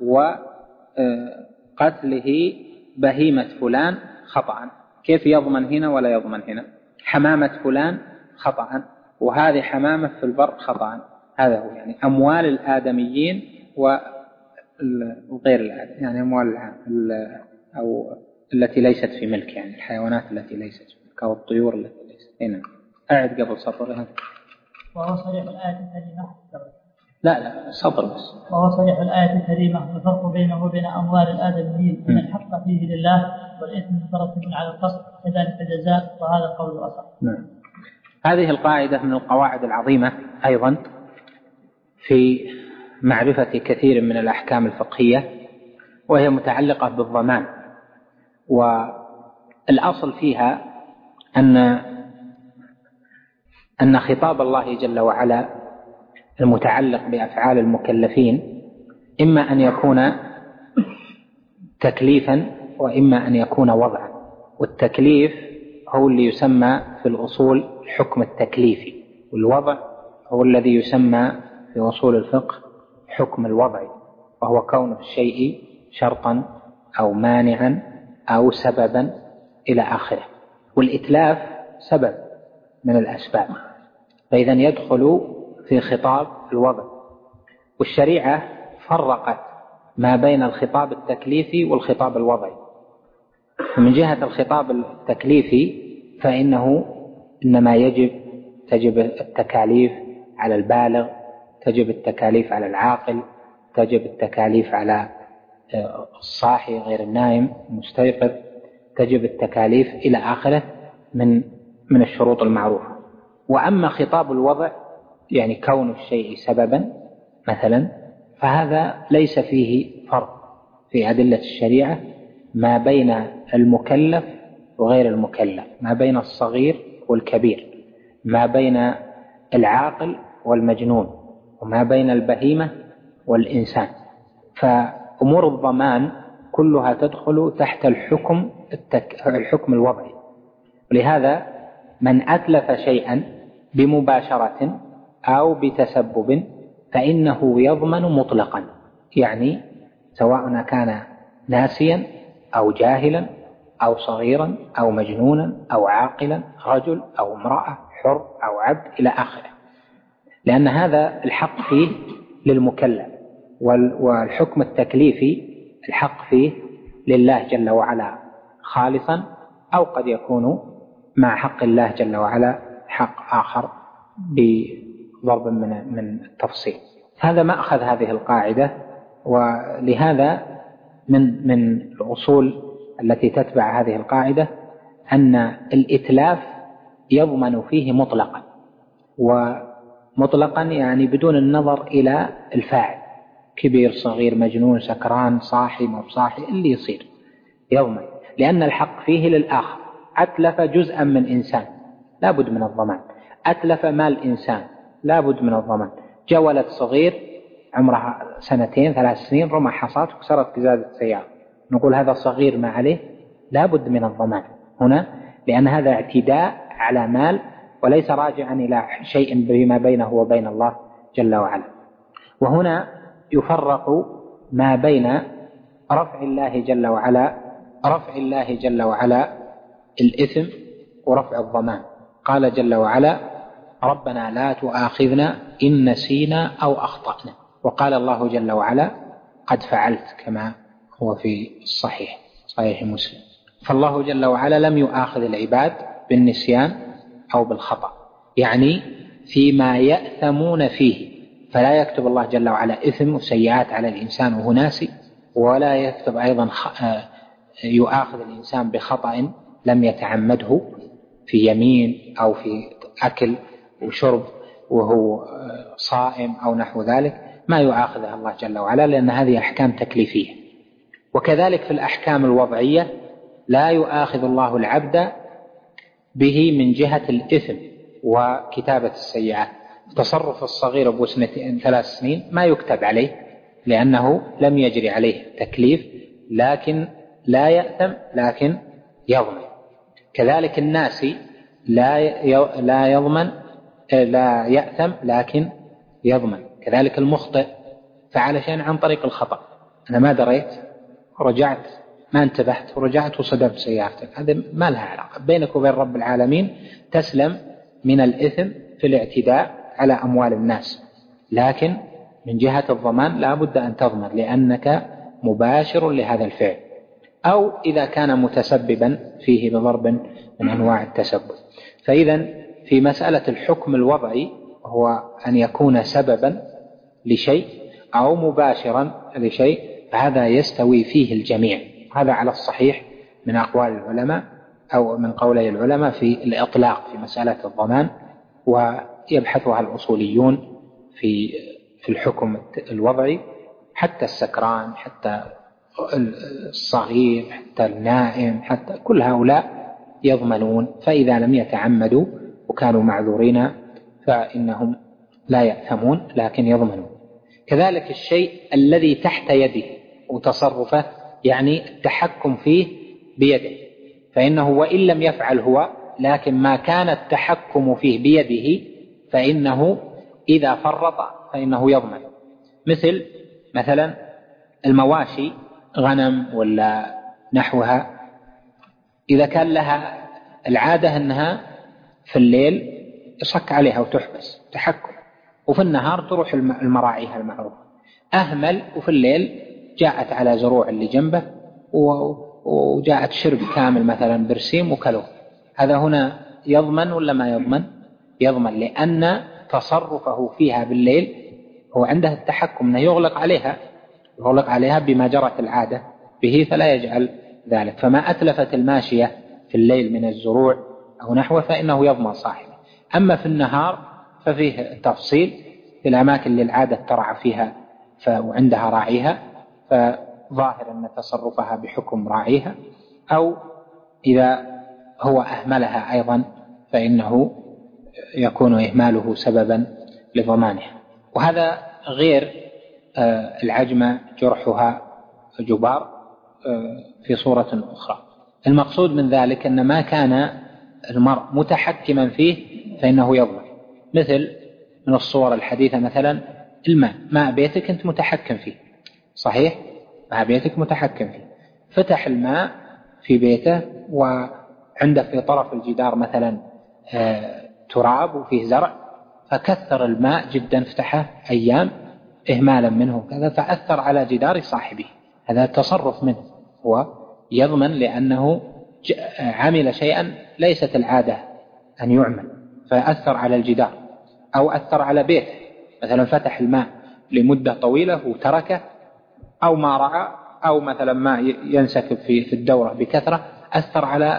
وقتله بهيمة فلان خطأ؟ كيف يضمن هنا ولا يضمن هنا؟ حمامة فلان خطأ وهذه حمامة في البر خطأ. هذا هو يعني أموال الآدميين وغير الآدم، يعني أموال أو التي ليست في ملك، يعني الحيوانات التي ليست في ملك أو الطيور التي ليست. هنا أعد قبل سطر. وهو صريح الآية الكريمة. لا سطر بس. وهو صريح الآية الكريمة. الفرق بينه وبين أموال الآدميين أن الحق فيه لله والإثم مترتب على القصد، كذلك الجزاء، وهذا قول أصح. نعم. هذه القاعدة من القواعد العظيمة أيضا في معرفة كثير من الأحكام الفقهية، وهي متعلقة بالضمان. والأصل فيها أن خطاب الله جل وعلا المتعلق بأفعال المكلفين إما أن يكون تكليفا وإما أن يكون وضعا. والتكليف هو اللي يسمى في الأصول الحكم التكليفي، والوضع هو الذي يسمى في أصول الفقه حكم الوضع، وهو كون الشيء شرطا أو مانعا أو سببا إلى آخره. والإتلاف سبب من الأسباب، فإذا يدخل في خطاب الوضع. والشريعة فرقت ما بين الخطاب التكليفي والخطاب الوضعي. ومن جهة الخطاب التكليفي فإنه إنما تجب التكاليف على البالغ، تجب التكاليف على العاقل، تجب التكاليف على الصاحي غير النائم المستيقظ، تجب التكاليف إلى آخره من الشروط المعروفة. وأما خطاب الوضع يعني كون الشيء سببا مثلا، فهذا ليس فيه فرق في أدلة الشريعة ما بين المكلف وغير المكلف، ما بين الصغير والكبير، ما بين العاقل والمجنون، وما بين البهيمة والإنسان. فأمور الضمان كلها تدخل تحت الحكم الوضعي. ولهذا من أتلف شيئا بمباشرة أو بتسبب فإنه يضمن مطلقا، يعني سواء كان ناسيا أو جاهلا أو صغيرا أو مجنونا أو عاقلا، رجل أو امرأة، حر أو عبد إلى آخره، لأن هذا الحق فيه للمكلف. والحكم التكليفي الحق فيه لله جل وعلا خالصا، أو قد يكون مع حق الله جل وعلا حق آخر بضرب من التفصيل. هذا ما أخذ هذه القاعدة. ولهذا من الأصول التي تتبع هذه القاعدة أن الإتلاف يضمن فيه مطلقا، ومطلقا يعني بدون النظر إلى الفاعل، كبير صغير مجنون سكران صاحي مو صاحي، اللي يصير يضمن، لأن الحق فيه للآخر. أتلف جزءا من إنسان لا بد من الضمان، أتلف مال إنسان لا بد من الضمان. جاء ولد صغير عمرها 2 3 سنين رمى حصاة وكسرت قزازة سيارة، نقول هذا صغير ما عليه، لا بد من الضمان هنا، لأن هذا اعتداء على مال وليس راجعا إلى شيء بما بينه وبين الله جل وعلا. وهنا يفرق ما بين رفع الله جل وعلا رفع الله جل وعلا الإثم ورفع الضمان. قال جل وعلا: ربنا لا تؤاخذنا إن نسينا أو أخطأنا. وقال الله جل وعلا: قد فعلت، كما هو في الصحيح صحيح مسلم. فالله جل وعلا لم يؤاخذ العباد بالنسيان أو بالخطأ، يعني فيما يأثمون فيه، فلا يكتب الله جل وعلا إثم وسيئات على الإنسان وهو ناسي، ولا يكتب أيضا يؤاخذ الإنسان بخطأ لم يتعمده في يمين أو في أكل وشرب وهو صائم أو نحو ذلك، ما يؤاخذها الله جل وعلا، لأن هذه أحكام تكليفية. وكذلك في الأحكام الوضعية لا يؤاخذ الله العبد به من جهة الإثم وكتابة السيئات. تصرف الصغير أبو 3 سنين ما يكتب عليه لأنه لم يجري عليه تكليف، لكن لا يأثم لكن يضمن. كذلك الناسي لا يضمن، لا يأثم لكن يضمن. كذلك المخطئ فعل شيئا عن طريق الخطأ، أنا ما دريت ورجعت، ما انتبهت ورجعت وصدمت سيارتك، هذا ما لها علاقة. بينك وبين رب العالمين تسلم من الإثم في الاعتداء على أموال الناس، لكن من جهة الضمان لا بد أن تضمن لأنك مباشر لهذا الفعل، أو إذا كان متسببا فيه بضرب من أنواع التسبب. فإذا في مسألة الحكم الوضعي هو أن يكون سببا لشيء أو مباشرا لشيء، فهذا يستوي فيه الجميع. هذا على الصحيح من أقوال العلماء أو من قولي العلماء في الإطلاق في مسألة الضمان، ويبحثها الأصوليون في الحكم الوضعي، حتى السكران، حتى الصغير، حتى النائم، حتى كل هؤلاء يضمنون، فإذا لم يتعمدوا وكانوا معذورين فإنهم لا يأثمون لكن يضمنون. كذلك الشيء الذي تحت يده وتصرفه، يعني التحكم فيه بيده، فإنه وإن لم يفعل هو، لكن ما كان التحكم فيه بيده فإنه إذا فرط فإنه يضمن. مثلا المواشي، غنم ولا نحوها، إذا كان لها العادة أنها في الليل يصك عليها وتحبس تحكم، وفي النهار تروح المراعيها المعروفة، أهمل وفي الليل جاءت على زروع اللي جنبه وجاءت شرب كامل مثلا برسيم وكلوه، هذا هنا يضمن ولا ما يضمن؟ يضمن، لأن تصرفه فيها بالليل هو عنده التحكم أنه يغلق عليها بما جرت العادة به، فلا يجعل ذلك. فما أتلفت الماشية في الليل من الزروع أو نحوه فإنه يضمن صاحبه. أما في النهار ففيه تفصيل في الأماكن اللي العادة ترعى فيها وعندها راعيها، فظاهر أن تصرفها بحكم راعيها، أو إذا هو أهملها أيضا فإنه يكون إهماله سببا لضمانها. وهذا غير العجمة جرحها جبار في صورة أخرى. المقصود من ذلك أن ما كان المرء متحكما فيه فإنه يضمن. مثل من الصور الحديثة مثلا ماء بيتك أنت متحكم فيه، صحيح؟ ماء بيتك متحكم فيه، فتح الماء في بيته وعنده في طرف الجدار مثلا تراب وفيه زرع، فكثر الماء جدا، فتحه أيام إهمالا منه كذا، فأثر على جدار صاحبه، هذا تصرف منه، هو يضمن لأنه عمل شيئا ليست العادة أن يعمل، فأثر على الجدار. أو أثر على بيت، مثلا فتح الماء لمدة طويلة وتركه، أو ما رعى، أو مثلا ما ينسكب في الدورة بكثرة، أثر على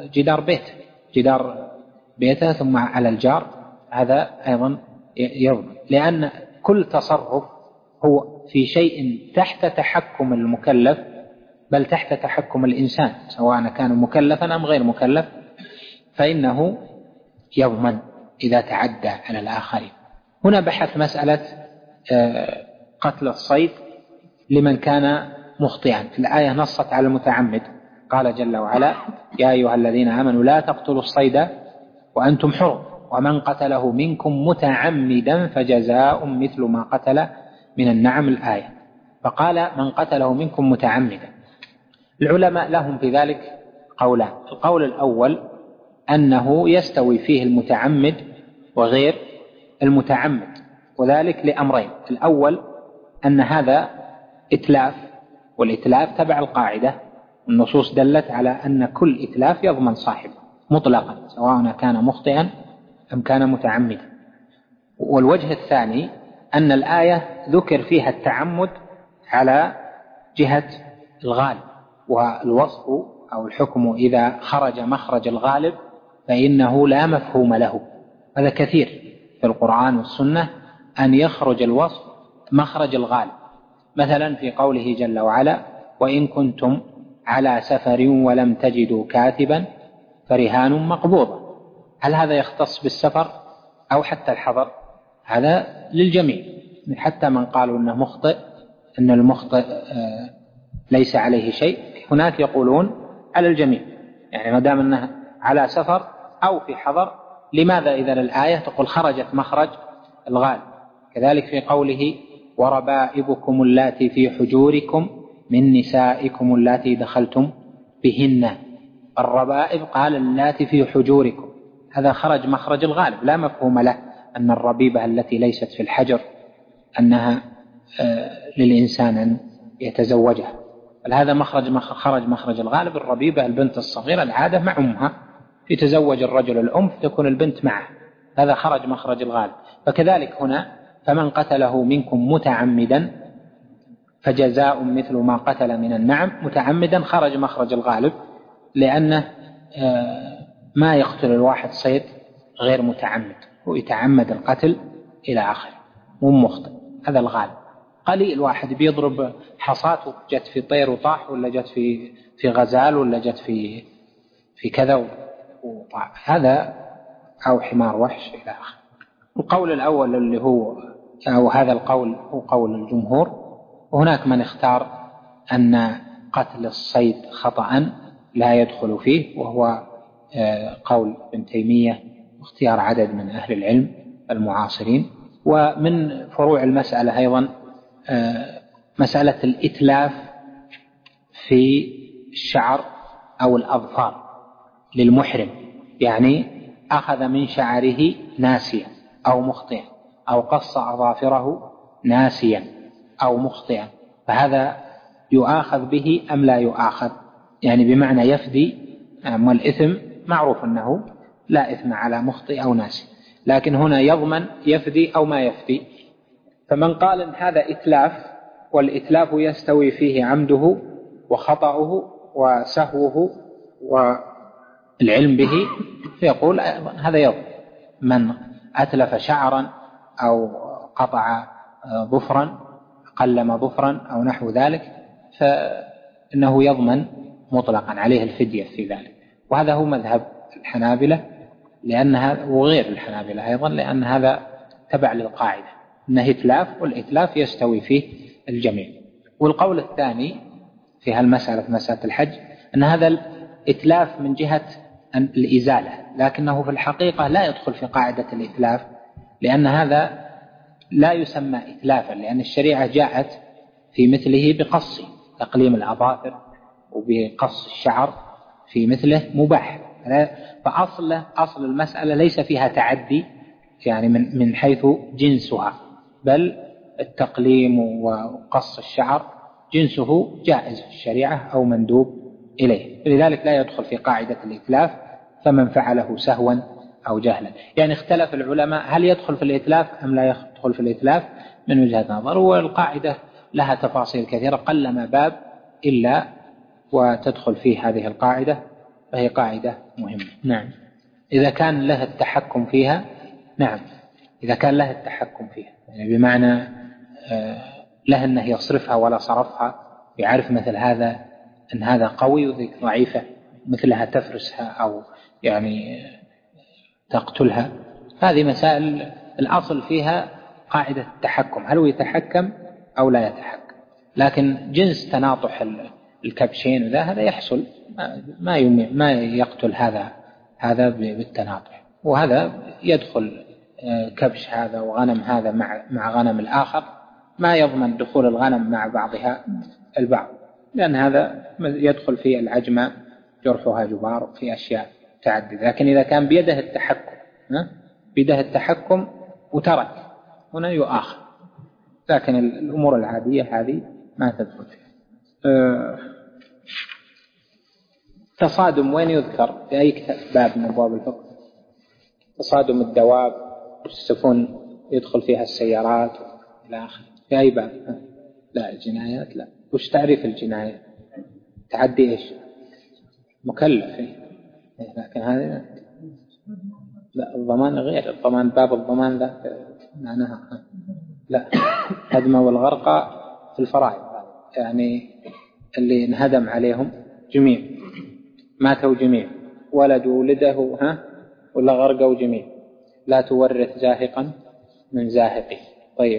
جدار بيته ثم على الجار، هذا أيضا يضمن، لأن كل تصرف هو في شيء تحت تحكم المكلف، بل تحت تحكم الإنسان سواء كان مكلفا أم غير مكلف، فإنه يضمن إذا تعدى على الآخرين. هنا بحث مسألة قتل الصيد لمن كان مخطئا. في الآية نصت على المتعمد، قال جل وعلا: يا أيها الذين آمنوا لا تقتلوا الصيد وأنتم حرم ومن قتله منكم متعمدا فجزاء مثل ما قتل من النعم، الآية. فقال من قتله منكم متعمدا، العلماء لهم في ذلك قولان. القول الأول أنه يستوي فيه المتعمد وغير المتعمد، وذلك لأمرين. الأول أن هذا إتلاف، والإتلاف تبع القاعدة، النصوص دلت على أن كل إتلاف يضمن صاحبه مطلقا سواء كان مخطئا أم كان متعمدا. والوجه الثاني أن الآية ذكر فيها التعمد على جهة الغالب، والوصف أو الحكم إذا خرج مخرج الغالب فإنه لا مفهوم له. هذا كثير في القرآن والسنة أن يخرج الوصف مخرج الغالب، مثلا في قوله جل وعلا: وإن كنتم على سفر ولم تجدوا كاتبا فرهان مقبوضة. هل هذا يختص بالسفر أو حتى الحضر؟ هذا للجميع، حتى من قالوا أنه مخطئ، أن المخطئ ليس عليه شيء، هناك يقولون على الجميع، يعني ما دام أنه على سفر أو في حضر، لماذا إذا الآية تقول خرجت مخرج الغالب؟ كذلك في قوله: وربائبكم اللاتي في حجوركم من نسائكم اللاتي دخلتم بهن. الربائب قال اللاتي في حجوركم، هذا خرج مخرج الغالب، لا مفهوم له أن الربيبة التي ليست في الحجر أنها للإنسان أن يتزوجها، بل هذا خرج مخرج الغالب. الربيبة البنت الصغيرة العادة مع أمها، يتزوج الرجل الأم تكون البنت معه، هذا خرج مخرج الغالب. فكذلك هنا: فمن قتله منكم متعمدا فجزاء مثل ما قتل من النعم. متعمدا خرج مخرج الغالب، لأنه ما يقتل الواحد صيد غير متعمد، ويتعمد القتل إلى آخر، مو مخطئ، هذا الغالب. قليل واحد بيضرب حصاته جت في طير وطاح، ولا جت في غزال، ولا جت في كذا وطاح، هذا أو حمار وحش إلى آخر. القول الأول اللي هو أو هذا القول هو قول الجمهور، وهناك من اختار أن قتل الصيد خطأ لا يدخل فيه، وهو قول ابن تيمية واختيار عدد من أهل العلم المعاصرين. ومن فروع المسألة أيضا مسألة الإتلاف في الشعر أو الأظفار للمحرم، يعني أخذ من شعره ناسيا أو مخطئا، أو قص أظافره ناسيا أو مخطئا، فهذا يؤاخذ به أم لا يؤاخذ؟ يعني بمعنى يفدي، والإثم معروف أنه لا إثم على مخطئ أو ناسي، لكن هنا يضمن يفدي أو ما يفدي. فمن قال إن هذا إتلاف، والإتلاف يستوي فيه عمده وخطأه وسهوه والعلم به، فيقول هذا يضمن. من أتلف شعرا أو قطع ظفرا، قلم ظفرا أو نحو ذلك، فإنه يضمن مطلقا، عليه الفدية في ذلك. وهذا هو مذهب الحنابلة، وغير الحنابلة أيضا، لأن هذا تبع للقاعدة أنه إتلاف، والإتلاف يستوي فيه الجميع. والقول الثاني في هالمسألة، مسألة الحج، أن هذا الإتلاف من جهة الإزالة، لكنه في الحقيقة لا يدخل في قاعدة الإتلاف، لأن هذا لا يسمى إتلافا، لأن الشريعة جاءت في مثله بقص تقليم الأظافر وبقص الشعر في مثله مباح. فأصل المسألة ليس فيها تعدي يعني من حيث جنسها، بل التقليم وقص الشعر جنسه جائز في الشريعة أو مندوب إليه، لذلك لا يدخل في قاعدة الإتلاف. فمن فعله سهوا أو جهلا، يعني اختلف العلماء هل يدخل في الإتلاف أم لا يدخل في الإتلاف من وجهة نظر، والقاعدة لها تفاصيل كثيرة، قلما باب إلا وتدخل فيه هذه القاعدة، فهي قاعدة مهمة. نعم، إذا كان له التحكم فيها. نعم، إذا كان له التحكم فيها، يعني بمعنى له أنه يصرفها ولا صرفها، يعرف مثل هذا أن هذا قوي وذيك ضعيفة، مثلها تفرسها أو يعني تقتلها. هذه مسائل الأصل فيها قاعدة التحكم، هل هو يتحكم أو لا يتحكم. لكن جنس تناطح الكبشين هذا يحصل، ما يقتل هذا بالتناطح، وهذا يدخل كبش هذا وغنم هذا مع غنم الآخر، ما يضمن دخول الغنم مع بعضها البعض. لأن هذا يدخل في العجمة جرحها جبار في أشياء تعدد. لكن إذا كان بيده التحكم بيده التحكم وترك هنا يؤاخذ، لكن الأمور العادية هذه ما تدخل فيها. تصادم وين يذكر في أي باب من أبواب الفقه؟ تصادم الدواب والسفن يدخل فيها السيارات إلى آخره، في أي باب؟ لا الجنايات لا. وش تعريف الجناية؟ تعدي إيش؟ مكلف لكن هذا لا. الضمان غير الضمان، باب الضمان ذا معناها لا. هدم والغرق في الفرائض، يعني اللي انهدم عليهم جميع، ماتوا جميع، ولد ولده ولا غرقوا جميع. لا تورث زاهقا من زاهقه. طيب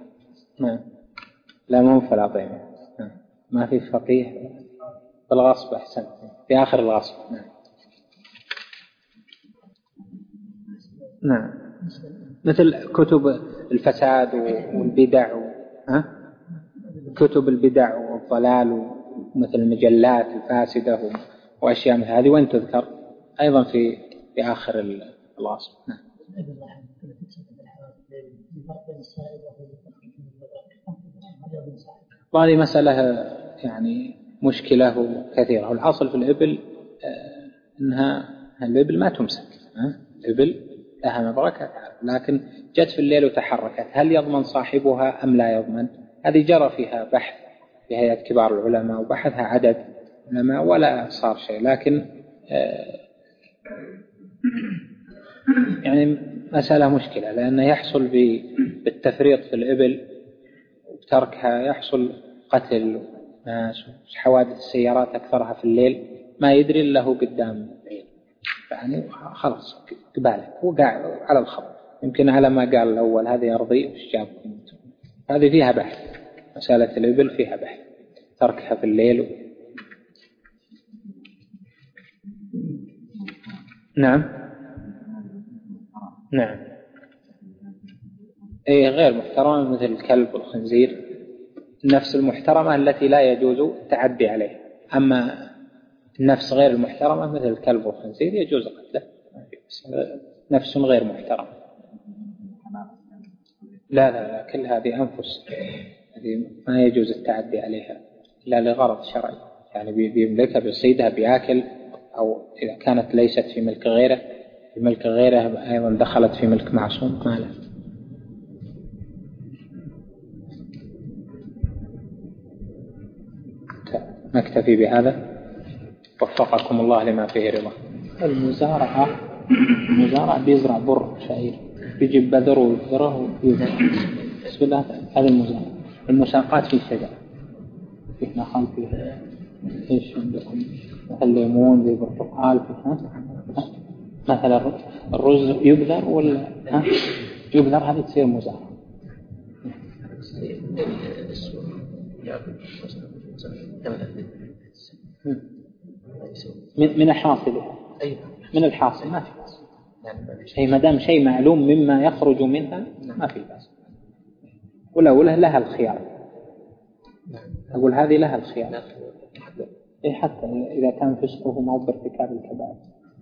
لا مو فلا. طيب ما في فقيه بالغصب أحسن في آخر الغصب. نعم مثل كتب الفساد والبدع كتب البدع والضلال، ومثل المجلات الفاسدة وأشياء مثل هذه، وين تذكر؟ أيضا في آخر الغصب. نعم. وهذه مسألة يعني مشكلة كثيرة. والأصل في الإبل أنها الإبل ما تمسك، الإبل لها مبركة، لكن جت في الليل وتحركت، هل يضمن صاحبها أم لا يضمن؟ هذه جرى فيها بحث في هيئة كبار العلماء، وبحثها عدد علماء ولا صار شيء. لكن يعني مسألة مشكلة، لأنه يحصل بالتفريط في الإبل وتركها يحصل قتل ناس، حوادث السيارات أكثرها في الليل، ما يدري إلا هو قدام الليل، يعني خلاص قبالك وقع على الخط، يمكن على ما قال الأول هذه أرضي وش جابكم. هذه فيها بحث، مسألة الإبل فيها بحث، تركها في الليل. نعم غير محترمة مثل الكلب والخنزير، النفس المحترمة التي لا يجوز التعدي عليها. أما النفس غير المحترمة مثل الكلب والخنزير يجوز قتله، نفس غير محترمة. لا كل هذه أنفس، هذه ما يجوز التعدي عليها إلا لغرض شرعي، يعني بيملكها بيصيدها بيأكل، أو إذا كانت ليست في ملك غيره، في ملك غيره أيضا دخلت في ملك معصوم ما له. نكتفي بهذا، وفقكم الله لما فيه رضا. المزارعة بيزرع بر شعير، بيجيب بذر ويذره ويزرع، بسم الله. هذه المزارعة. المساقات في شجر، فيه نخل، فيه ايش عندكم مثل ليمون، زي برتقال، مثلا الرز يبذر ولا يبذر، هذه تصير مزارعة. من حاصلها، من الحاصل ما في بأس، أي ما دام شيء معلوم مما يخرج منها ما في بأس. ولو لها الخيار، أقول هذه لها الخيار، حتى إذا كان فسقه ما هو بارتكاب الكبائر،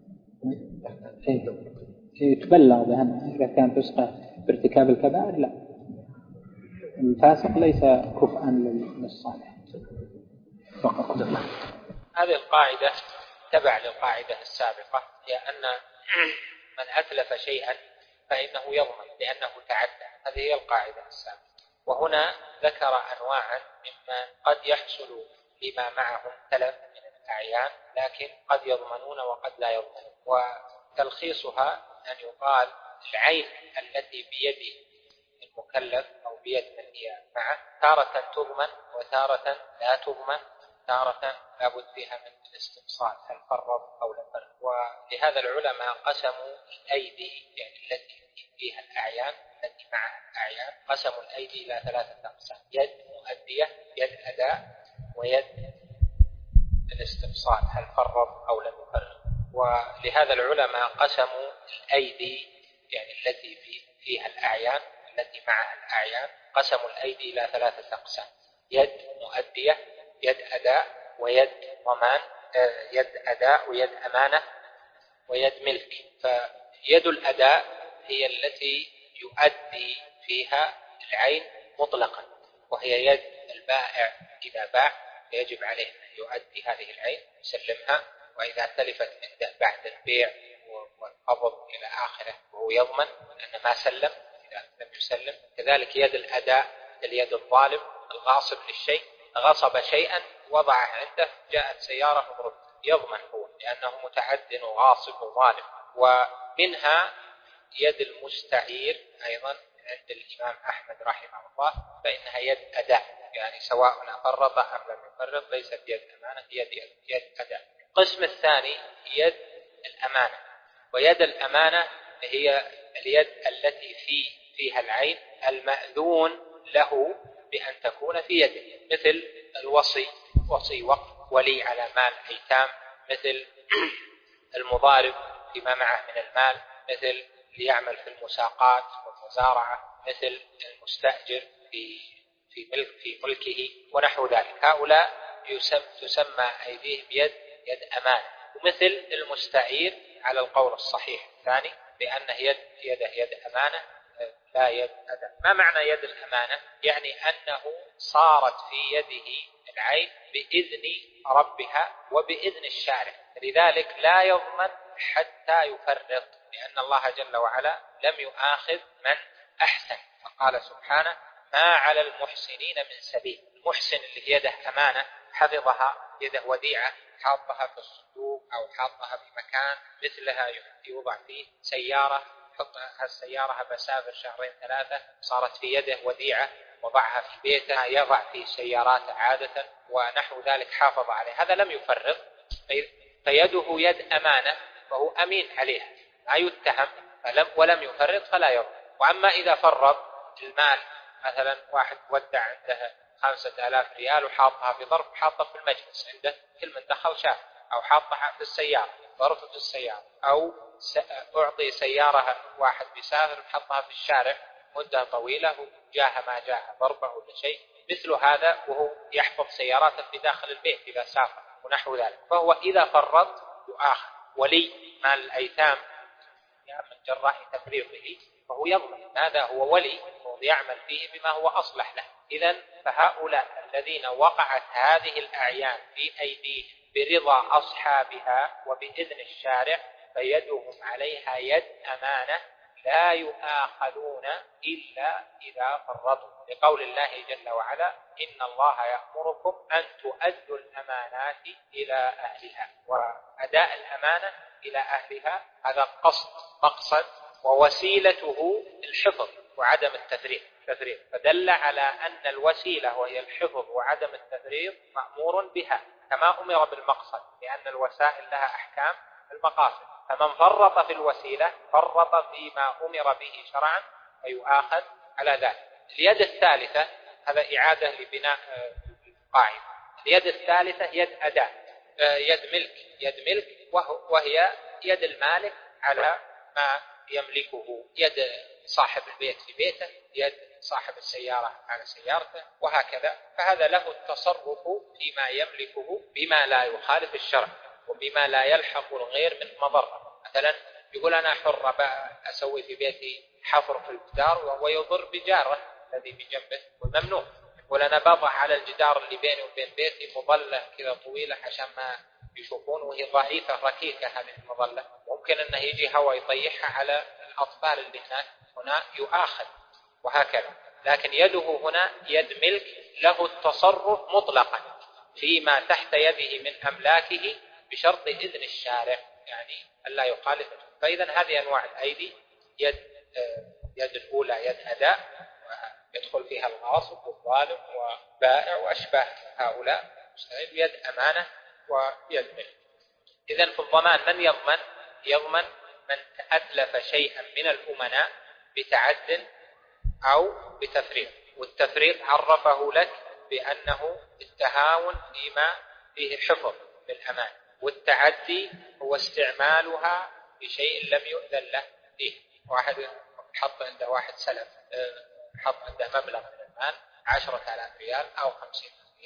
تبلغ بها. إذا كان فسقه بارتكاب الكبائر لا، الفاسق ليس كفءا للصالح. فقط. هذه القاعدة تبع للقاعدة السابقة، هي أن من أتلف شيئا فإنه يضمن لأنه تعدى. هذه هي القاعدة السابقة. وهنا ذكر أنواعا مما قد يحصل لما معهم تلف من الأعيان، لكن قد يضمنون وقد لا يضمنون. وتلخيصها أن يقال العين التي بيد المكلف أو بيد من هي معه تارة تضمن وتارة لا تضمن، تارة لابد فيها من الاستبصار هل فرض أو لا فرض. ولهذا العلماء قسموا الأيدي، يعني التي فيها الأعيان، التي معها الأعيان، قسموا الأيدي إلى 3 أقسام: يد مؤدية، يد أداء، ويد الاستبصار هل فرض أو لم يفرض. ولهذا العلماء قسموا الأيدي، يعني التي فيها الأعيان، التي معها الأعيان، قسموا الأيدي إلى 3 أقسام: يد مؤدية، يد أداء ويد ضمان، يد أداء ويد أمانة ويد ملك. فيد الأداء هي التي يؤدي فيها العين مطلقا، وهي يد البائع إذا باع يجب عليه أن يؤدي هذه العين يسلمها، وإذا تلفت عنده بعد البيع والقبض إلى آخره وهو يضمن أن ما سلم إذا لم يسلم. كذلك يد الأداء اليد الظالم الغاصب للشيء، غصب شيئا وضعه عنده، جاءت سيارة مضروبة، يضمن هو لأنه متعد وغاصب وظالم. ومنها يد المستعير أيضا عند الإمام أحمد رحمه الله، فإنها يد أداء، يعني سواء أفرط أم لم يفرط ليست يد أمانة، هي يد أداء. القسم الثاني يد الأمانة، ويد الأمانة هي اليد التي فيها العين المأذون له بأن تكون في يده، مثل الوصي، وصي وقف، ولي على مال أيتام، مثل المضارب فيما معه من المال، مثل ليعمل في المساقات والمزارعة، مثل المستأجر في ملكه ونحو ذلك. هؤلاء تسمى أيديهم يد أمانة. ومثل المستعير على القول الصحيح الثاني بأنه يد أمانة لا يد أداء. ما معنى يد الأمانة؟ يعني أنه صارت في يده العين بإذن ربها وبإذن الشارع، لذلك لا يضمن حتى يفرط، لأن الله جل وعلا لم يؤاخذ من أحسن، فقال سبحانه ما على المحسنين من سبيل. المحسن اللي يده أمانة حفظها، يده وديعة، حاطها في الصندوق أو حاطها في مكان مثلها يوضع فيه سيارة، حط هالسيارة بسافر 2-3 شهور، صارت في يده وديعة، وضعها في بيته، يضع في سيارات عادة ونحو ذلك، حافظ عليه، هذا لم يفرط، فيده يد أمانة، فهو أمين عليها، لا يتهم ولم يفرط فلا يضر. وأما إذا فرط المال، مثلا واحد ودع عنده 5000 ريال وحاطها في ظرف، حاطها في المجلس عنده، كل من دخل شاف، أو حاطها في السيارة، ظرف في السيارة، أو أعطي سيارة واحد بيسافر وحطها في الشارع مدة طويلة وجاها ما جاها ضربة ولا شيء، مثل هذا وهو يحفظ سياراته في داخل البيت إذا سافر ونحو ذلك، فهو إذا فرط يؤاخذ. ولي مال الأيتام من جراء تفريطه فهو يضمن، هذا هو ولي، وهو يعمل فيه بما هو أصلح له. إذن فهؤلاء الذين وقعت هذه الأعيان في أيديهم برضا أصحابها وبإذن الشارع فيدهم عليها يد أمانة، لا يؤاخذون إلا إذا فرطوا، لقول الله جل وعلا إن الله يأمركم أن تؤدوا الأمانات إلى أهلها. وأداء الأمانة إلى أهلها هذا مقصد ووسيلته الحفظ وعدم التفريط، فدل على أن الوسيلة وهي الحفظ وعدم التفريط مأمور بها كما أمر بالمقصد، لأن الوسائل لها أحكام المقاصد، فمن فرط في الوسيلة فرط فيما أمر به شرعا فيؤاخذ على ذلك. اليد الثالثة، هذا إعادة لبناء القاعدة، اليد الثالثة يد أداء، يد ملك وهي يد المالك على ما يملكه، يد صاحب البيت في بيته، يد صاحب السيارة على سيارته، وهكذا. فهذا له التصرف فيما يملكه بما لا يخالف الشرع وبما لا يلحق الغير من مضرة. مثلا يقول أنا حر أسوي في بيتي حفر في الجدار وهو يضر بجاره الذي بجنبه والممنوع. يقول أنا بضع على الجدار اللي بيني وبين بيتي مظلة كذا طويلة عشان ما يشوفون، وهي ضعيفة ركيكة هذه المظلة، ممكن أنه يجي هواء يطيحها على الأطفال اللي هنا يؤاخذ، وهكذا. لكن يده هنا يد ملك، له التصرف مطلقا فيما تحت يده من أملاكه بشرط إذن الشارع، يعني ألا يخالف. فإذا هذه أنواع الأيدي، يد الأولى يد أداء، يدخل فيها الغاصب والظالم وبائع وأشباه هؤلاء، يد أمانة ويد ملك. إذن في الضمان من يضمن؟ يضمن من أتلف شيئا من الأمناء بتعد أو بتفريط، والتفريط عرفه لك بأنه التهاون فيما فيه حفظ بالأمان، والتعدي هو استعمالها بشيء لم يؤذن له فيه. واحد حط عنده واحد سلف، حط عنده مبلغ من المال 10,000 ريال أو 50,000 ريال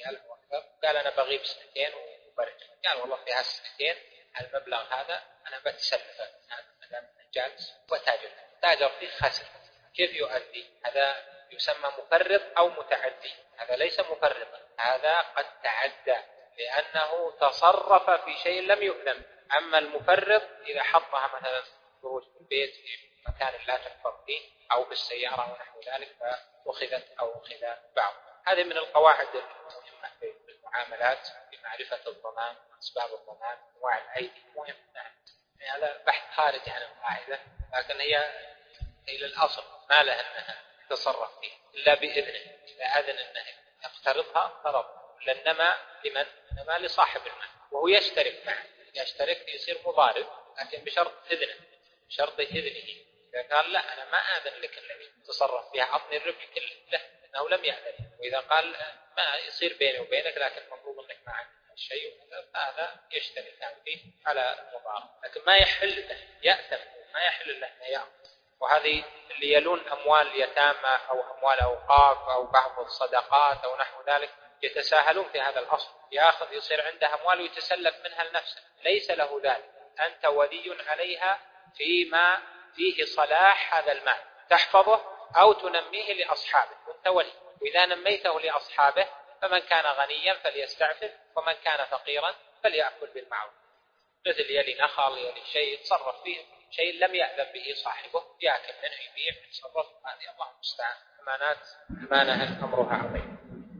قال أنا بغيب 2 سنين وبرجع، قال والله في هالسنتين المبلغ هذا أنا بتسلف هذا جالس تاجر فيه خسر، كيف يؤدي؟ هذا يسمى مفرط أو متعدي. هذا ليس مفرطا، هذا قد تعدى لأنه تصرف في شيء لم يؤذن. أما المفرط إذا حطها مثلا خروج في البيت في مكان لا تحفظ فيه أو في السيارة ونحو ذلك فأخذت أو أخذ بعض. هذه من القواعد المهمة في المعاملات، في معرفة الضمان، أسباب الضمان، أنواع الأيدي، مهم. هذا بحث خارج عن القاعدة، لكن هي للأصل ما لها أنها تتصرف فيه إلا بإذنه. إذا أذن أنه يقترضها اقترضها، لأنما لمن؟ إنما لصاحب المال، وهو يشترك معه، يشترك يصير مضارب، لكن بشرط إذنه، بشرط إذنه. إذا قال لا أنا ما أذن لك الذي تصرف فيها، أعطني الربح كله، إنه لم يأذن. وإذا قال ما يصير بيني وبينك لكن المفروض أنك ما عندك الشيء، هذا يشترك فيه على مضارب، لكن ما يحل له يأثم، ما يحل له يأخذ. وهذه اللي يلون أموال اليتامى أو أموال أوقاف أو بعض الصدقات أو نحو ذلك يتساهلون في هذا الأصل، يأخذ يصير عنده أموال ويتسلف منها لنفسه، ليس له ذلك. أنت ولي عليها فيما فيه صلاح هذا المال، تحفظه أو تنميه لأصحابه، وأنت ولي. وإذا نميته لأصحابه فمن كان غنيا فليستعفف، ومن كان فقيرا فليأكل بالمعروف. مثل يلي نخل، يلي شيء يتصرف فيه شيء لم يأذن به صاحبه، يأكل منه، يبيع، يتصرف. هذه الله المستعان. أمانة أمرها عظيم.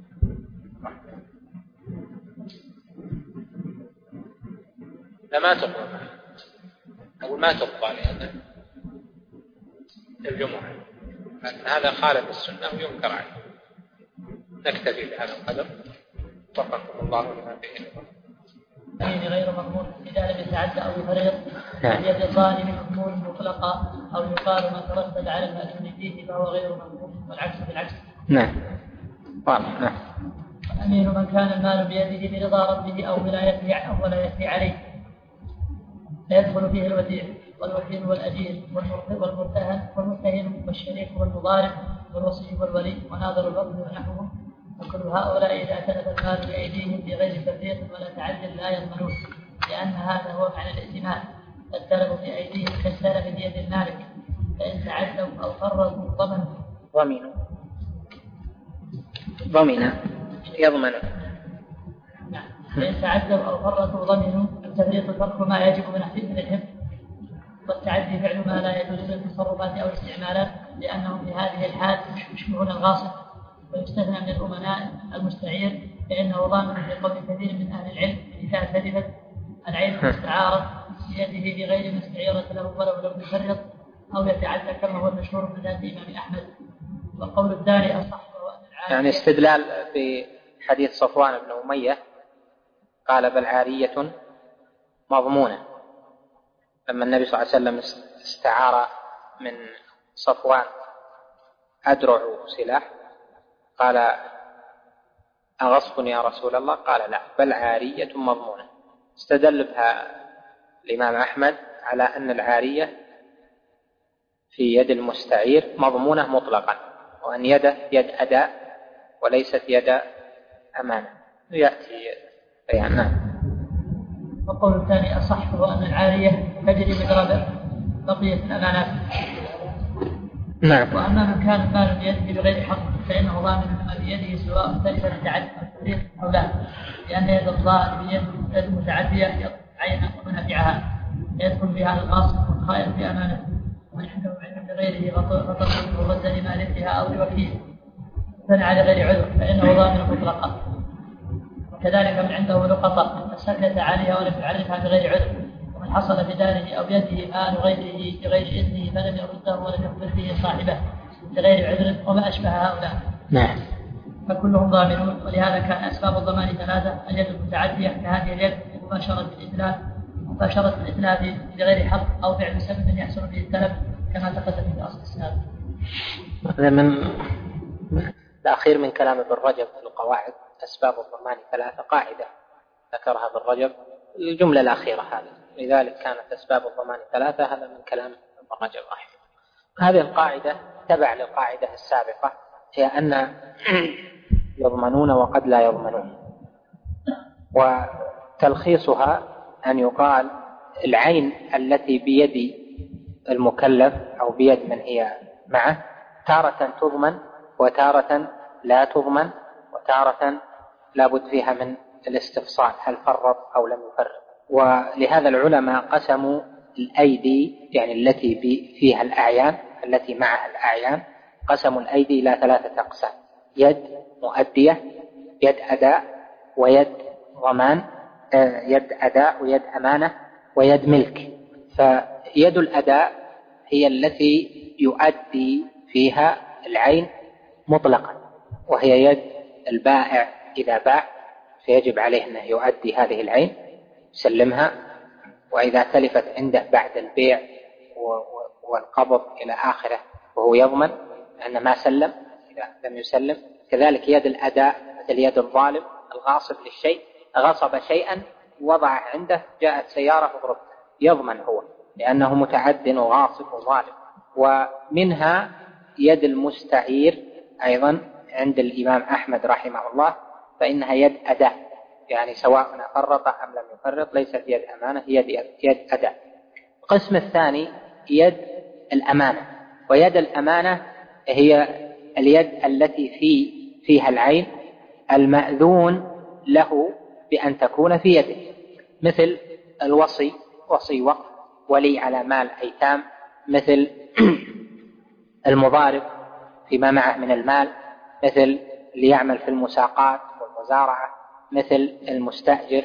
ما تقضى أو ما تقضى لأن الجمعة، لكن هذا خالف السنة وينكر عنه. نكتفي بهذا القدر، وفقكم الله لما فيه غير مضمون إذا لم يتعدى أو يفرط عن يد الظالم مضمون مطلقا، أو يقال ما ترتب على المأذون فيه فهو غير مضمون، والعكس بالعكس. نعم. أمين من كان المال بيده برضا ربه أو ولايته عليه، فيدخل فيه الوديع والوكيل والأجير والمرتهن والشريك والمضارب والوصي والولي وناظر الفضل ونحوهم. وكل هؤلاء إذا تلف المال بأيديهم بغير تفريط ولا تعدل لا يضمنون، لأن هذا هو معنى الائتمان. فالتلف في أيديهم كالتلف بيد المالك، فإن تعدوا أو فرطوا ضمنوا يضمن. فإن تعدوا أو فرطوا ضمنوا. التفريط ترك ما يجب من الحفظ، والتعدي فعل ما لا يجوز للتصرفات أو الاستعمالات، لأنهم في هذه الحال يشبهون الغاصب. ويستثنى من الأمناء المستعير، فإنه ضامن في قول كثير من أهل العلم إذا تلفت العين المستعارة بيده بغير مستعيرة له ولو لم يفرط أو يتعدى، كما هو المشهور من ذات الإمام أحمد. والقول الثاني أصح، يعني استدلال بحديث صفوان بن أمية قال بل عارية مضمونة، لما النبي صلى الله عليه وسلم استعار من صفوان أدرع سلاح قال أغصب يا رسول الله؟ قال لا، بل عارية مضمونة. استدل بها الإمام أحمد على أن العارية في يد المستعير مضمونة مطلقا، وأن يده يد أداء وليست يد أمانة. يأتي بيان. والقول الثاني أصح، هو أن العارية تجري مجرى بقية الأمانات. نعم. وأما من كان المال بيده بغير حق فإنه ضامن ما بيده، سواء تلف التعدي أو لا، لأن يد الظالم يد متعدية عينا ومنافعها، يدخل بها الغاصب والخائن بأمانته، ومن عنده علم بغيره فطلبه ورد لمالكها أو لوكيل فنع لغير عذر فإنه ضامن مطلقا. وكذلك من عنده لقطة فسكت عليها ولم يعرفها بغير عذر، ومن حصل في داره أو يده مال غيره بغير إذنه فلم يرده ولم يخبر به صاحبه بغير عذر، وما أشبه هؤلاء. نعم. فكلهم ضامنون. ولهذا كان أسباب الضمان ثلاثة: اليد المتعدية كهذه اليد، ومباشرة الإتلاف بغير حق، أو فعل سبب يحصل به التلف كما تقدم في أصل السابق. هذا من الأخير من كلام ابن رجب في القواعد. أسباب الضمان ثلاثة، قاعدة ذكرها ابن رجب الجملة الأخيرة هذه، لذلك كانت أسباب الضمان ثلاثة. هذا من كلام ابن رجب رحمه. هذه القاعدة تبع للقاعدة السابقة، هي أن يضمنون وقد لا يضمنون. وتلخيصها أن يقال العين التي بيد المكلف أو بيد من هي معه تارة تضمن وتارة لا تضمن وتارة لا بد فيها من الاستفصال هل فرط أو لم يفرط. ولهذا العلماء قسموا الأيدي يعني التي فيها الأعيان التي معها الأعيان قسموا الأيدي إلى 3 أقسام: يد مؤدية، يد أداء، ويد ضمان، يد أداء ويد أمانة ويد ملك. فيد الأداء هي التي يؤدي فيها العين مطلقا، وهي يد البائع إذا باع فيجب عليه أنه يؤدي هذه العين يسلمها، وإذا تلفت عنده بعد البيع والقبض إلى آخره وهو يضمن أن ما سلم إذا لم يسلم. كذلك يد الأداء مثل يد الظالم الغاصب للشيء، غصب شيئا وضع عنده جاءت سيارة وضربته يضمن هو لأنه متعد وغاصب وظالم. ومنها يد المستعير أيضا عند الإمام أحمد رحمه الله، فإنها يد أداء يعني سواء فرط أم لم يفرط ليست يد أمانة، يد أداء. القسم الثاني يد الأمانة، ويد الأمانة هي اليد التي فيها العين المأذون له بأن تكون في يده، مثل الوصي وصي وقف، ولي على مال أيتام، مثل المضارب فيما معه من المال، مثل اللي يعمل في المساقات والمزارعة، مثل المستأجر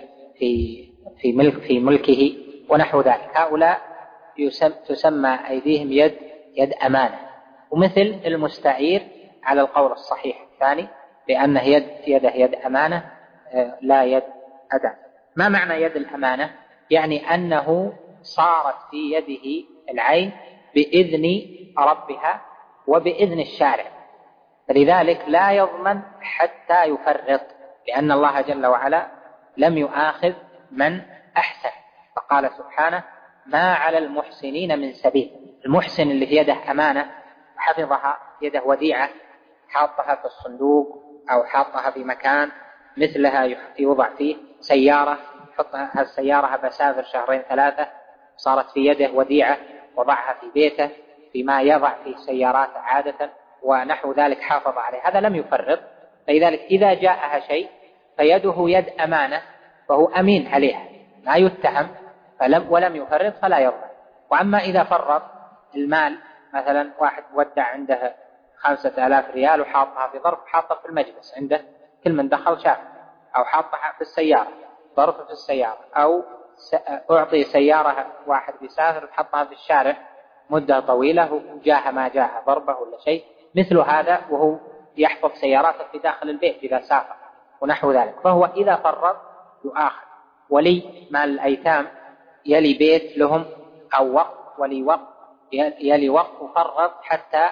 في ملكه ونحو ذلك. هؤلاء تسمى أيديهم يد أمانة. ومثل المستعير على القول الصحيح الثاني لأن يده يد أمانة لا يد أداء. ما معنى يد الأمانة؟ يعني أنه صارت في يده العين بإذن ربها وبإذن الشارع، فلذلك لا يضمن حتى يفرط، لأن الله جل وعلا لم يؤاخذ من أحسن، فقال سبحانه ما على المحسنين من سبيل. المحسن اللي في يده أمانة حفظها، يده وديعة، حاطها في الصندوق أو حاطها في مكان مثلها يوضع فيه سيارة، حطها السيارة بسافر 2-3 صارت في يده وديعة، وضعها في بيته فيما يضع في سيارات عادة ونحو ذلك حافظ عليه، هذا لم يفرط. فلذلك إذا جاءها شيء فيده يد أمانة فهو أمين عليها لا يتهم ولم يفرط فلا يضمن. وأما إذا فرط المال، مثلا واحد ودع عنده 5000 ريال وحاطها في ظرف، حاطها في المجلس عنده كل من دخل شاف، أو حاطها في السيارة ظرف في السيارة، أو أعطي سيارة واحد بيسافر وحطها في الشارع مدة طويلة وجاها ما جاها ضربة ولا شيء مثل هذا، وهو يحفظ سياراته في داخل البيت إذا سافر ونحو ذلك، فهو إذا فرط يؤاخذ. ولي مال الأيتام يلي بيت لهم أو وقف، ولي وقف يلي وقف وفرط حتى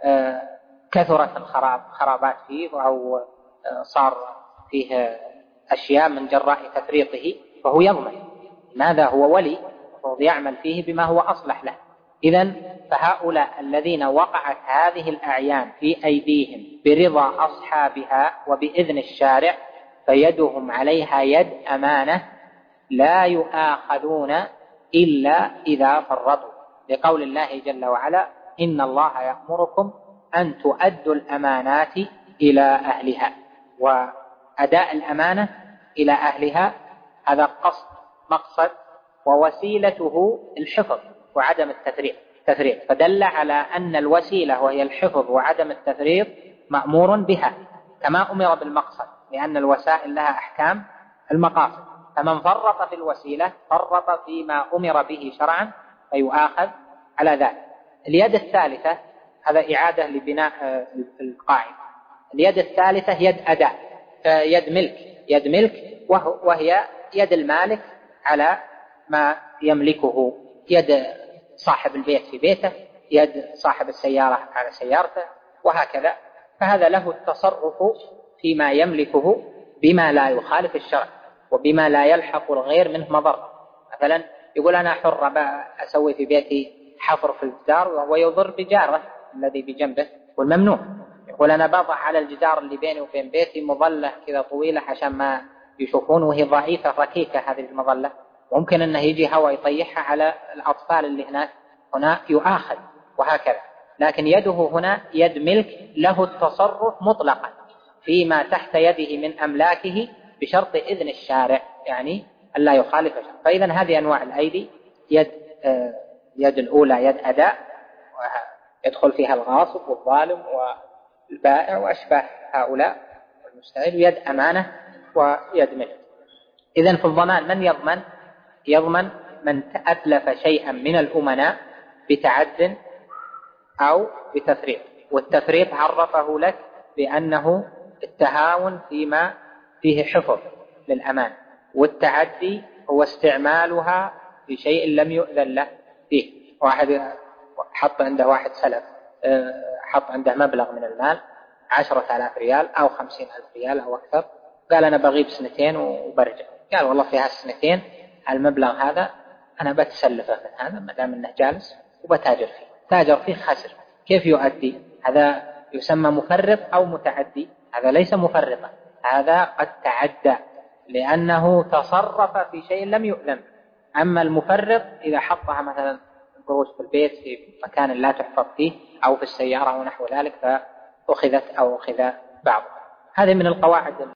كثرت الخرابات فيه أو صار فيه أشياء من جراء تفريطه فهو يضمن. ماذا هو ولي المفروض يعمل فيه بما هو أصلح له. إذن فهؤلاء الذين وقعت هذه الأعيان في أيديهم برضا أصحابها وبإذن الشارع فيدهم عليها يد أمانة لا يؤاخذون إلا إذا فرطوا، لقول الله جل وعلا إن الله يأمركم أن تؤدوا الأمانات إلى أهلها. وأداء الأمانة إلى أهلها هذا مقصد ووسيلته الحفظ وعدم التفريط، فدل على أن الوسيلة وهي الحفظ وعدم التفريط مأمور بها كما أمر بالمقصد، لأن الوسائل لها أحكام المقاصد، فمن فرط في الوسيلة فرط فيما أمر به شرعا فيؤاخذ على ذلك. اليد الثالثة، هذا إعادة لبناء القاعدة، اليد الثالثة يد أداء، يد ملك وهي يد المالك على ما يملكه، يد صاحب البيت في بيته، يد صاحب السيارة على سيارته وهكذا. فهذا له التصرف فيما يملكه بما لا يخالف الشرع وبما لا يلحق الغير منه مضرة. مثلا يقول أنا حر أسوي في بيتي حفر في الجدار ويضر بجاره الذي بجنبه والممنوع. يقول أنا بضع على الجدار اللي بيني وبين بيتي مظلة كذا طويلة عشان ما يشوفون وهي ضعيفة ركيكة هذه المظلة، ممكن أنه يجي هواء يطيحها على الأطفال اللي هنا يؤاخذ وهكذا. لكن يده هنا يد ملك له التصرف مطلقا فيما تحت يده من أملاكه بشرط إذن الشارع، يعني ألا يخالف شرع. فإذا هذه أنواع الأيدي، يد الأولى يد أداء يدخل فيها الغاصب والظالم والبائع وأشباه هؤلاء والمستعير، ويد أمانة ويد ملك. إذن في الضمان من يضمن؟ يضمن من أتلف شيئا من الأمناء بتعد أو بتفريط، والتفريط عرفه لك بأنه التهاون فيما فيه حفظ للأمان، والتعدي هو استعمالها في شيء لم يؤذن له فيه. واحد حط عنده واحد سلف، حط عنده مبلغ من المال 10,000 ريال أو 50,000 ريال أو أكثر، قال أنا بغيب سنتين وبرجع. قال والله في هالسنتين المبلغ هذا أنا بتسلفه من هذا ما دام أنه جالس وبتاجر فيه. تاجر فيه خسر، كيف يؤدي؟ هذا يسمى مفرط أو متعدي؟ هذا ليس مفرطا، هذا قد تعدى لأنه تصرف في شيء لم يؤذن. أما المفرط إذا حطها مثلا قروش في البيت في مكان لا تحفظ فيه أو في السيارة أو نحو ذلك فأخذت أو أخذ بعض. هذه من القواعد